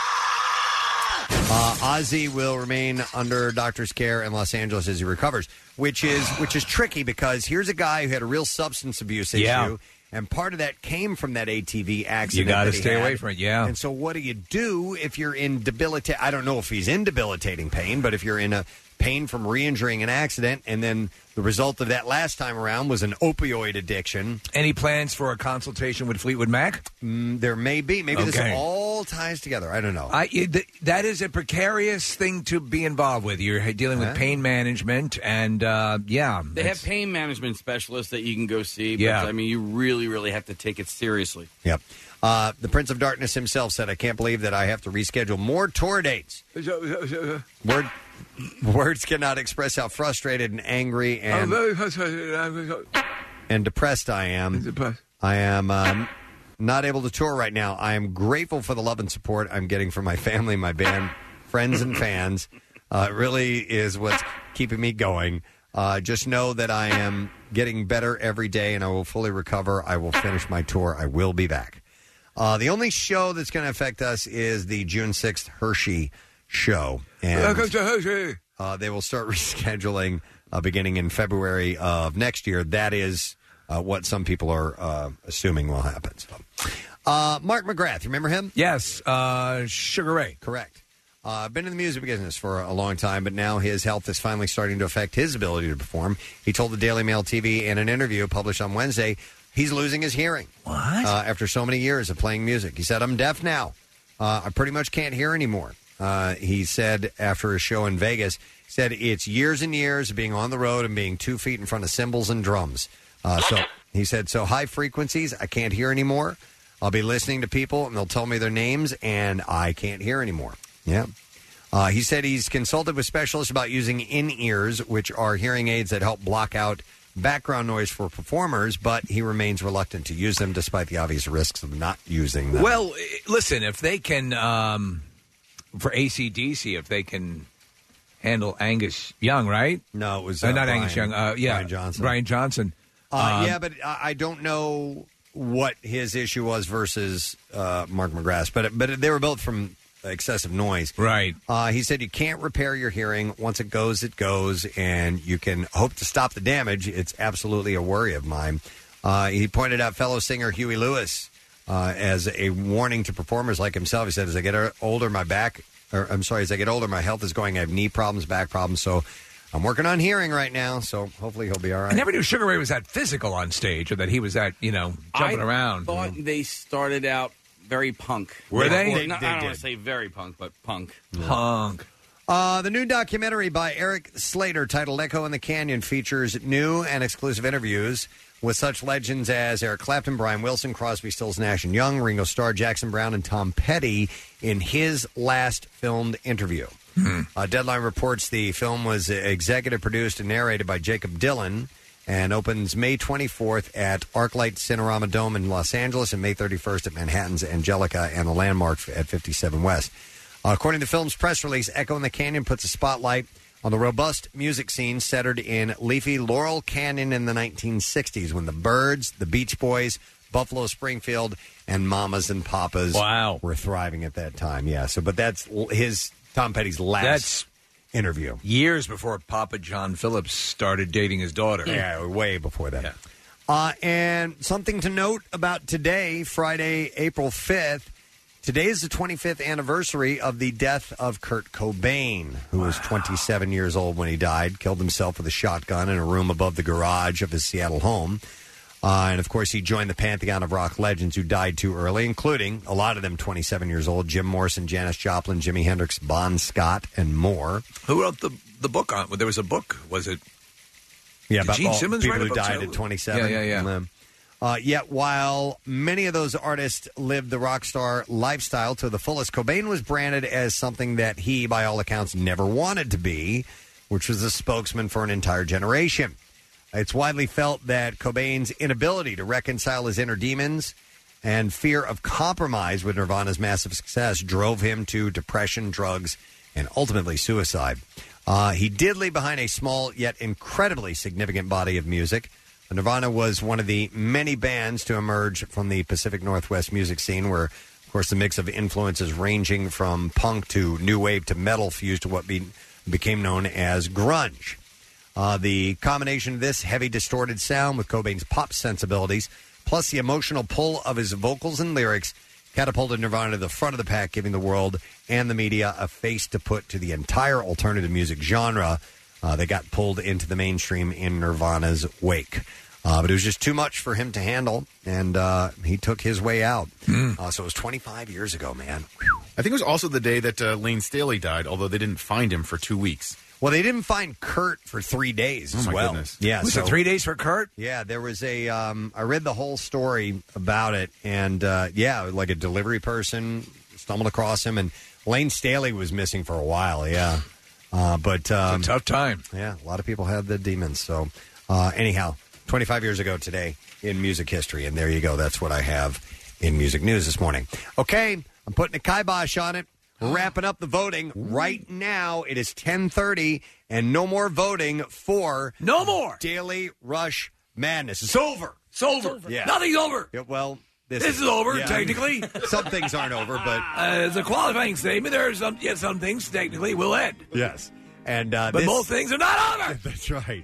Ozzy will remain under doctor's care in Los Angeles as he recovers, which is tricky because here's a guy who had a real substance abuse issue, and part of that came from that ATV accident. You got to stay away from it, yeah. And so what do you do if you're in debilitating... I don't know if he's in debilitating pain, but if you're in a pain from re-injuring an accident, and then the result of that last time around was an opioid addiction. Any plans for a consultation with Fleetwood Mac? There may be. Maybe this all ties together. I don't know. That is a precarious thing to be involved with. You're dealing with pain management, and they have pain management specialists that you can go see. But, I mean, you really, really have to take it seriously. Yep. The Prince of Darkness himself said, "I can't believe that I have to reschedule more tour dates." Words cannot express how frustrated and angry and depressed I am. I am not able to tour right now. I am grateful for the love and support I'm getting from my family, my band, friends, and fans. It really is what's keeping me going. Just know that I am getting better every day, and I will fully recover. I will finish my tour. I will be back. The only show that's going to affect us is the June 6th Hershey show. And welcome to Hershey. They will start rescheduling beginning in February of next year. That is what some people are assuming will happen. So, Mark McGrath, you remember him? Yes, Sugar Ray. Correct. Been in the music business for a long time, but now his health is finally starting to affect his ability to perform. He told the Daily Mail TV in an interview published on Wednesday he's losing his hearing. What? After so many years of playing music. He said, "I'm deaf now. I pretty much can't hear anymore." He said after a show in Vegas, said it's years and years of being on the road and being 2 feet in front of cymbals and drums. So he said, so high frequencies, I can't hear anymore. I'll be listening to people, and they'll tell me their names, and I can't hear anymore. Yeah. He said he's consulted with specialists about using in-ears, which are hearing aids that help block out background noise for performers, but he remains reluctant to use them despite the obvious risks of not using them. Well, listen, if they can, for AC/DC, if they can handle Angus Young, right? No, it was not Brian, Angus Young. Brian Johnson. Brian Johnson. Yeah, but I don't know what his issue was versus Mark McGrath, but they were both from excessive noise. Right. He said you can't repair your hearing. Once it goes, and you can hope to stop the damage. It's absolutely a worry of mine. He pointed out fellow singer Huey Lewis as a warning to performers like himself. He said, as I get older, my health is going. I have knee problems, back problems, so I'm working on hearing right now, so hopefully he'll be all right. I never knew Sugar Ray was that physical on stage, or that he was that, jumping around. I thought they started out very punk. Were they? I don't want to say very punk, but punk. Punk. The new documentary by Eric Slater titled Echo in the Canyon features new and exclusive interviews with such legends as Eric Clapton, Brian Wilson, Crosby, Stills, Nash & Young, Ringo Starr, Jackson Browne, and Tom Petty in his last filmed interview. Deadline reports the film was executive produced and narrated by Jacob Dylan and opens May 24th at ArcLight Cinerama Dome in Los Angeles and May 31st at Manhattan's Angelica and the Landmark at 57 West. According to the film's press release, Echo in the Canyon puts a spotlight on the robust music scene centered in leafy Laurel Canyon in the 1960s when the Byrds, the Beach Boys, Buffalo Springfield, and Mamas and Papas were thriving at that time. Yeah, but that's Tom Petty's last interview. Years before Papa John Phillips started dating his daughter. Yeah, way before that. Yeah. And something to note about today, Friday, April 5th, today is the 25th anniversary of the death of Kurt Cobain, who was 27 years old when he died, killed himself with a shotgun in a room above the garage of his Seattle home. And, of course, he joined the pantheon of rock legends who died too early, including, a lot of them 27 years old, Jim Morrison, Janis Joplin, Jimi Hendrix, Bon Scott, and more. Who wrote the book on? Well, there was a book, was it? Yeah, Did Gene Simmons people write a who book died too? at 27. Yeah. Yet while many of those artists lived the rock star lifestyle to the fullest, Cobain was branded as something that he, by all accounts, never wanted to be, which was a spokesman for an entire generation. It's widely felt that Cobain's inability to reconcile his inner demons and fear of compromise with Nirvana's massive success drove him to depression, drugs, and ultimately suicide. He did leave behind a small yet incredibly significant body of music. Nirvana was one of the many bands to emerge from the Pacific Northwest music scene where, of course, the mix of influences ranging from punk to new wave to metal fused to what became known as grunge. The combination of this heavy, distorted sound with Cobain's pop sensibilities, plus the emotional pull of his vocals and lyrics, catapulted Nirvana to the front of the pack, giving the world and the media a face to put to the entire alternative music genre that got pulled into the mainstream in Nirvana's wake. But it was just too much for him to handle, and he took his way out. So it was 25 years ago, man. I think it was also the day that Lane Staley died, although they didn't find him for 2 weeks. Well, they didn't find Kurt for 3 days as well. Goodness. Yeah, Was it 3 days for Kurt? Yeah, there was a. I read the whole story about it, and like a delivery person stumbled across him, and Lane Staley was missing for a while. Yeah, but it's a tough time. Yeah, a lot of people had the demons. So, anyhow, 25 years ago today in music history, and there you go. That's what I have in music news this morning. Okay, I'm putting a kibosh on it. We're wrapping up the voting right now. It is 10:30, and no more voting for Daily Rush Madness. It's over. It's over. Yeah. Nothing's over. Yeah, well, this is over, yeah, technically. Some things aren't over, but as a qualifying statement, there are some things technically will end. Yes, and but most things are not over. That's right.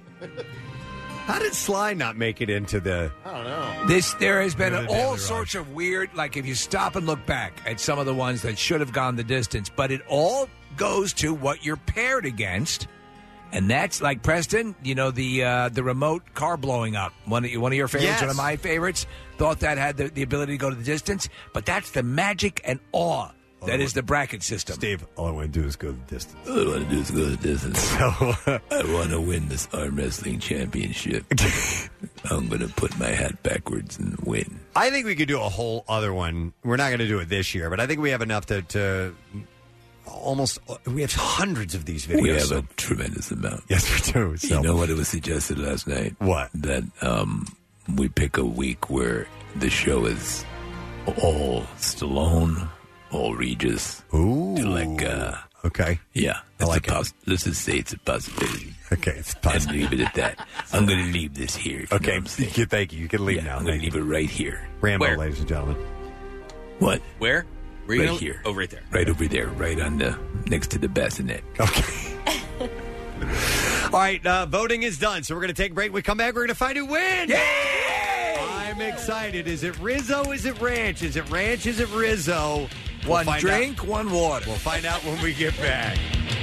How did Sly not make it into the? I don't know. There has been all sorts of weird, like if you stop and look back at some of the ones that should have gone the distance, but it all goes to what you're paired against, and that's like Preston, the remote car blowing up. One of your favorites, yes. One of my favorites. Thought that had the ability to go to the distance, but that's the magic and awe That is the bracket system. Steve, all I want to do is go the distance. All I want to do is go the distance. So, I want to win this arm wrestling championship. I'm going to put my hat backwards and win. I think we could do a whole other one. We're not going to do it this year, but I think we have enough to almost. We have hundreds of these videos. We have a tremendous amount. Yes, we do. So. You know what it was suggested last night? What? That we pick a week where the show is all Stallone, all Regis. Ooh. Okay. Yeah. I like it. Let's just say it's a possibility. Okay, it's possible. And leave it at that. I'm going to leave this here. Okay, thank you. You can leave now. I'm going to leave it right here. Rambo, ladies and gentlemen. What? Where? Right here. Oh, right there. Right over there. Right on the next to the bassinet. Okay. All right, voting is done, so we're going to take a break. When we come back, we're going to find who wins. Yay! I'm excited. Is it Rizzo? Is it Ranch? Is it Ranch? Is it Rizzo? One drink, one water. We'll find out when we get back.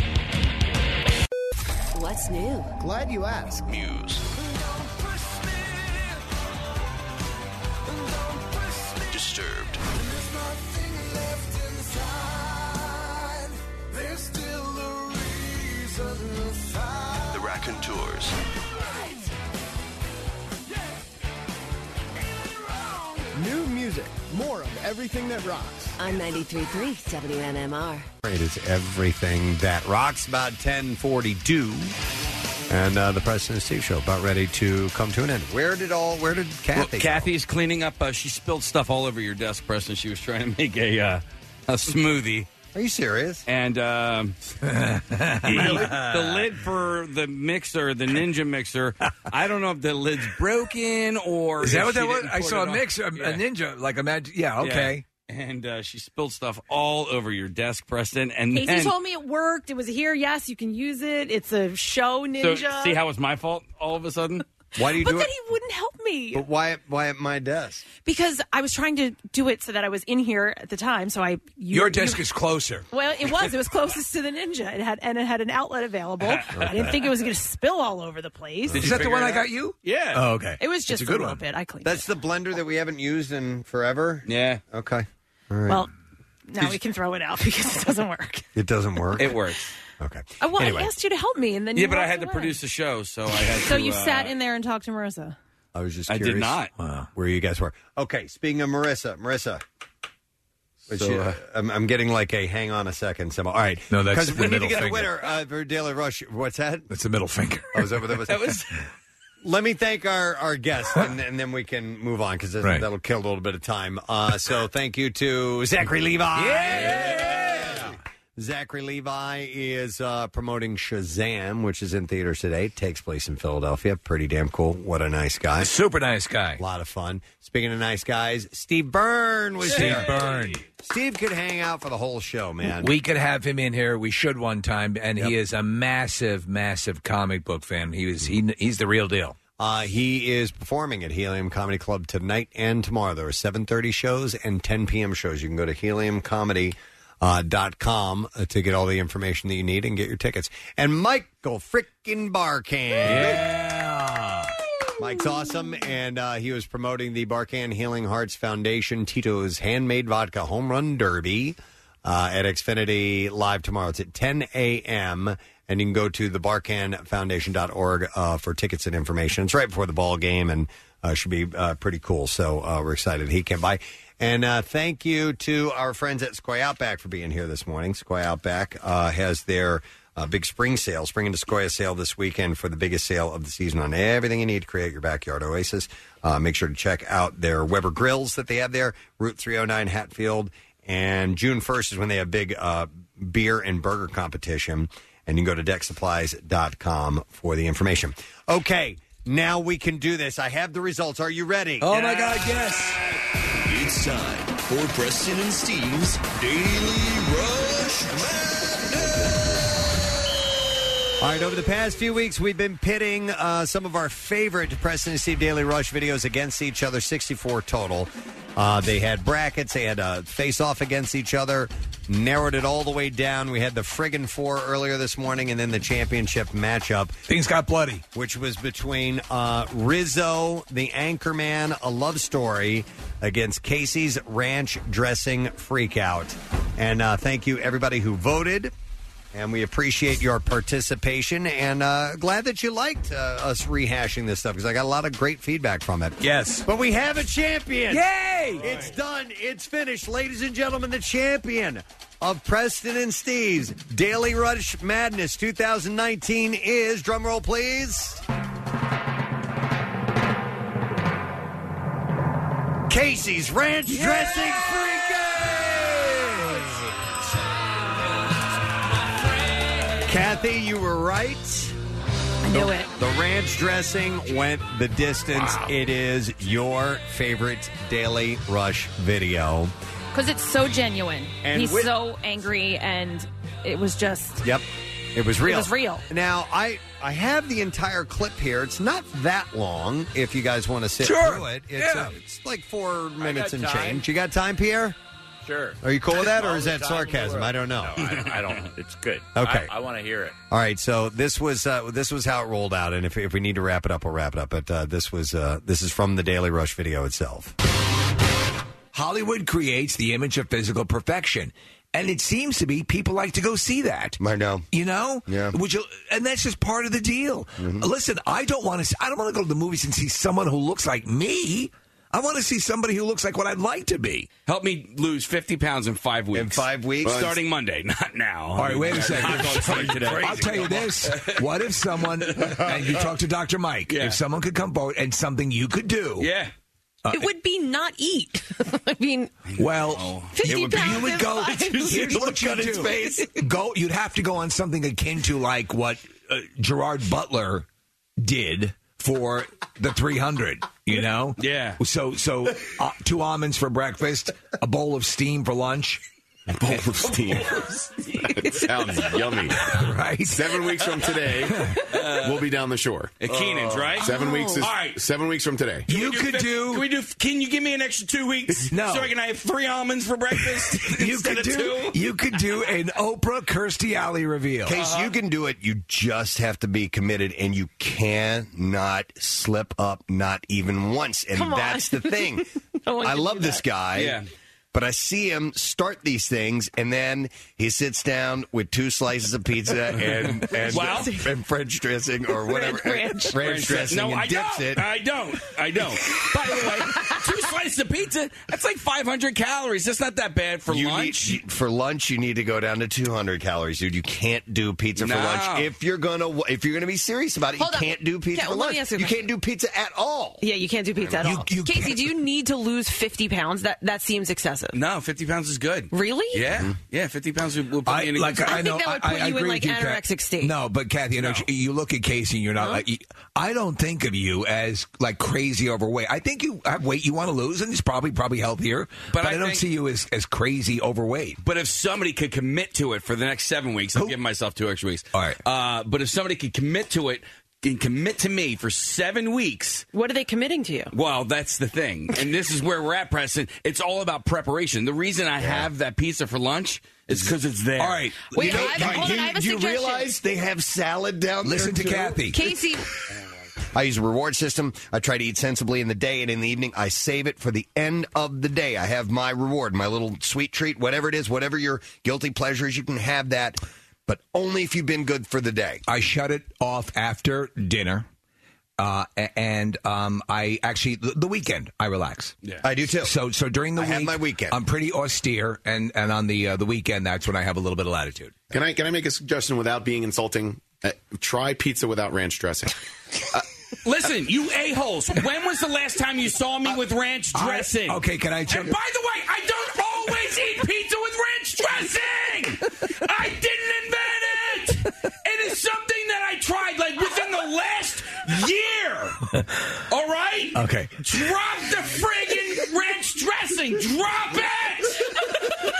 What's new? Glad you asked. News. Disturbed. The Raconteurs. New music. More of everything that rocks. On 93.3 WMMR. It is everything that rocks. About 10:42, and the Preston and Steve Show about ready to come to an end. Where did Kathy? Well, Kathy's cleaning up. She spilled stuff all over your desk, Preston. She was trying to make a smoothie. Are you serious? And the lid for the mixer, the Ninja mixer, I don't know if the lid's broken or... Is that what that was? didn't I put saw it a on. mixer, a Ninja, like a magic... Yeah, okay. Yeah. And she spilled stuff all over your desk, Preston. And Casey then, told me it worked. It was here. Yes, you can use it. It's a show Ninja. So, see how it's my fault all of a sudden? Why do you but do then it? he wouldn't help me. But why at my desk? Because I was trying to do it so that I was in here at the time. So Your desk is closer. Well, it was. It was closest to the Ninja. It had an outlet available. I didn't think it was going to spill all over the place. Is that the one I got you? Yeah. Oh, okay. It was just It's a good little one. bit. I cleaned That's the blender that we haven't used in forever? Yeah. Okay. All right. Well, now we can throw it out because it doesn't work. It doesn't work? It works. Okay. Well, Anyway. I asked you to help me, and then Yeah, you but I walked had to away. produce the show, so I had to... So you sat in there and talked to Marissa. I was just I curious. did not. Where you guys were. Okay, speaking of Marissa. Which, I'm getting like a hang on a second symbol. All right. No, that's because the we need to middle get a finger. winner for Daily Rush. What's that? That's the middle finger. Oh, is that what that was? That was... Let me thank our guest, and then we can move on, because Right. that'll kill a little bit of time. So thank you to Zachary Levi. Yeah! Zachary Levi is promoting Shazam, which is in theaters today. It takes place in Philadelphia. Pretty damn cool. What a nice guy. Super nice guy. A lot of fun. Speaking of nice guys, Steve Byrne was here. Steve Byrne. Steve could hang out for the whole show, man. We could have him in here. We should one time. And he is a massive, massive comic book fan. He's the real deal. He is performing at Helium Comedy Club tonight and tomorrow. There are 7:30 shows and 10 p.m. shows. You can go to heliumcomedy.com to get all the information that you need and get your tickets. And Michael frickin' Barkan. Yeah. Mike's awesome, and he was promoting the Barkan Healing Hearts Foundation Tito's Handmade Vodka Home Run Derby at Xfinity Live tomorrow. It's at 10 a.m., and you can go to thebarkanfoundation.org for tickets and information. It's right before the ball game, and should be pretty cool. So we're excited he came by. And thank you to our friends at Sequoia Outback for being here this morning. Sequoia Outback has their big spring sale, Spring into Sequoia sale this weekend for the biggest sale of the season on everything you need to create your backyard oasis. Make sure to check out their Weber grills that they have there, Route 309 Hatfield. And June 1st is when they have big beer and burger competition. And you can go to decksupplies.com for the information. Okay, now we can do this. I have the results. Are you ready? Oh, my God, yes. It's time for Preston and Steve's Daily Rush All right, over the past few weeks, we've been pitting some of our favorite Preston and Steve Daily Rush videos against each other, 64 total. They had brackets. They had a face-off against each other, narrowed it all the way down. We had the friggin' 4 earlier this morning, and then the championship matchup. Things got bloody. Which was between Rizzo, the Anchorman, A Love Story, against Casey's Ranch Dressing Freakout. And thank you, everybody who voted. And we appreciate your participation. And glad that you liked us rehashing this stuff because I got a lot of great feedback from it. Yes. But we have a champion. Yay! It's done. It's finished. Ladies and gentlemen, the champion of Preston and Steve's Daily Rush Madness 2019 is, drumroll please, Casey's Ranch Dressing Freakers! Kathy, you were right. I knew it. The ranch dressing went the distance. Wow. It is your favorite Daily Rush video. Because it's so genuine. And He's so angry, and it was just... Yep. It was real. It was real. Now, I have the entire clip here. It's not that long if you guys want to sit Sure. through it. Yeah. It's like 4 minutes and time. change. You got time, Pierre? Sure. Are you cool with that, or All is the that time in the sarcasm? world. I don't know. No, I don't. It's good. Okay. I want to hear it. All right, so this was how it rolled out, and if we need to wrap it up, we'll wrap it up. But this is from the Daily Rush video itself. Hollywood creates the image of physical perfection. And it seems to be people like to go see that. I know. You know? Yeah. And that's just part of the deal. Mm-hmm. Listen, I don't want to go to the movies and see someone who looks like me. I want to see somebody who looks like what I'd like to be. Help me lose 50 pounds in 5 weeks. In 5 weeks? Starting Monday, not now. All right, wait a second. I'm not going to today. I'll tell you this. What if someone, and you talk to Dr. Mike, if someone could come forward and something you could do. Yeah. It would be not eat. I mean, well, 50 pounds you would go. in 5 weeks. Here's what you do. Go. You'd have to go on something akin to like what Gerard Butler did for the 300. You know? Yeah. So 2 almonds for breakfast, a bowl of steam for lunch. A bowl of steam. That sounds yummy. Right? 7 weeks from today, we'll be down the shore. At Keenan's, right? 7 weeks. All right. 7 weeks from today. Can you give me an extra 2 weeks? No. So I can have 3 almonds for breakfast instead of 2? You could do an Oprah Kirstie Alley reveal. Case, you can do it. You just have to be committed, and you cannot slip up, not even once. And Come on. that's the thing. I love this guy. Yeah. But I see him start these things, and then he sits down with 2 slices of pizza and French dressing or whatever. Ranch dressing No, and I dips don't. it. I don't. By the way, 2 slices of pizza, that's like 500 calories. That's not that bad for lunch. For lunch, you need to go down to 200 calories, dude. You can't do pizza for lunch. If you're gonna be serious about it, Hold you on. can't do pizza for Let lunch. me ask you a You question. can't do pizza at all. Yeah, you can't do pizza at all. Casey, do you need to lose 50 pounds? That seems excessive. No, 50 pounds is good. Really? Yeah. Yeah, 50 pounds will put me in a good I think that would put you in like anorexic state. No, but Kathy, you look at Casey and you're not like, I don't think of you as like crazy overweight. I think you have weight you want to lose and it's probably healthier, but I don't see you as crazy overweight. But if somebody could commit to it for the next 7 weeks, I'm giving myself 2 extra weeks. All right. But if somebody could commit to it, can commit to me for 7 weeks. What are they committing to you? Well, that's the thing. And this is where we're at, Preston. It's all about preparation. The reason I have that pizza for lunch is because it's there. All right. Wait, I have a you suggestion. realize they have salad down there? Listen to too? Kathy. Casey. I use a reward system. I try to eat sensibly in the day, and in the evening, I save it for the end of the day. I have my reward, my little sweet treat, whatever it is, whatever your guilty pleasures, you can have that, but only if you've been good for the day. I shut it off after dinner. And I actually the weekend I relax. Yeah, I do too. So during the week, I have my weekend. I'm pretty austere, and on the weekend that's when I have a little bit of latitude. Can I make a suggestion without being insulting? Try pizza without ranch dressing. Listen, you a-holes. When was the last time you saw me with ranch dressing? Okay, can I check? And by the way, I don't always eat pizza with ranch dressing. I didn't invent it. It is something that I tried like within the last year. All right? Okay. Drop the friggin' ranch dressing. Drop it.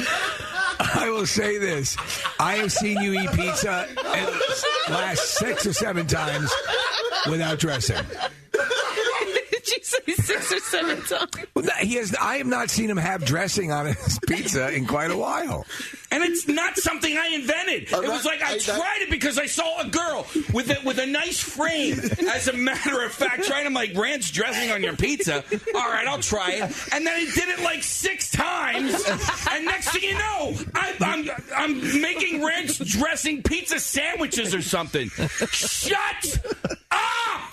I will say this. I have seen you eat pizza at last 6 or 7 times without dressing. Did you say 6 Producer sending time. Well, I have not seen him have dressing on his pizza in quite a while. And it's not something I invented. It was like I tried it because I saw a girl with a nice frame. As a matter of fact, trying to like ranch dressing on your pizza. All right, I'll try it. And then I did it like 6 times. And next thing you know, I'm making ranch dressing pizza sandwiches or something. Shut up!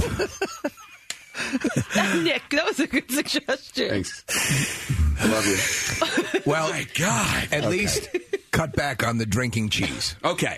Nick, that was a good suggestion. Thanks. I love you. Well, my God. At least cut back on the drinking cheese. Okay.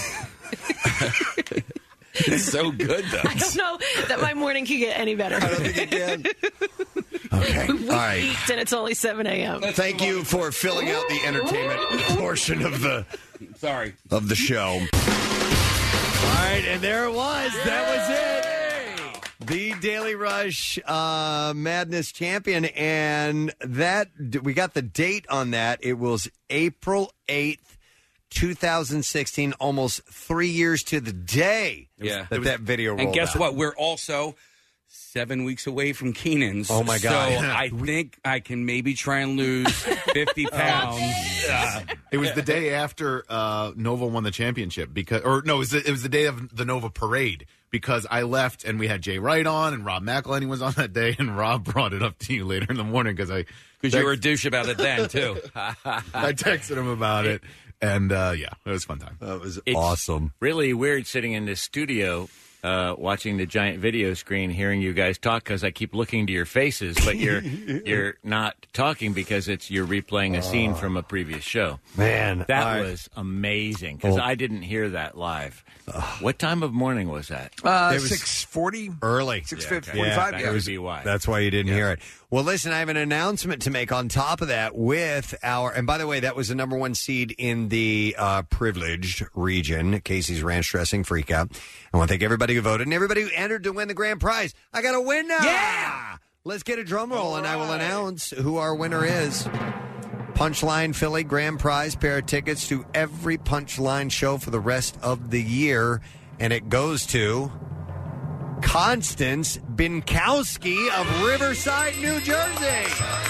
It's so good, though. I don't know that my morning can get any better. I don't think it can. Okay. We peaked and it's only 7 a.m. Thank you for filling out the entertainment portion of the show. All right, and there it was. That was it. The Daily Rush Madness champion, and that we got the date on that. It was April 8th, 2016, almost 3 years to the day that video rolled And guess out. what? We're also 7 weeks away from Keenan's. Oh, my God. So I think I can maybe try and lose 50 pounds. It was the day after Nova won the championship it was the day of the Nova parade because I left and we had Jay Wright on and Rob McElhenney was on that day and Rob brought it up to you later in the morning because you were a douche about it then too. I texted him about it and it was a fun time. That was It's awesome. Really weird sitting in this studio watching the giant video screen, hearing you guys talk because I keep looking to your faces, but you're not talking because you're replaying a scene from a previous show. Man, that was amazing because I didn't hear that live. What time of morning was that? It was 6:40, early, 6:45. That would be why. That's why you didn't hear it. Well, listen, I have an announcement to make on top of that with and by the way, that was the number 1 seed in the privileged region, Casey's Ranch Dressing Freakout. I want to thank everybody who voted and everybody who entered to win the grand prize. I got a winner! Yeah! Let's get a drum roll, and I will announce who our winner is. Punchline Philly grand prize, pair of tickets to every Punchline show for the rest of the year, and it goes to Constance Binkowski of Riverside, New Jersey.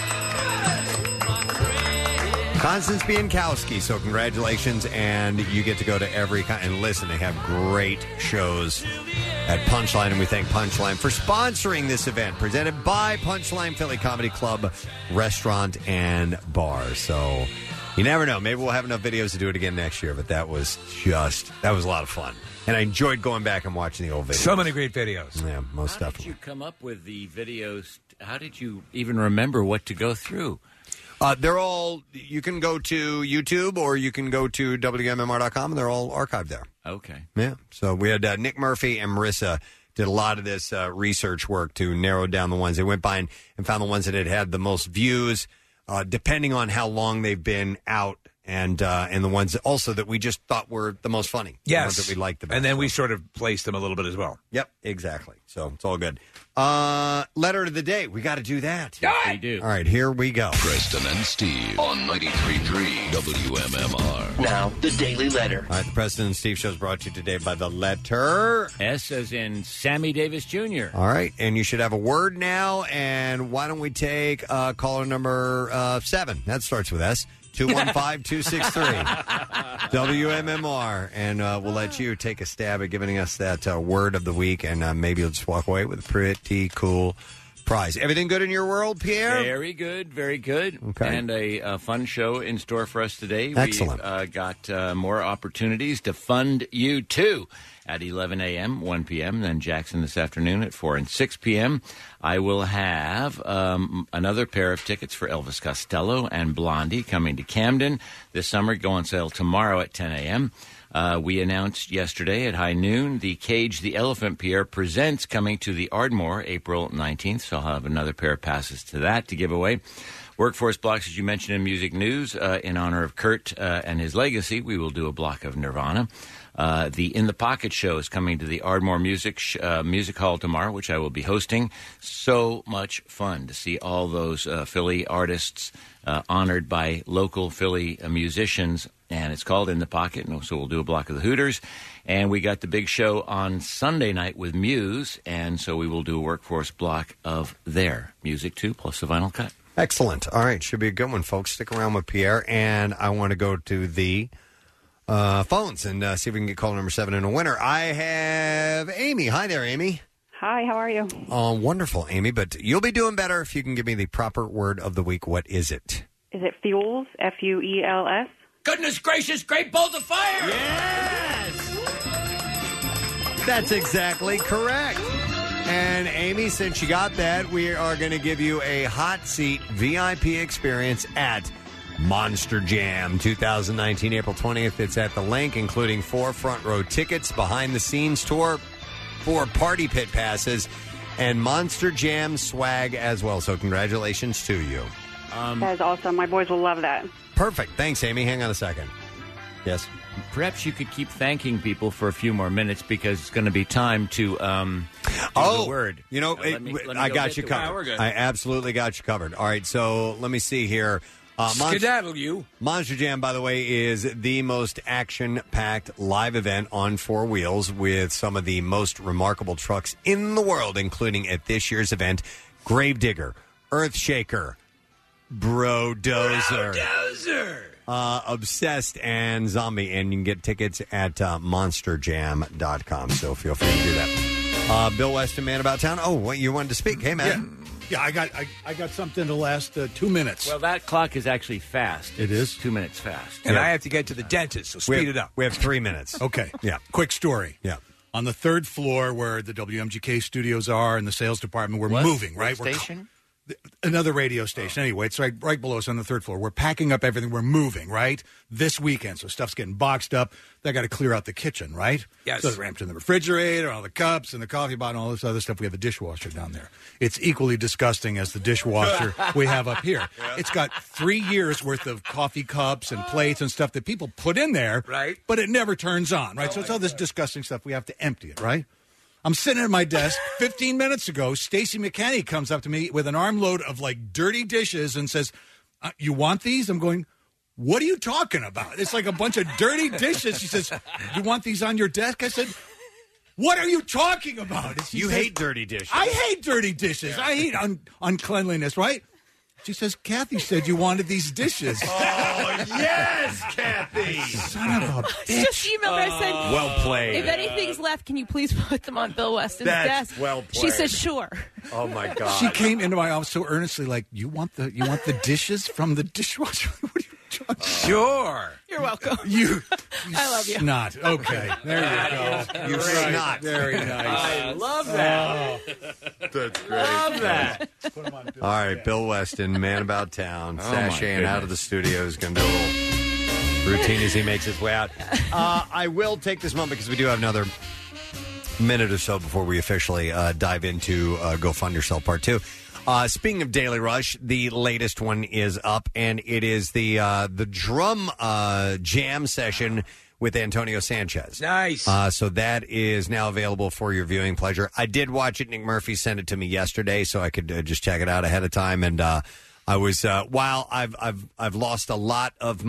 Constance Binkowski. So congratulations, and you get to go to every and listen. They have great shows at Punchline, and we thank Punchline for sponsoring this event, presented by Punchline Philly Comedy Club, Restaurant and Bar. So you never know. Maybe we'll have enough videos to do it again next year, but that was a lot of fun. And I enjoyed going back and watching the old videos. So many great videos. Yeah, most definitely. How did you come up with the videos? How did you even remember what to go through? They're all, you can go to YouTube or you can go to WMMR.com, and they're all archived there. Okay. Yeah. So we had Nick Murphy and Marissa did a lot of this research work to narrow down the ones. They went by and found the ones that had the most views, depending on how long they've been out, and the ones also that we just thought were the most funny. Yes. The ones that we liked the best. And then we sort of placed them a little bit as well. Yep, exactly. So it's all good. Letter of the day. We got to do that. Yes, we do. All right, here we go. Preston and Steve on 93.3 WMMR. Now, the Daily Letter. All right, the Preston and Steve show is brought to you today by the letter S as in Sammy Davis Jr. All right, and you should have a word now. And why don't we take caller number 7? That starts with S. 215-263 WMMR, and we'll let you take a stab at giving us that word of the week, and maybe you'll just walk away with a pretty cool prize. Everything good in your world, Pierre? Very good, very good. Okay. And a fun show in store for us today. Excellent. We've got more opportunities to fund you, too. At 11 a.m., 1 p.m., then Jackson this afternoon at 4 and 6 p.m. I will have another pair of tickets for Elvis Costello and Blondie coming to Camden this summer. Go on sale tomorrow at 10 a.m. We announced yesterday at high noon the Cage the Elephant Pierre Presents coming to the Ardmore April 19th, so I'll have another pair of passes to that to give away. Workforce blocks, as you mentioned in music news, in honor of Kurt and his legacy, we will do a block of Nirvana. The In the Pocket show is coming to the Ardmore Music Hall tomorrow, which I will be hosting. So much fun to see all those Philly artists honored by local Philly musicians. And it's called In the Pocket, and so we'll do a block of the Hooters. And we got the big show on Sunday night with Muse, and so we will do a workforce block of their music, too, plus the vinyl cut. Excellent. All right, should be a good one, folks. Stick around with Pierre, and I want to go to the phones and see if we can get call number 7 in a winner. I have Amy. Hi there, Amy. Hi, how are you? Wonderful, Amy, but you'll be doing better if you can give me the proper word of the week. What is it? Is it fuels? Fuels? Goodness gracious, great balls of fire! Yes! That's exactly correct. And Amy, since you got that, we are going to give you a hot seat VIP experience at Monster Jam 2019, April 20th. It's at the Link, including 4 front row tickets, behind-the-scenes tour, 4 party pit passes, and Monster Jam swag as well. So congratulations to you. That is awesome. My boys will love that. Perfect. Thanks, Amy. Hang on a second. Yes? Perhaps you could keep thanking people for a few more minutes because it's going to be time to do the word. You know, I got you covered. I absolutely got you covered. All right, so let me see here. Skedaddle you. Monster Jam, by the way, is the most action-packed live event on 4 wheels with some of the most remarkable trucks in the world, including at this year's event, Gravedigger, Earthshaker, Brodozer. Obsessed and Zombie, and you can get tickets at monsterjam.com, so feel free to do that. Bill Weston, Man About Town. Oh, what, you wanted to speak. Hey, man. Yeah, I got something to last 2 minutes. Well, that clock is actually fast. It is? 2 minutes fast. And I have to get to the dentist, so speed it up. We have 3 minutes. Okay. Yeah. Quick story. Yeah. On the 3rd floor where the WMGK studios are and the sales department, we're moving, right? What station? Another radio station. Anyway, it's right below us on the 3rd floor. We're packing up everything. We're moving, right? This weekend. So stuff's getting boxed up. They got to clear out the kitchen, right? Yes. So they're emptying the refrigerator, all the cups and the coffee pot and all this other stuff. We have a dishwasher down there. It's equally disgusting as the dishwasher we have up here. Yeah. It's got 3 years worth of coffee cups and plates and stuff that people put in there, right? But it never turns on, right? So it's all this disgusting stuff. We have to empty it, right? I'm sitting at my desk. 15 minutes ago, Stacy McKenney comes up to me with an armload of, like, dirty dishes and says, you want these? I'm going, what are you talking about? It's like a bunch of dirty dishes. She says, you want these on your desk? I said, what are you talking about? You hate dirty dishes. I hate dirty dishes. Yeah. I hate uncleanliness, right? She says, Kathy said you wanted these dishes. Oh, yes, Kathy. Son of a bitch. Just emailed her. I said, well played. If anything's left, can you please put them on Bill Weston's That's desk? well played. She said, sure. Oh, my God. She came into my office so earnestly, like, you want the dishes from the dishwasher? What are you talking about? Sure. You're welcome. You I love you. Snot. Okay. There you go. You snot. Very nice. I love that. That's great. Love that. All right, Bill Weston, Man About Town, sashaying out of the studio, is going to do a little routine as he makes his way out. I will take this moment because we do have another minute or so before we officially dive into Go Fund Yourself Part 2. Speaking of Daily Rush, the latest one is up, and it is the drum jam session with Antonio Sanchez. Nice. So that is now available for your viewing pleasure. I did watch it. Nick Murphy sent it to me yesterday, so I could just check it out ahead of time. And I was while I've lost a lot of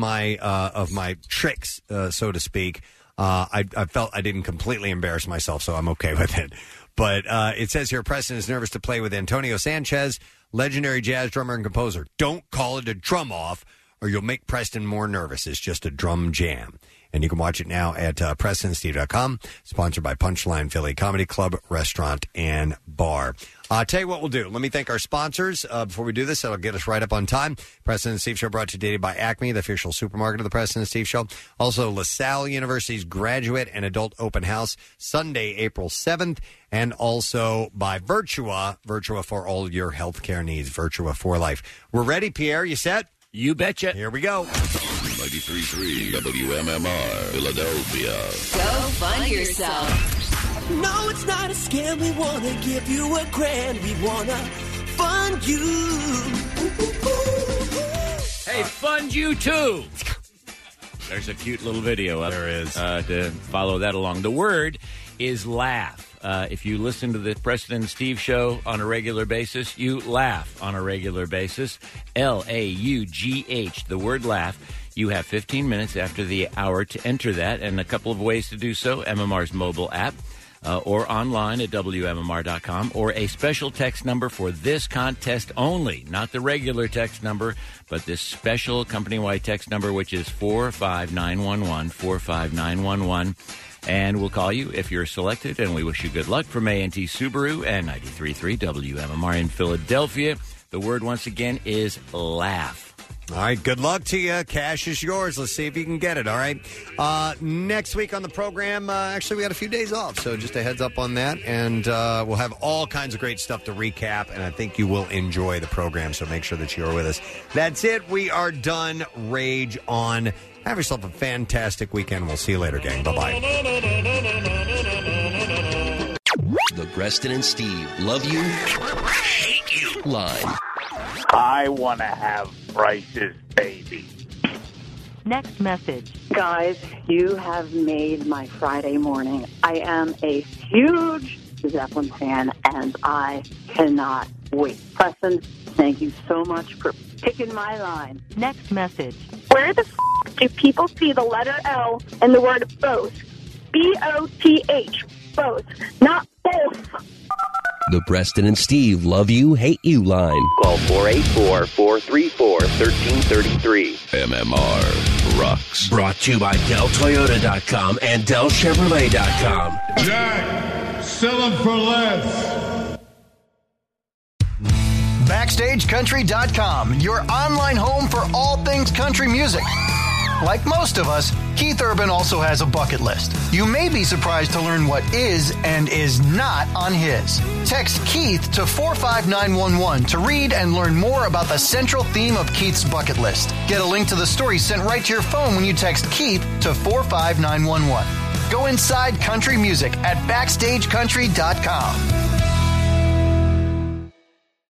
my tricks, so to speak. I felt I didn't completely embarrass myself, so I'm okay with it. But it says here, Preston is nervous to play with Antonio Sanchez, legendary jazz drummer and composer. Don't call it a drum off, or you'll make Preston more nervous. It's just a drum jam. And you can watch it now at PrestonandSteve.com, sponsored by Punchline Philly Comedy Club, Restaurant, and Bar. Tell you what we'll do. Let me thank our sponsors before we do this. That'll get us right up on time. Preston and Steve Show brought to you today by Acme, the official supermarket of the Preston and Steve Show. Also, LaSalle University's Graduate and Adult Open House, Sunday, April 7th. And also by Virtua, Virtua for all your healthcare needs, Virtua for life. We're ready, Pierre. You set? You betcha. Here we go. 93.3 WMMR, Philadelphia. Go Fund Yourself. No, it's not a scam. We want to give you $1,000. We want to fund you. Hey, fund you too. There's a cute little video up. There is. To follow that along. The word is laugh. If you listen to the Preston and Steve show on a regular basis, you laugh on a regular basis. L-A-U-G-H, the word laugh. You have 15 minutes after the hour to enter that, and a couple of ways to do so. MMR's mobile app, or online at WMMR.com, or a special text number for this contest only, not the regular text number, but this special company-wide text number, which is 45911, 45911. And we'll call you if you're selected, and we wish you good luck from A&T Subaru and 93.3 WMMR in Philadelphia. The word, once again, is laugh. All right, good luck to you. Cash is yours. Let's see if you can get it, all right? Next week on the program, actually, we got a few days off, so just a heads up on that. And we'll have all kinds of great stuff to recap, and I think you will enjoy the program, so make sure that you're with us. That's it. We are done. Rage on. Have yourself a fantastic weekend. We'll see you later, gang. Bye-bye. The Preston and Steve Love You, Hate You line. I want to have Bryce's baby. Next message. Guys, you have made my Friday morning. I am a huge Zeppelin fan, and I cannot wait. Preston, thank you so much for picking my line. Next message. Where the f*** do people see the letter L in the word both? B-O-T-H. Both, not both. The Preston and Steve Love You, Hate You line. Call 484-434-1333. MMR rocks. Brought to you by DellToyota.com and DellChevrolet.com. Jack, sell them for less. BackstageCountry.com, your online home for all things country music. Like most of us, Keith Urban also has a bucket list. You may be surprised to learn what is and is not on his. Text Keith to 45911 to read and learn more about the central theme of Keith's bucket list. Get a link to the story sent right to your phone when you text Keith to 45911. Go inside country music at BackstageCountry.com.